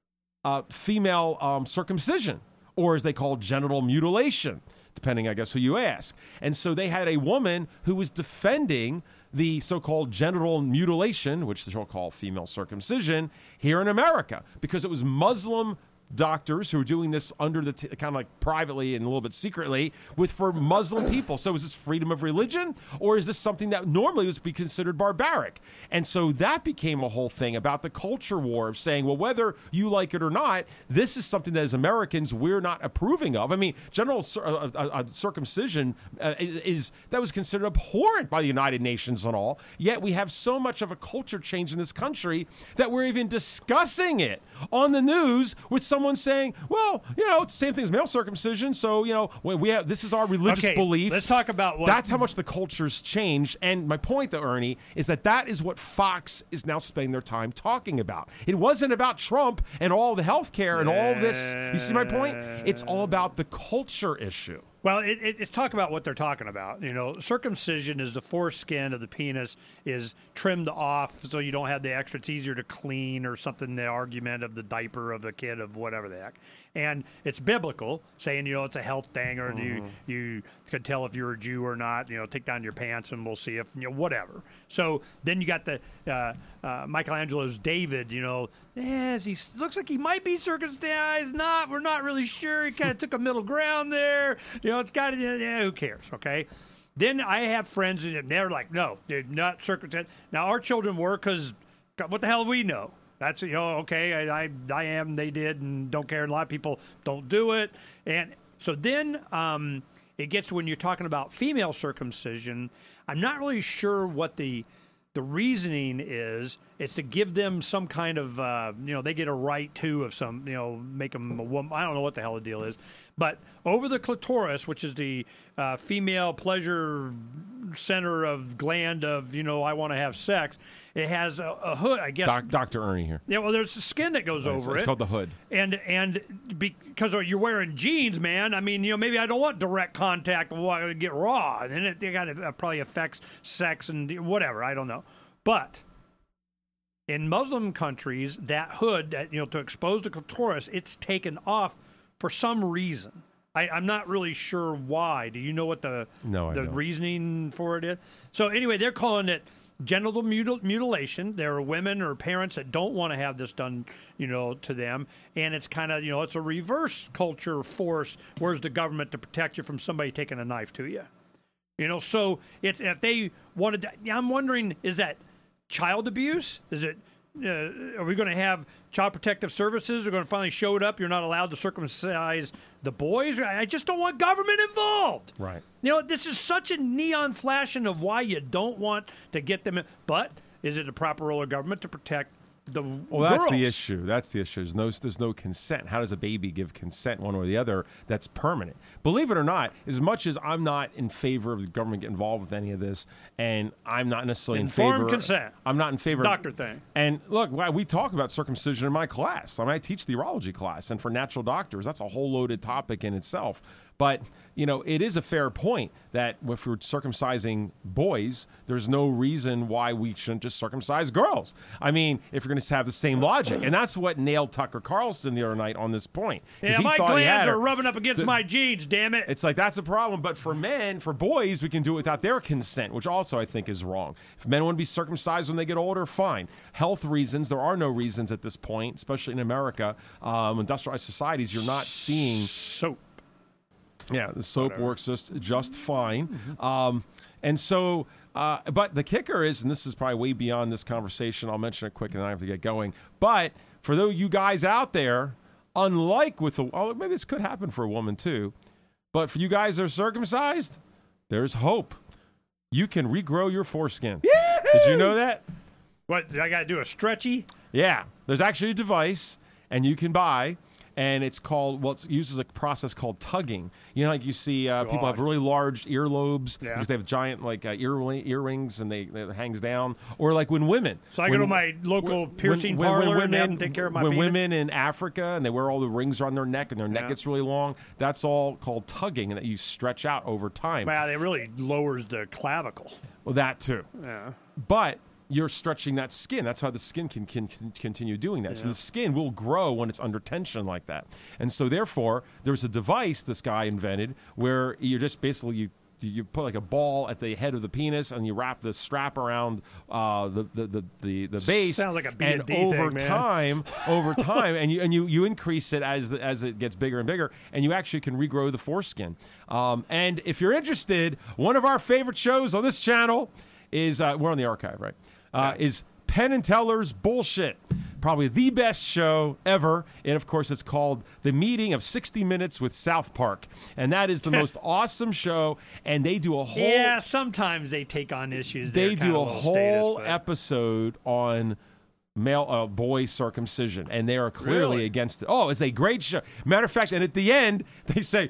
Speaker 4: circumcision, or as they call genital mutilation, depending, I guess, who you ask. And so they had a woman who was defending the so-called genital mutilation, which they'll call female circumcision, here in America, because it was Muslim doctors who are doing this under the kind of like privately and a little bit secretly for Muslim people. So is this freedom of religion, or is this something that normally would be considered barbaric? And so that became a whole thing about the culture war of saying, well, whether you like it or not, this is something that as Americans we're not approving of. General circumcision that was considered abhorrent by the United Nations and all. Yet we have so much of a culture change in this country that we're even discussing it on the news with someone saying, well, it's the same thing as male circumcision. So, this is our religious belief.
Speaker 3: Let's talk about what.
Speaker 4: That's how much the culture's changed. And my point, though, Ernie, is that is what Fox is now spending their time talking about. It wasn't about Trump and all the health care and all this. You see my point? It's all about the culture issue.
Speaker 3: Well, it's talk about what they're talking about. Circumcision is the foreskin of the penis is trimmed off so you don't have the extra. It's easier to clean or something, the argument of the diaper of the kid of whatever the heck. And it's biblical, saying, it's a health thing, or you could tell if you're a Jew or not. Take down your pants and we'll see if, whatever. So then you got the Michelangelo's David, yes, he looks like he might be circumcised. We're not really sure. He kind of took a middle ground there. It's got who cares, okay? Then I have friends, and they're like, no, they're not circumcised. Now, our children were, because what the hell do we know? That's, okay, I am, they did, and don't care. A lot of people don't do it. And so then it gets to when you're talking about female circumcision, I'm not really sure what the the reasoning is it's to give them some kind of, they get a right to of some, make them a woman. I don't know what the hell the deal is. But over the clitoris, which is the female pleasure center of gland of, I want to have sex, it has a hood, I guess.
Speaker 4: Dr. Ernie here.
Speaker 3: Yeah, well, there's a skin that goes over it.
Speaker 4: It's called the hood.
Speaker 3: And because you're wearing jeans, man, I mean, maybe I don't want direct contact. Well, I get raw. And it probably affects sex and whatever. I don't know. But in Muslim countries, that hood, to expose the clitoris, it's taken off for some reason. I'm not really sure why. Do you know what the reasoning for it is? So anyway, they're calling it genital mutilation. There are women or parents that don't want to have this done, to them. And it's kind of, it's a reverse culture force. Where's the government to protect you from somebody taking a knife to you? So it's if they wanted to, I'm wondering, is that child abuse? Is it, are we going to have Child Protective Services? Are going to finally show it up? You're not allowed to circumcise the boys? I just don't want government involved.
Speaker 4: Right.
Speaker 3: This is such a neon flashing of why you don't want to get them in. But is it a proper role of government to protect the
Speaker 4: Well, that's
Speaker 3: girls?
Speaker 4: the issue. That's the issue. There's no consent. How does a baby give consent one way or the other that's permanent? Believe it or not, as much as I'm not in favor of the government getting involved with any of this, and I'm not necessarily in favor...
Speaker 3: Informed consent.
Speaker 4: I'm not in favor...
Speaker 3: Doctor thing.
Speaker 4: And look, we talk about circumcision in my class. I teach the urology class, and for natural doctors, that's a whole loaded topic in itself. But, it is a fair point that if we're circumcising boys, there's no reason why we shouldn't just circumcise girls. I mean, if you're going to have the same logic. And that's what nailed Tucker Carlson the other night on this point.
Speaker 3: Yeah, my glands are rubbing up against my jeans, damn it.
Speaker 4: It's like, that's a problem. But for men, for boys, we can do it without their consent, which also I think is wrong. If men want to be circumcised when they get older, fine. Health reasons, there are no reasons at this point, especially in America. Industrialized societies, you're not seeing...
Speaker 3: Soap.
Speaker 4: Yeah, the soap works just fine. And so, but the kicker is, and this is probably way beyond this conversation, I'll mention it quick and then I have to get going. But for those you guys out there, unlike with maybe this could happen for a woman too, but for you guys that are circumcised, there's hope. You can regrow your foreskin.
Speaker 3: Yee-hoo!
Speaker 4: Did you know that?
Speaker 3: What, I got to do a stretchy?
Speaker 4: Yeah, there's actually a device, and you can buy. And it's called, it uses a process called tugging. Like you see people have really large earlobes because they have giant earrings and it hangs down. Or like when women.
Speaker 3: So I go to my local piercing parlor and have them take care of my penis?
Speaker 4: When women in Africa and they wear all the rings around their neck and their neck gets really long, that's all called tugging and that you stretch out over time.
Speaker 3: Wow, it really lowers the clavicle.
Speaker 4: Well, that too.
Speaker 3: Yeah.
Speaker 4: But you're stretching that skin. That's how the skin can continue doing that. Yeah. So the skin will grow when it's under tension like that. And so therefore, there's a device this guy invented where you're just basically you put like a ball at the head of the penis and you wrap the strap around the base.
Speaker 3: Sounds like a B&D
Speaker 4: and over
Speaker 3: thing,
Speaker 4: time, and you increase it as it gets bigger and bigger, and you actually can regrow the foreskin. And if you're interested, one of our favorite shows on this channel is we're on the archive, right? Is Penn and Teller's Bullshit. Probably the best show ever. And, of course, it's called The Meeting of 60 Minutes with South Park. And that is the most awesome show. And they do a whole...
Speaker 3: Yeah, sometimes they take on issues.
Speaker 4: They do a whole episode on boy circumcision. And they are clearly against it. Oh, it's a great show. Matter of fact, and at the end, they show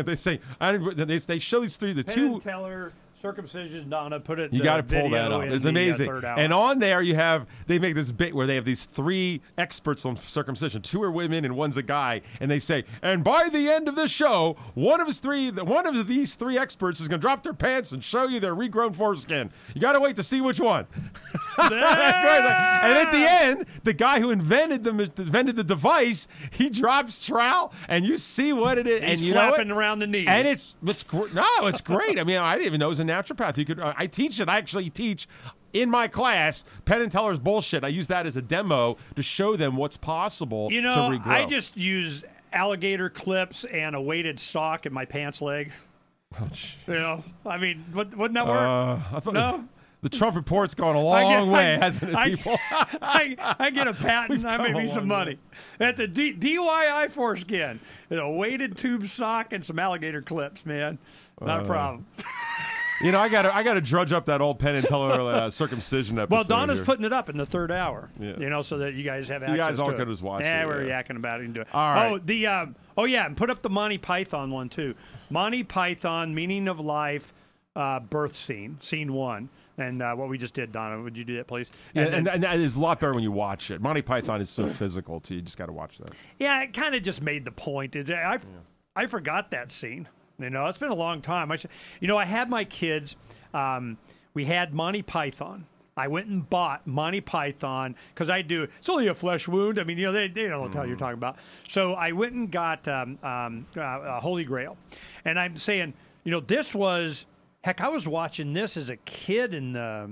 Speaker 4: these three...
Speaker 3: Penn and Teller... Circumcision, Donna, put it.
Speaker 4: You got to pull that up. It's amazing. And on there, they make this bit where they have these three experts on circumcision. Two are women and one's a guy. And they say, and by the end of the show, one of these three experts is going to drop their pants and show you their regrown foreskin. You got to wait to see which one. And at the end, the guy who invented the device, he drops trowel, and you see what it is.
Speaker 3: He's
Speaker 4: and you
Speaker 3: flapping around the knees.
Speaker 4: And it's great. I mean, I didn't even know it was a naturopath. You could. I teach it. I actually teach in my class Penn and Teller's Bullshit. I use that as a demo to show them what's possible to regrow.
Speaker 3: I just use alligator clips and a weighted sock in my pants leg.
Speaker 4: Oh,
Speaker 3: I mean, wouldn't that work?
Speaker 4: No. The Trump Report's gone a long way, hasn't it, people?
Speaker 3: I get a patent. I made me some money. At the DIY foreskin, a weighted tube sock and some alligator clips, man. Not a problem.
Speaker 4: You know, I gotta drudge up that old Penn and Teller circumcision episode.
Speaker 3: Well, Donna's
Speaker 4: here.
Speaker 3: putting it up in the third hour.
Speaker 4: Yeah.
Speaker 3: You know, so that you guys have access.
Speaker 4: You guys all
Speaker 3: to
Speaker 4: can
Speaker 3: it.
Speaker 4: just watch
Speaker 3: Yeah,
Speaker 4: it.
Speaker 3: we're
Speaker 4: Yeah.
Speaker 3: yakking about it and do it.
Speaker 4: All right.
Speaker 3: And put up the Monty Python one too. Monty Python, Meaning of Life, birth scene 1. And what we just did, Donna, would you do that, please?
Speaker 4: Yeah, and that is a lot better when you watch it. Monty Python is so physical, too. You just got to watch that.
Speaker 3: Yeah, it kind of just made the point. I forgot that scene. You know, it's been a long time. I had my kids. We had Monty Python. I went and bought Monty Python because it's only a flesh wound. I mean, you know, they don't know what you're talking about. So I went and got Holy Grail. And I'm saying, you know, this was... Heck, I was watching this as a kid in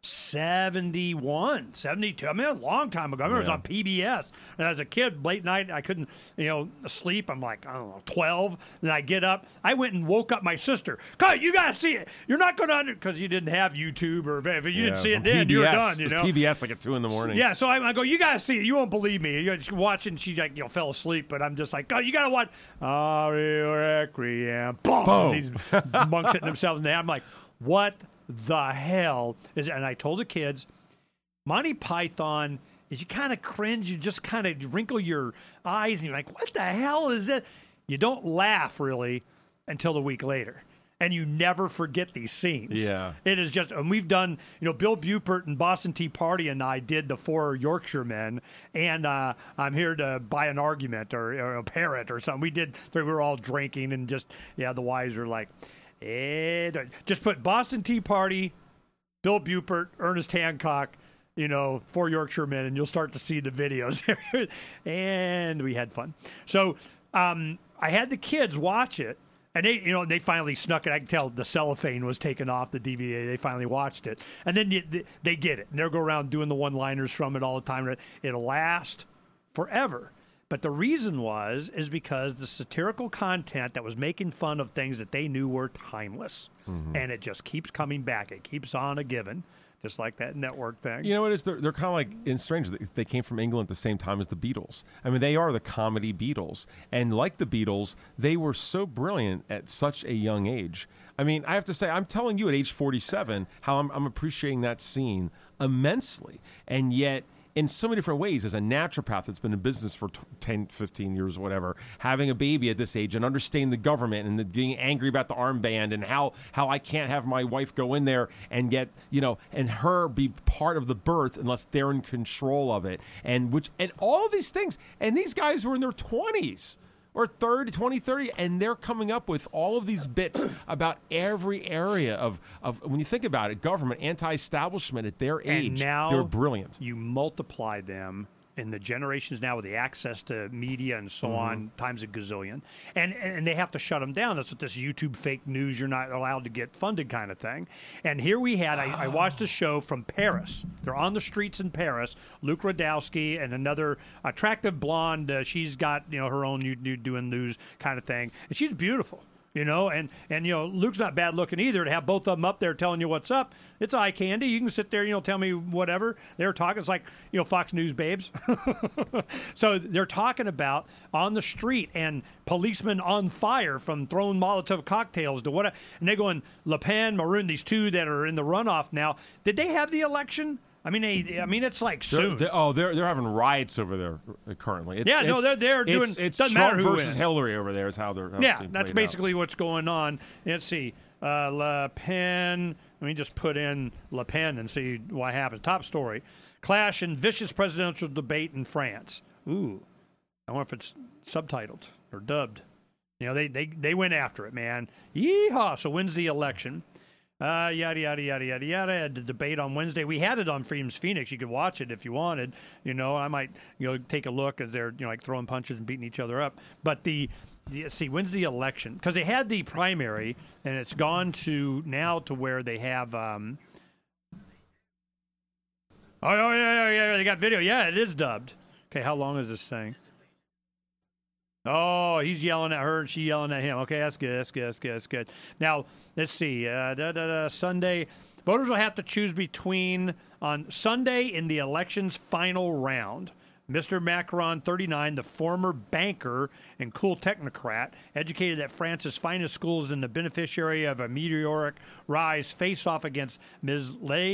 Speaker 3: 71, 72. I mean, a long time ago. I remember it was on PBS. And as a kid, late night, I couldn't, sleep. I'm like, I don't know, 12. Then I get up. I went and woke up my sister. God, you got to see it. You're not going to, because you didn't have YouTube or if you didn't see it then, you were done, you know.
Speaker 4: It was PBS like at 2 in the morning.
Speaker 3: Yeah, so I go, you got to see it. You won't believe me. You're just watching. She fell asleep, but I'm just like, God, you got to watch Aria Requiem. Boom! These monks hitting themselves in the head. I'm like, what the hell is it? And I told the kids, Monty Python is you kind of cringe, you just kind of wrinkle your eyes and you're like, what the hell is it? You don't laugh really until a week later. And you never forget these scenes.
Speaker 4: Yeah.
Speaker 3: It is just, and we've done, Bill Buford and Boston Tea Party and I did the 4 Yorkshiremen, and I'm here to buy an argument or a parrot or something. We were all drinking and just, the wives were like, just put Boston Tea Party, Bill Buford, Ernest Hancock, 4 Yorkshiremen, and you'll start to see the videos. And we had fun. So I had the kids watch it, and they finally snuck it. I can tell the cellophane was taken off the DVD. They finally watched it, and then they get it, and they'll go around doing the one-liners from it all the time. It'll last forever. But the reason is because the satirical content that was making fun of things that they knew were timeless. Mm-hmm. And it just keeps coming back. It keeps on a giving, just like that network thing.
Speaker 4: You know what it is? They're kind of like, in strange, they came from England at the same time as the Beatles. I mean, they are the comedy Beatles. And like the Beatles, they were so brilliant at such a young age. I mean, I have to say, I'm telling you at age 47 how I'm appreciating that scene immensely. And yet, in so many different ways, as a naturopath that's been in business for 10, 15 years or whatever, having a baby at this age and understanding the government and getting angry about the armband and how I can't have my wife go in there and get, and her be part of the birth unless they're in control of it. And all of these things. And these guys were in their 20s. Or 20, 30, and they're coming up with all of these bits about every area of when you think about it, government, anti-establishment at their age,
Speaker 3: and now
Speaker 4: they're brilliant.
Speaker 3: You multiply them in the generations now with the access to media and so on, times a gazillion. And they have to shut them down. That's what this YouTube fake news, you're not allowed to get funded kind of thing. And here we had, I watched a show from Paris. They're on the streets in Paris. Luke Radowski and another attractive blonde. She's got, her own doing news kind of thing. And she's beautiful. And Luke's not bad looking either. To have both of them up there telling you what's up, it's eye candy. You can sit there, tell me whatever. They're talking. It's like, Fox News babes. So they're talking about on the street and policemen on fire from throwing Molotov cocktails to what. And they're going, Le Pen, Maroon, these two that are in the runoff now. Did they have the election? I mean, it's like soon.
Speaker 4: They're having riots over there currently.
Speaker 3: They're doing.
Speaker 4: It's
Speaker 3: doesn't
Speaker 4: Trump
Speaker 3: matter who
Speaker 4: versus
Speaker 3: wins.
Speaker 4: Hillary over there is how they're.
Speaker 3: That's basically what's going on. Let's see, Le Pen. Let me just put in Le Pen and see what happens. Top story: clash in vicious presidential debate in France. Ooh, I wonder if it's subtitled or dubbed. They went after it, man. Yeehaw! So wins the election. Yada, yada, yada, yada, yada. I had the debate on Wednesday. We had it on Freedom's Phoenix. You could watch it if you wanted. I might, take a look as they're, like throwing punches and beating each other up. But when's the election? Because they had the primary, and it's gone to now to where they have, yeah, they got video. Yeah, it is dubbed. Okay, how long is this thing? Oh, he's yelling at her and she yelling at him. Okay, that's good. Now, let's see. Sunday. Voters will have to choose between on Sunday in the election's final round. Mr. Macron, 39, the former banker and cool technocrat, educated at France's finest schools and the beneficiary of a meteoric rise, face off against Ms.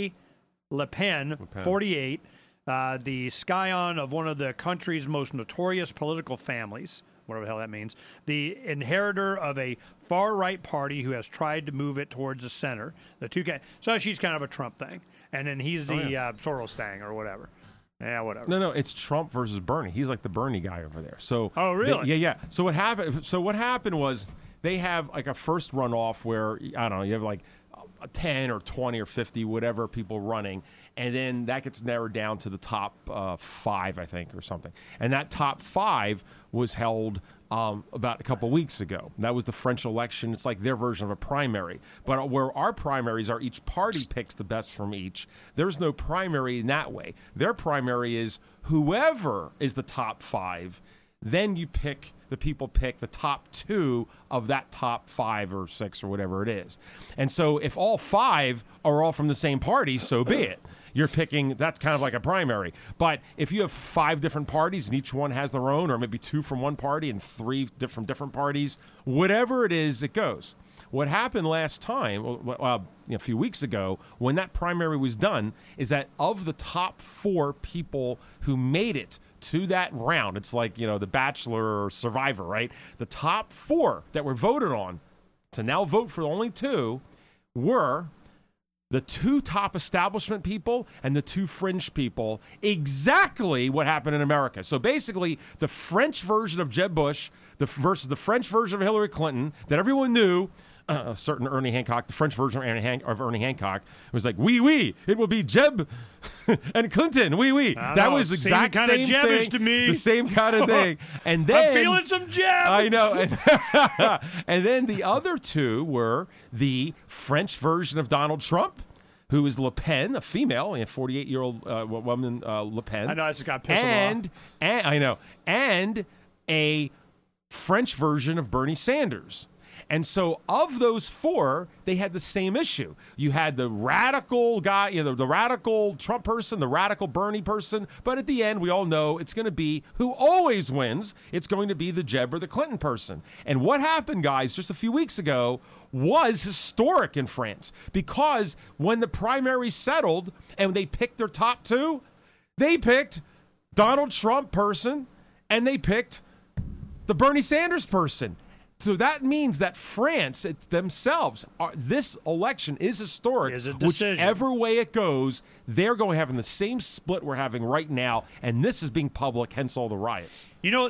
Speaker 3: Le Pen, 48, the scion of one of the country's most notorious political families, whatever the hell that means, the inheritor of a far-right party who has tried to move it towards the center. So she's kind of a Trump thing. And then he's the Soros thing or whatever. Yeah, whatever.
Speaker 4: No, it's Trump versus Bernie. He's like the Bernie guy over there. So,
Speaker 3: oh, really?
Speaker 4: Yeah. So what happened was they have like a first runoff where, I don't know, you have like 10 or 20 or 50, whatever people running. And then that gets narrowed down to the top 5, I think, or something. And that top 5 was held about a couple weeks ago. That was the French election. It's like their version of a primary. But where our primaries are, each party picks the best from each. There's no primary in that way. Their primary is whoever is the top 5. Then the people pick the top 2 of that top 5 or 6 or whatever it is. And so if all 5 are all from the same party, so be it. You're picking, that's kind of like a primary. But if you have 5 different parties and each one has their own, or maybe 2 from one party and 3 different parties, whatever it is, it goes. What happened last time, a few weeks ago, when that primary was done, is that of the top 4 people who made it to that round, it's like, the Bachelor or Survivor, right? The top 4 that were voted on to now vote for only 2 were the 2 top establishment people and the 2 fringe people. Exactly what happened in America. So basically, the French version of Jeb Bush versus the French version of Hillary Clinton that everyone knew. A certain Ernie Hancock, the French version of Ernie Hancock, was like, oui, it will be Jeb and Clinton, oui. That was exact same thing,
Speaker 3: to me.
Speaker 4: The same kind of thing. And then
Speaker 3: I'm feeling some Jeb.
Speaker 4: I know. And then the other 2 were the French version of Donald Trump, who is Le Pen, a female, a 48-year-old woman, Le Pen.
Speaker 3: I know, I just got pissed off.
Speaker 4: And a French version of Bernie Sanders. And so of those 4, they had the same issue. You had the radical guy, the radical Trump person, the radical Bernie person. But at the end, we all know it's going to be who always wins. It's going to be the Jeb or the Clinton person. And what happened, guys, just a few weeks ago was historic in France. Because when the primary settled and they picked their top 2, they picked Donald Trump person and they picked the Bernie Sanders person. So that means that France themselves, this election is historic. Whichever way it goes, they're going to have the same split we're having right now, and this is being public, hence all the riots.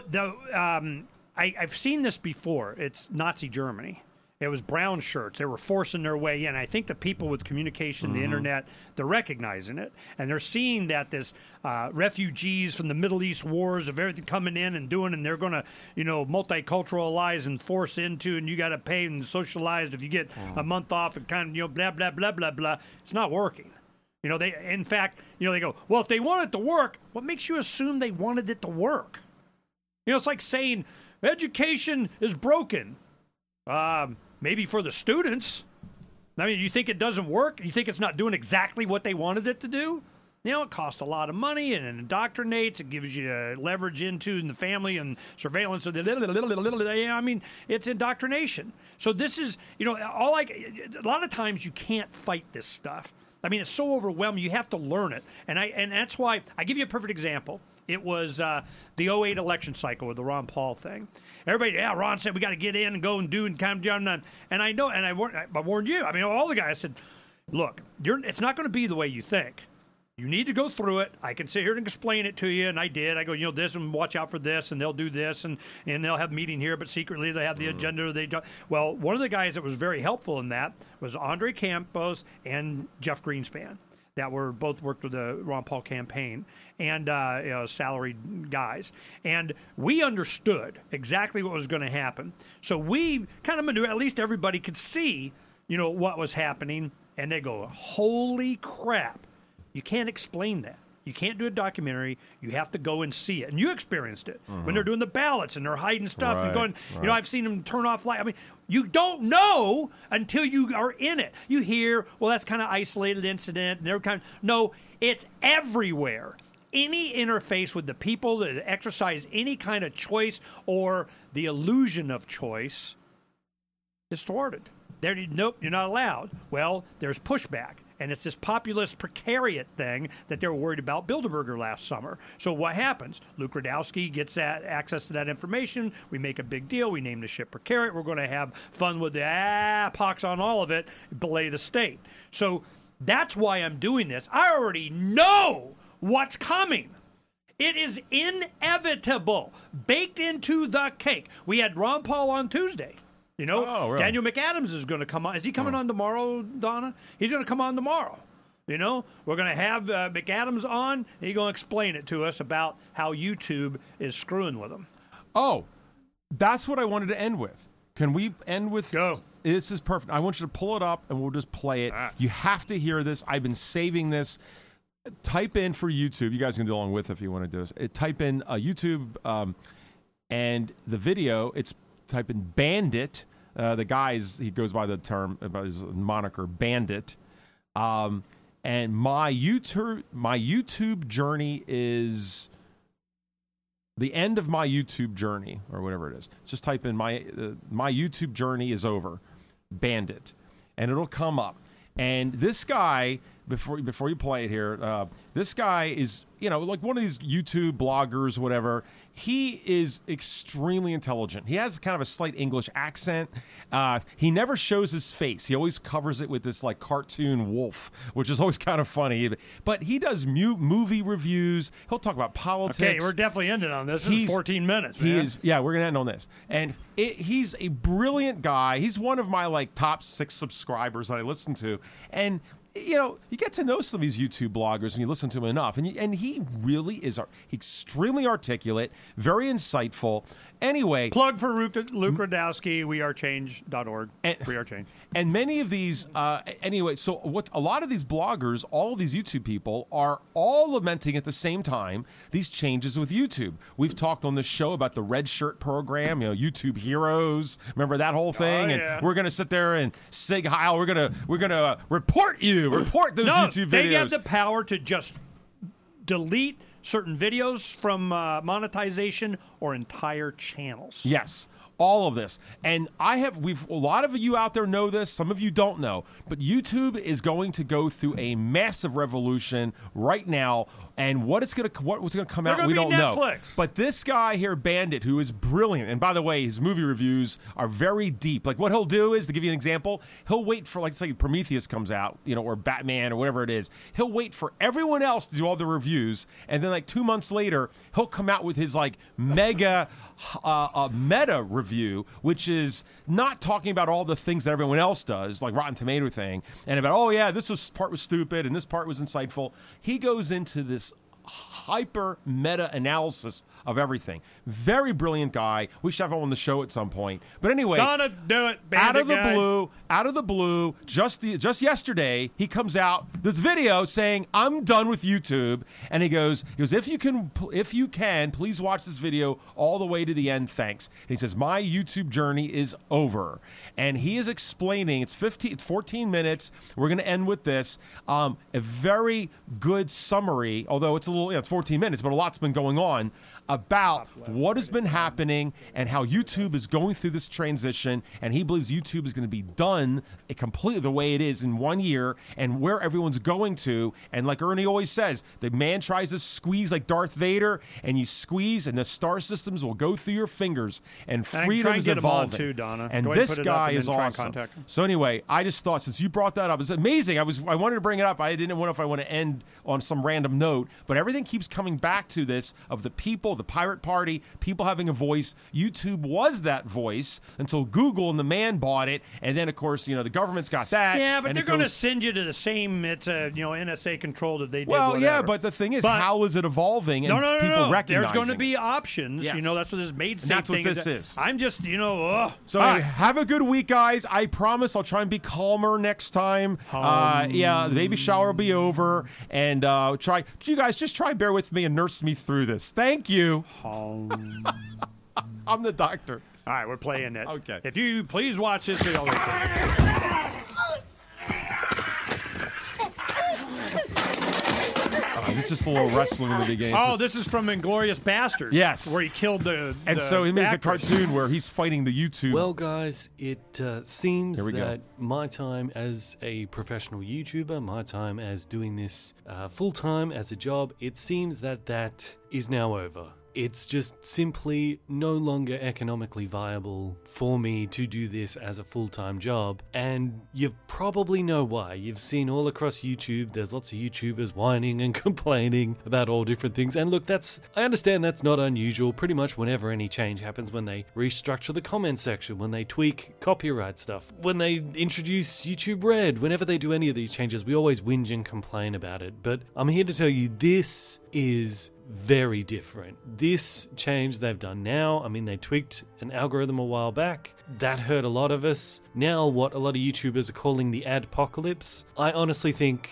Speaker 3: I've seen this before. It's Nazi Germany. It was brown shirts. They were forcing their way in. I think the people with communication, the internet, they're recognizing it. And they're seeing that this refugees from the Middle East wars of everything coming in and doing, and they're going to, multiculturalize and force into, and you got to pay and socialize if you get a month off and kind of, blah, blah, blah, blah, blah. It's not working. They go, well, if they want it to work, what makes you assume they wanted it to work? It's like saying education is broken. Maybe for the students. I mean, you think it doesn't work? You think it's not doing exactly what they wanted it to do? It costs a lot of money and it indoctrinates. It gives you leverage into the family and surveillance of it's indoctrination. So this is, a lot of times you can't fight this stuff. I mean, it's so overwhelming. You have to learn it. And that's why I give you a perfect example. It was the 2008 election cycle with the Ron Paul thing. Everybody, Ron said we got to get in and go and do and come down. And I know, and I warned you. I mean, all the guys said, look, it's not going to be the way you think. You need to go through it. I can sit here and explain it to you, and I did. I go, this, and watch out for this, and they'll do this, and they'll have a meeting here, but secretly they have the agenda. They don't. Well, one of the guys that was very helpful in that was Andre Campos and Jeff Greenspan. That were both worked with the Ron Paul campaign and salaried guys. And we understood exactly what was going to happen. So we kind of maneuvered, at least everybody could see, what was happening. And they go, holy crap. You can't explain that. You can't do a documentary. You have to go and see it. And you experienced it when they're doing the ballots and they're hiding stuff and going, I've seen them turn off light. I mean, you don't know until you are in it. You hear, well, that's kind of isolated incident. And no, it's everywhere. any interface with the people that exercise any kind of choice or the illusion of choice is thwarted. Nope, you're not allowed. Well, there's pushback. And it's this populist precariat thing that they were worried about Bilderberger last summer. So what happens? Luke Radowski gets access to that information. We make a big deal. We name the ship precariat. We're going to have fun with the pox on all of it, belay the state. So that's why I'm doing this. I already know what's coming. It is inevitable, baked into the cake. We had Ron Paul on Tuesday. You know,
Speaker 4: really?
Speaker 3: Daniel McAdams is going to come on. Is he coming on tomorrow, Donna? He's going to come on tomorrow. You know, we're going to have McAdams on, and he's going to explain it to us about how YouTube is screwing with him.
Speaker 4: Oh, that's what I wanted to end with. Can we end with...
Speaker 3: Go.
Speaker 4: This is perfect. I want you to pull it up, and we'll just play it. You have to hear this. I've been saving this. Type in for YouTube. You guys can do along with if you want to do this. Type in YouTube and the video. Type in Bandit. The guy he goes by the term, by his moniker, Bandit. And my YouTube journey is the end of my YouTube journey, or whatever it is. Just type in my YouTube journey is over, Bandit, and it'll come up. And this guy, before you play it here, this guy is, like one of these YouTube bloggers, whatever. He is extremely intelligent. He has kind of a slight English accent. He never shows his face. He always covers it with this like cartoon wolf, which is always kind of funny. But he does movie reviews. He'll talk about politics.
Speaker 3: Okay, we're definitely ending on this. This is 14 minutes, man.
Speaker 4: He is. Yeah, we're going to end on this. And he's a brilliant guy. He's one of my like top 6 subscribers that I listen to. And you get to know some of these YouTube bloggers when you listen to them enough. And he really is extremely articulate, very insightful. Anyway.
Speaker 3: Plug for Luke Radowski, wearechange.org. We Are Change.
Speaker 4: And many of these, anyway, so a lot of these bloggers, all of these YouTube people are all lamenting at the same time these changes with YouTube. We've talked on this show about the Red Shirt program, YouTube Heroes. Remember that whole thing?
Speaker 3: Oh, yeah.
Speaker 4: And we're going to sit there and say, Kyle, we're going to report those YouTube videos.
Speaker 3: They have the power to just delete certain videos from monetization or entire channels.
Speaker 4: Yes, all of this. And a lot of you out there know this, some of you don't know, but YouTube is going to go through a massive revolution right now. And what's going to come out, we don't know. But this guy here, Bandit, who is brilliant, and by the way, his movie reviews are very deep. Like what he'll do is, to give you an example, he'll wait for, like, say Prometheus comes out, or Batman or whatever it is. He'll wait for everyone else to do all the reviews, and then like 2 months later, he'll come out with his like mega meta review, which is not talking about all the things that everyone else does, like Rotten Tomato thing, and about, this part was stupid and this part was insightful. He goes into this hyper meta analysis of everything. Very brilliant guy. We should have him on the show at some point. But anyway,
Speaker 3: gonna do it.
Speaker 4: Out of the blue, just yesterday, he comes out this video saying, "I'm done with YouTube," and he goes, if you can, please watch this video all the way to the end. Thanks. And he says, my YouTube journey is over, and he is explaining. It's 14 minutes. We're going to end with this. A very good summary, although it's it's 14 minutes, but a lot's been going on about what has been happening and how YouTube is going through this transition, and he believes YouTube is going to be done completely the way it is in 1 year, and where everyone's going to. And like Ernie always says, the man tries to squeeze like Darth Vader, and you squeeze, and the star systems will go through your fingers, and freedom is evolving.
Speaker 3: Too, Donna.
Speaker 4: And this guy is awesome. So anyway, I just thought, since you brought that up, it's amazing. I wanted to bring it up. I didn't know if I want to end on some random note, but everything keeps coming back to this of the people, the Pirate Party, people having a voice. YouTube was that voice until Google and the man bought it, and then of course the government's got that.
Speaker 3: Yeah, but they're going to send you to the same. It's NSA controlled if they did.
Speaker 4: Well,
Speaker 3: whatever.
Speaker 4: Yeah, but the thing is, how is it evolving? And people recognizing
Speaker 3: there's going to be options.
Speaker 4: Yes.
Speaker 3: That's what this made.
Speaker 4: And that's what this is.
Speaker 3: I'm just
Speaker 4: So anyway, have a good week, guys. I promise I'll try and be calmer next time. The baby shower will be over, and you guys just try bear with me and nurse me through this. Thank you. I'm the doctor.
Speaker 3: All right, we're playing it.
Speaker 4: Okay.
Speaker 3: If you please watch this video.
Speaker 4: It's just a little wrestling in the beginning.
Speaker 3: Oh, this is from Inglourious Basterds.
Speaker 4: Yes.
Speaker 3: Where he killed the
Speaker 4: so he makes
Speaker 3: actress.
Speaker 4: a cartoon where he's fighting the YouTube.
Speaker 16: Well, guys, it seems
Speaker 4: Here we go.
Speaker 16: that my time as a professional YouTuber, my time as doing this full-time as a job, it seems that is now over. It's just simply no longer economically viable for me to do this as a full-time job. And you probably know why. You've seen all across YouTube, there's lots of YouTubers whining and complaining about all different things. And look, I understand that's not unusual. Pretty much whenever any change happens, when they restructure the comment section, when they tweak copyright stuff, when they introduce YouTube Red, whenever they do any of these changes, we always whinge and complain about it. But I'm here to tell you, this is very different. This change they've done now, I mean, they tweaked an algorithm a while back. That hurt a lot of us. Now, what a lot of YouTubers are calling the adpocalypse, I honestly think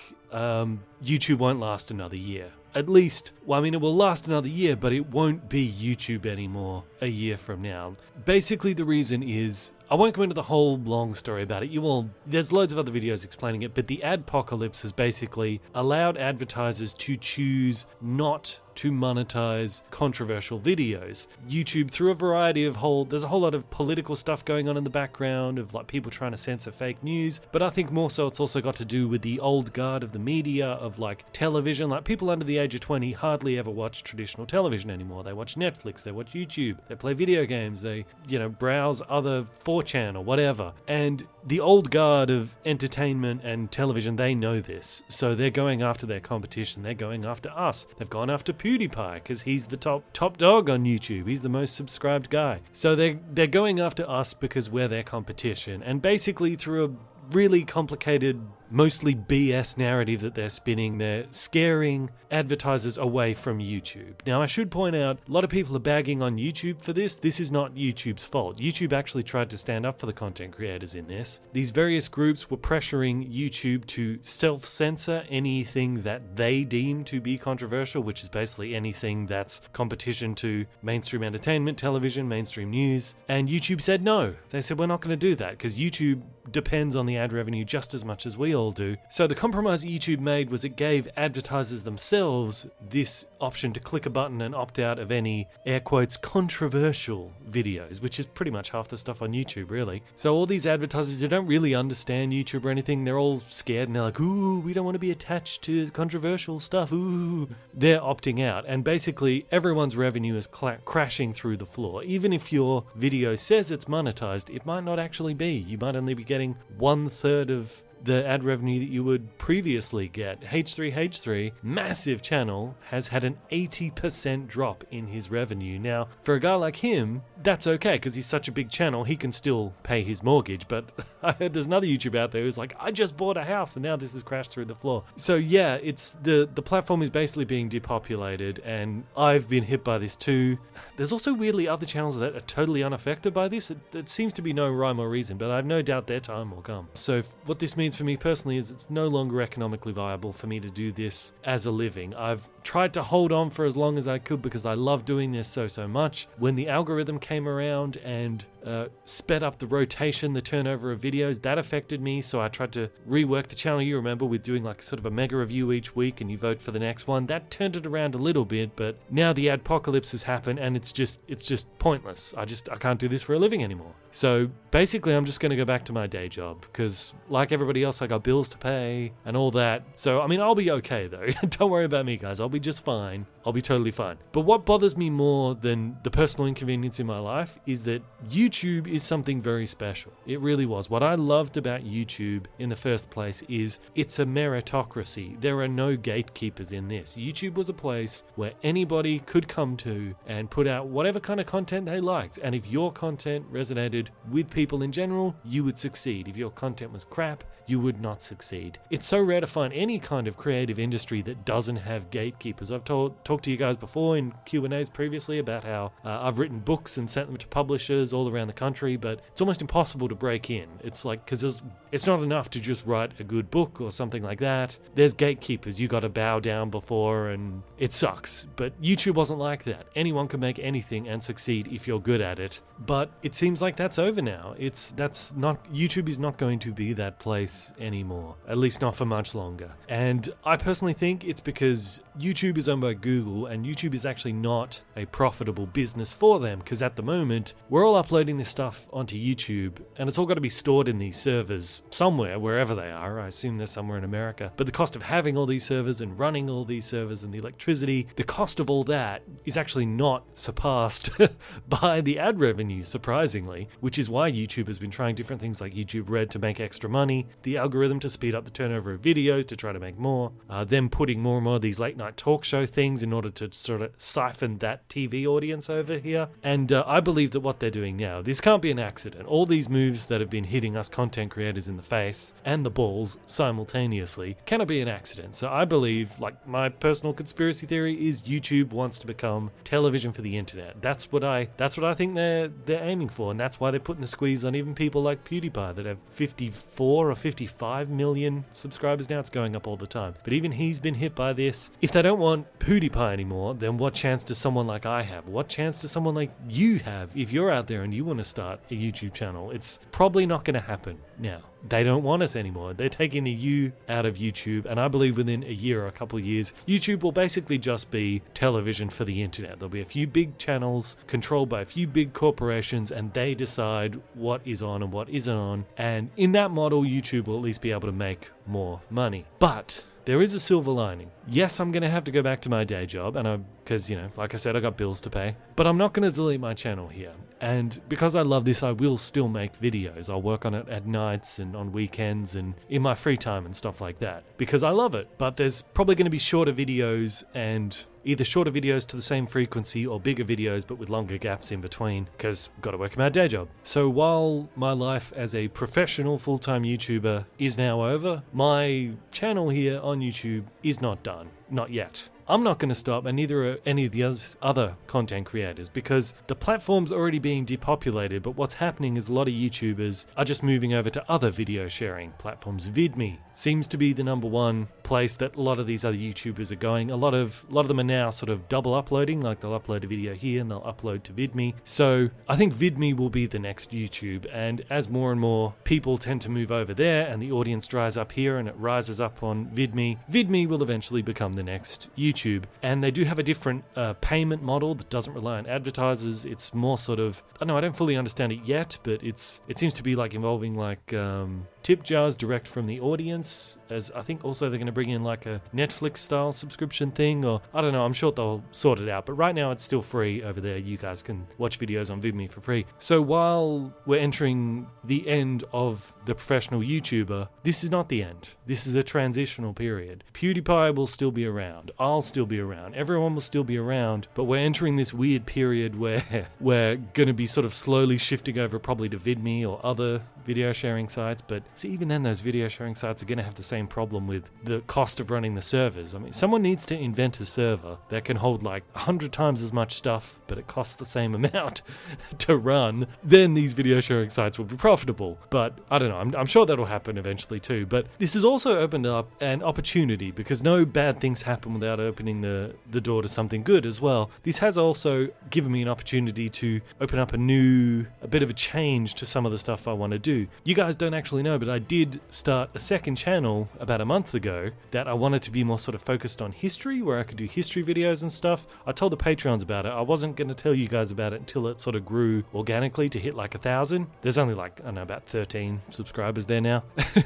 Speaker 16: YouTube won't last another year. At least, well, I mean, it will last another year, but it won't be YouTube anymore a year from now. Basically, the reason is, I won't go into the whole long story about it. There's loads of other videos explaining it, but the adpocalypse has basically allowed advertisers to choose not to monetize controversial videos. YouTube, through a variety of there's a whole lot of political stuff going on in the background of like people trying to censor fake news, but I think more so it's also got to do with the old guard of the media, of like television. Like people under the age of 20 hardly ever watch traditional television anymore. They watch Netflix, they watch YouTube, they play video games, they, browse other 4chan or whatever. And the old guard of entertainment and television, they know this. So they're going after their competition. They're going after us. They've gone after PewDiePie because he's the top dog on YouTube. He's the most subscribed guy. So they're going after us because we're their competition. And basically through a really complicated, mostly BS narrative that they're spinning, they're scaring advertisers away from YouTube. Now, I should point out, a lot of people are bagging on YouTube for this. This is not YouTube's fault. YouTube actually tried to stand up for the content creators in this. These various groups were pressuring YouTube to self-censor anything that they deem to be controversial, which is basically anything that's competition to mainstream entertainment, television, mainstream news. And YouTube said no. They said, we're not going to do that because YouTube depends on the ad revenue just as much as we all do. So the compromise YouTube made was it gave advertisers themselves this option to click a button and opt out of any, air quotes, controversial videos, which is pretty much half the stuff on YouTube, really. So all these advertisers who don't really understand YouTube or anything, they're all scared and they're like, ooh, we don't want to be attached to controversial stuff, ooh. They're opting out. And basically everyone's revenue is crashing through the floor. Even if your video says it's monetized, it might not actually be. You might only be getting 1/3 of the ad revenue that you would previously get. H3H3, massive channel, has had an 80% drop in his revenue. Now, for a guy like him, that's okay, because he's such a big channel, he can still pay his mortgage. But I heard there's another YouTuber out there who's like, I just bought a house and now this has crashed through the floor. So yeah, it's the platform is basically being depopulated, and I've been hit by this too. There's also weirdly other channels that are totally unaffected by this. It seems to be no rhyme or reason, but I have no doubt their time will come. So what this means for me personally is it's no longer economically viable for me to do this as a living. I've tried to hold on for as long as I could because I love doing this so much. When the algorithm came around and sped up the rotation, the turnover of videos, that affected me, so I tried to rework the channel. You remember, with doing like sort of a mega review each week and you vote for the next one. That turned it around a little bit, but now the adpocalypse has happened and it's just pointless. I can't do this for a living anymore. So basically I'm just going to go back to my day job because like everybody else, I got bills to pay and all that. So I mean, I'll be okay though. Don't worry about me, guys. I'll be just fine. I'll be totally fine. But what bothers me more than the personal inconvenience in my life is that YouTube is something very special. It really was. What I loved about YouTube in the first place is it's a meritocracy. There are no gatekeepers in this. YouTube was a place where anybody could come to and put out whatever kind of content they liked. And if your content resonated with people in general, you would succeed. If your content was crap, you would not succeed. It's so rare to find any kind of creative industry that doesn't have gatekeepers. I've talked to you guys before in Q&As previously about how I've written books and sent them to publishers all around the country, but it's almost impossible to break in. It's like, because it's not enough to just write a good book or something like that. There's gatekeepers you got to bow down before, and it sucks. But YouTube wasn't like that. Anyone can make anything and succeed if you're good at it. But it seems like that's over now. YouTube is not going to be that place anymore, at least not for much longer. And I personally think it's because YouTube is owned by Google, and YouTube is actually not a profitable business for them, because at the moment, we're all uploading this stuff onto YouTube, and it's all got to be stored in these servers somewhere, wherever they are. I assume they're somewhere in America. But the cost of having all these servers and running all these servers and the electricity, the cost of all that is actually not surpassed by the ad revenue, surprisingly, which is why YouTube has been trying different things like YouTube Red to make extra money, the algorithm to speed up the turnover of videos to try to make more, them putting more and more of these late night talk show things in order to sort of siphon that TV audience over here. And I believe that what they're doing now, this can't be an accident. All these moves that have been hitting us content creators in the face and the balls simultaneously cannot be an accident. So I believe, like, my personal conspiracy theory is YouTube wants to become television for the internet. That's what I think they're aiming for, and that's why they're putting the squeeze on even people like PewDiePie that have 54 or 55 million subscribers now. It's going up all the time. But even he's been hit by this. If they don't want PewDiePie anymore, then what chance does someone like I have? What chance does someone like you have if you're out there and you want to start a YouTube channel? It's probably not going to happen now. They don't want us anymore. They're taking the U out of YouTube, and I believe within a year or a couple of years, YouTube will basically just be television for the internet. There'll be a few big channels controlled by a few big corporations, and they decide what is on and what isn't on. And in that model, YouTube will at least be able to make more money. But there is a silver lining. Yes, I'm going to have to go back to my day job, and because, like I said, I got bills to pay, but I'm not going to delete my channel here. And because I love this, I will still make videos. I'll work on it at nights and on weekends and in my free time and stuff like that, because I love it. But there's probably going to be shorter videos, and either shorter videos to the same frequency or bigger videos but with longer gaps in between, because I've got to work in my day job. So while my life as a professional full-time YouTuber is now over, my channel here on YouTube is not done. Not yet. I'm not going to stop, and neither are any of the other content creators, because the platform's already being depopulated. But what's happening is a lot of YouTubers are just moving over to other video sharing platforms. VidMe seems to be the number one place that a lot of these other YouTubers are going. A lot of them are now sort of double uploading, like they'll upload a video here and they'll upload to VidMe. So I think VidMe will be the next YouTube, and as more and more people tend to move over there and the audience dries up here and it rises up on VidMe, VidMe will eventually become the next YouTube. And they do have a different payment model that doesn't rely on advertisers. It's more sort of, I don't fully understand it yet, but it seems to be like involving like tip jars direct from the audience, as I think also they're going to bring in like a Netflix style subscription thing, or I don't know, I'm sure they'll sort it out. But right now it's still free over there. You guys can watch videos on VidMe for free. So while we're entering the end of the professional YouTuber, this is not the end. This is a transitional period. PewDiePie will still be around. I'll still be around. Everyone will still be around, but we're entering this weird period where we're going to be sort of slowly shifting over probably to VidMe or other video sharing sites. But see, even then those video sharing sites are going to have the same problem with the cost of running the servers. I mean, someone needs to invent a server that can hold like 100 times as much stuff, but it costs the same amount to run. Then these video sharing sites will be profitable. But I don't know, I'm sure that'll happen eventually too. But this has also opened up an opportunity, because no bad things happen without opening the door to something good as well. This has also given me an opportunity to open up a bit of a change to some of the stuff I want to do. You guys don't actually know, but I did start a second channel about a month ago that I wanted to be more sort of focused on history, where I could do history videos and stuff. I told the Patreons about it. I wasn't going to tell you guys about it until it sort of grew organically to hit like 1,000. There's only like, I don't know, about 13 subscribers there now.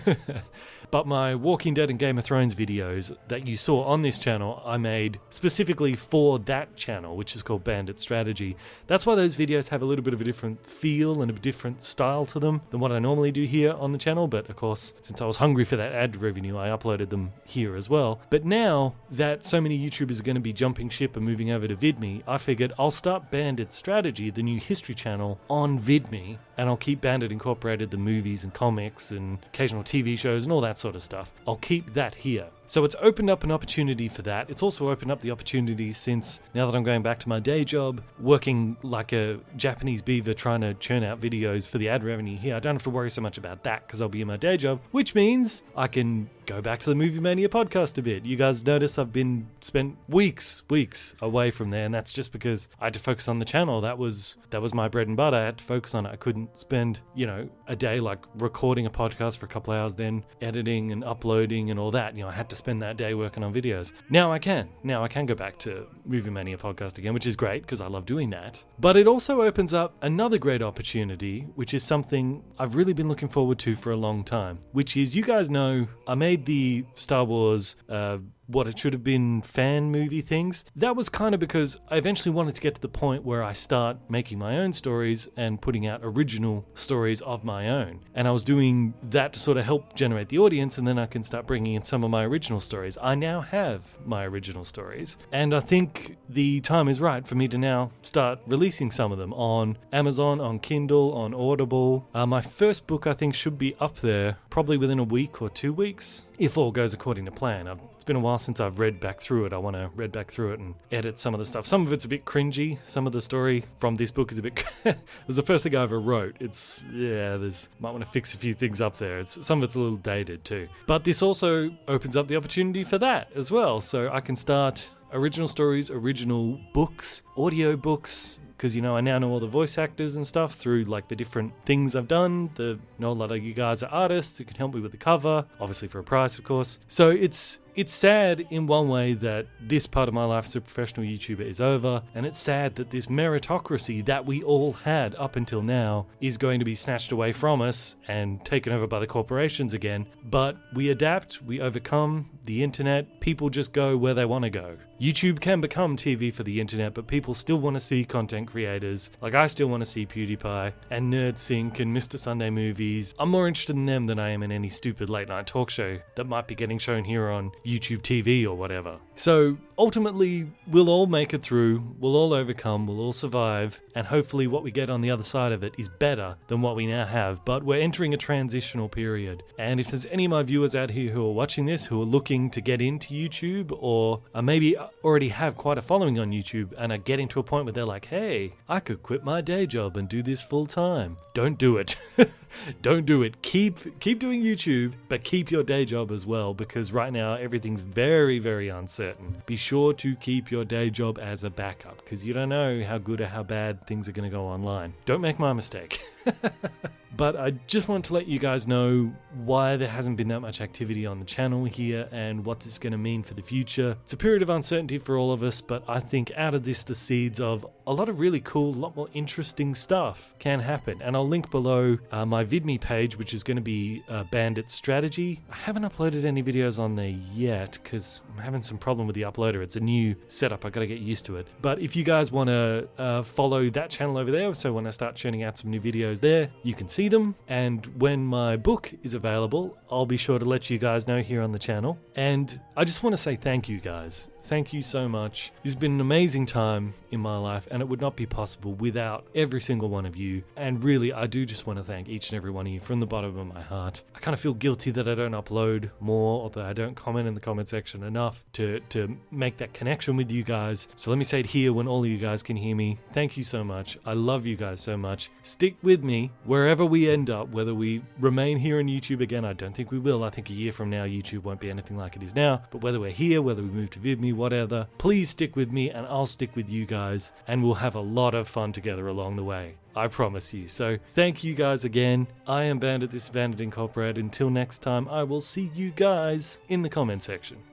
Speaker 16: But my Walking Dead and Game of Thrones videos that you saw on this channel, I made specifically for that channel, which is called Bandit Strategy. That's why those videos have a little bit of a different feel and a different style to them than what I normally do here on the channel. But of course, since I was hungry for that ad revenue, I uploaded them here as well. But now that so many YouTubers are going to be jumping ship and moving over to VidMe, I figured I'll start Bandit Strategy, the new history channel, on VidMe, and I'll keep Bandit Incorporated, the movies and comics and occasional TV shows and all that sort of stuff. I'll keep that here. So it's opened up an opportunity for that. It's also opened up the opportunity, since now that I'm going back to my day job, working like a Japanese beaver trying to churn out videos for the ad revenue here, I don't have to worry so much about that because I'll be in my day job, which means I can go back to the Movie Mania podcast a bit. You guys notice I've spent weeks away from there, and that's just because I had to focus on the channel. That was my bread and butter. I had to focus on it. I couldn't spend, a day like recording a podcast for a couple hours, then editing and uploading and all that. I had to spend that day working on videos. Now I can go back to Movie Mania podcast again, which is great because I love doing that. But it also opens up another great opportunity, which is something I've really been looking forward to for a long time, which is, you guys know, I made the Star Wars what it should have been fan movie things. That was kind of because I eventually wanted to get to the point where I start making my own stories and putting out original stories of my own. And I was doing that to sort of help generate the audience, and then I can start bringing in some of my original stories. I now have my original stories, and I think the time is right for me to now start releasing some of them on Amazon, on Kindle, on Audible. My first book, I think, should be up there probably within a week or 2 weeks, if all goes according to plan. It's been a while since I've read back through it. I want to read back through it and edit some of the stuff. Some of it's a bit cringy. Some of the story from this book is a bit... It was the first thing I ever wrote. Might want to fix a few things up there. Some of it's a little dated too. But this also opens up the opportunity for that as well. So I can start original stories, original books, audio books, because, I now know all the voice actors and stuff through, like, the different things I've done. A lot of you guys are artists who can help me with the cover, obviously for a price, of course. So it's sad in one way that this part of my life as a professional YouTuber is over, and it's sad that this meritocracy that we all had up until now is going to be snatched away from us and taken over by the corporations again. But we adapt, we overcome the internet, people just go where they want to go. YouTube can become TV for the internet, but people still want to see content creators. Like, I still want to see PewDiePie and NerdSync and Mr. Sunday Movies. I'm more interested in them than I am in any stupid late night talk show that might be getting shown here on YouTube TV or whatever. So ultimately, we'll all make it through, we'll all overcome, we'll all survive, and hopefully what we get on the other side of it is better than what we now have. But we're entering a transitional period, and if there's any of my viewers out here who are watching this who are looking to get into YouTube, or maybe already have quite a following on YouTube and are getting to a point where they're like, hey, I could quit my day job and do this full time. Don't do it. Don't do it. Keep doing YouTube, but keep your day job as well, because right now everything's very, very uncertain. Be sure to keep your day job as a backup, because you don't know how good or how bad things are going to go online. Don't make my mistake. But I just want to let you guys know why there hasn't been that much activity on the channel here and what this is going to mean for the future. It's a period of uncertainty for all of us, but I think out of this, the seeds of a lot of really cool, a lot more interesting stuff can happen. And I'll link below my VidMe page, which is going to be Bandit Strategy. I haven't uploaded any videos on there yet because I'm having some problem with the uploader. It's a new setup. I got to get used to it. But if you guys want to follow that channel over there, so when I start churning out some new videos there, you can see them. And when my book is available, I'll be sure to let you guys know here on the channel. And I just want to say thank you guys. Thank you so much. It's been an amazing time in my life, and it would not be possible without every single one of you. And really, I do just want to thank each and every one of you from the bottom of my heart. I kind of feel guilty that I don't upload more, or that I don't comment in the comment section enough to make that connection with you guys. So let me say it here when all of you guys can hear me. Thank you so much. I love you guys so much. Stick with me wherever we end up, whether we remain here on YouTube again. I don't think we will. I think a year from now, YouTube won't be anything like it is now. But whether we're here, whether we move to VidMe, whatever, please stick with me and I'll stick with you guys, and we'll have a lot of fun together along the way. I promise you. So thank you guys again. I am Bandit, this is Bandit Incorporated. Until next time, I will see you guys in the comment section.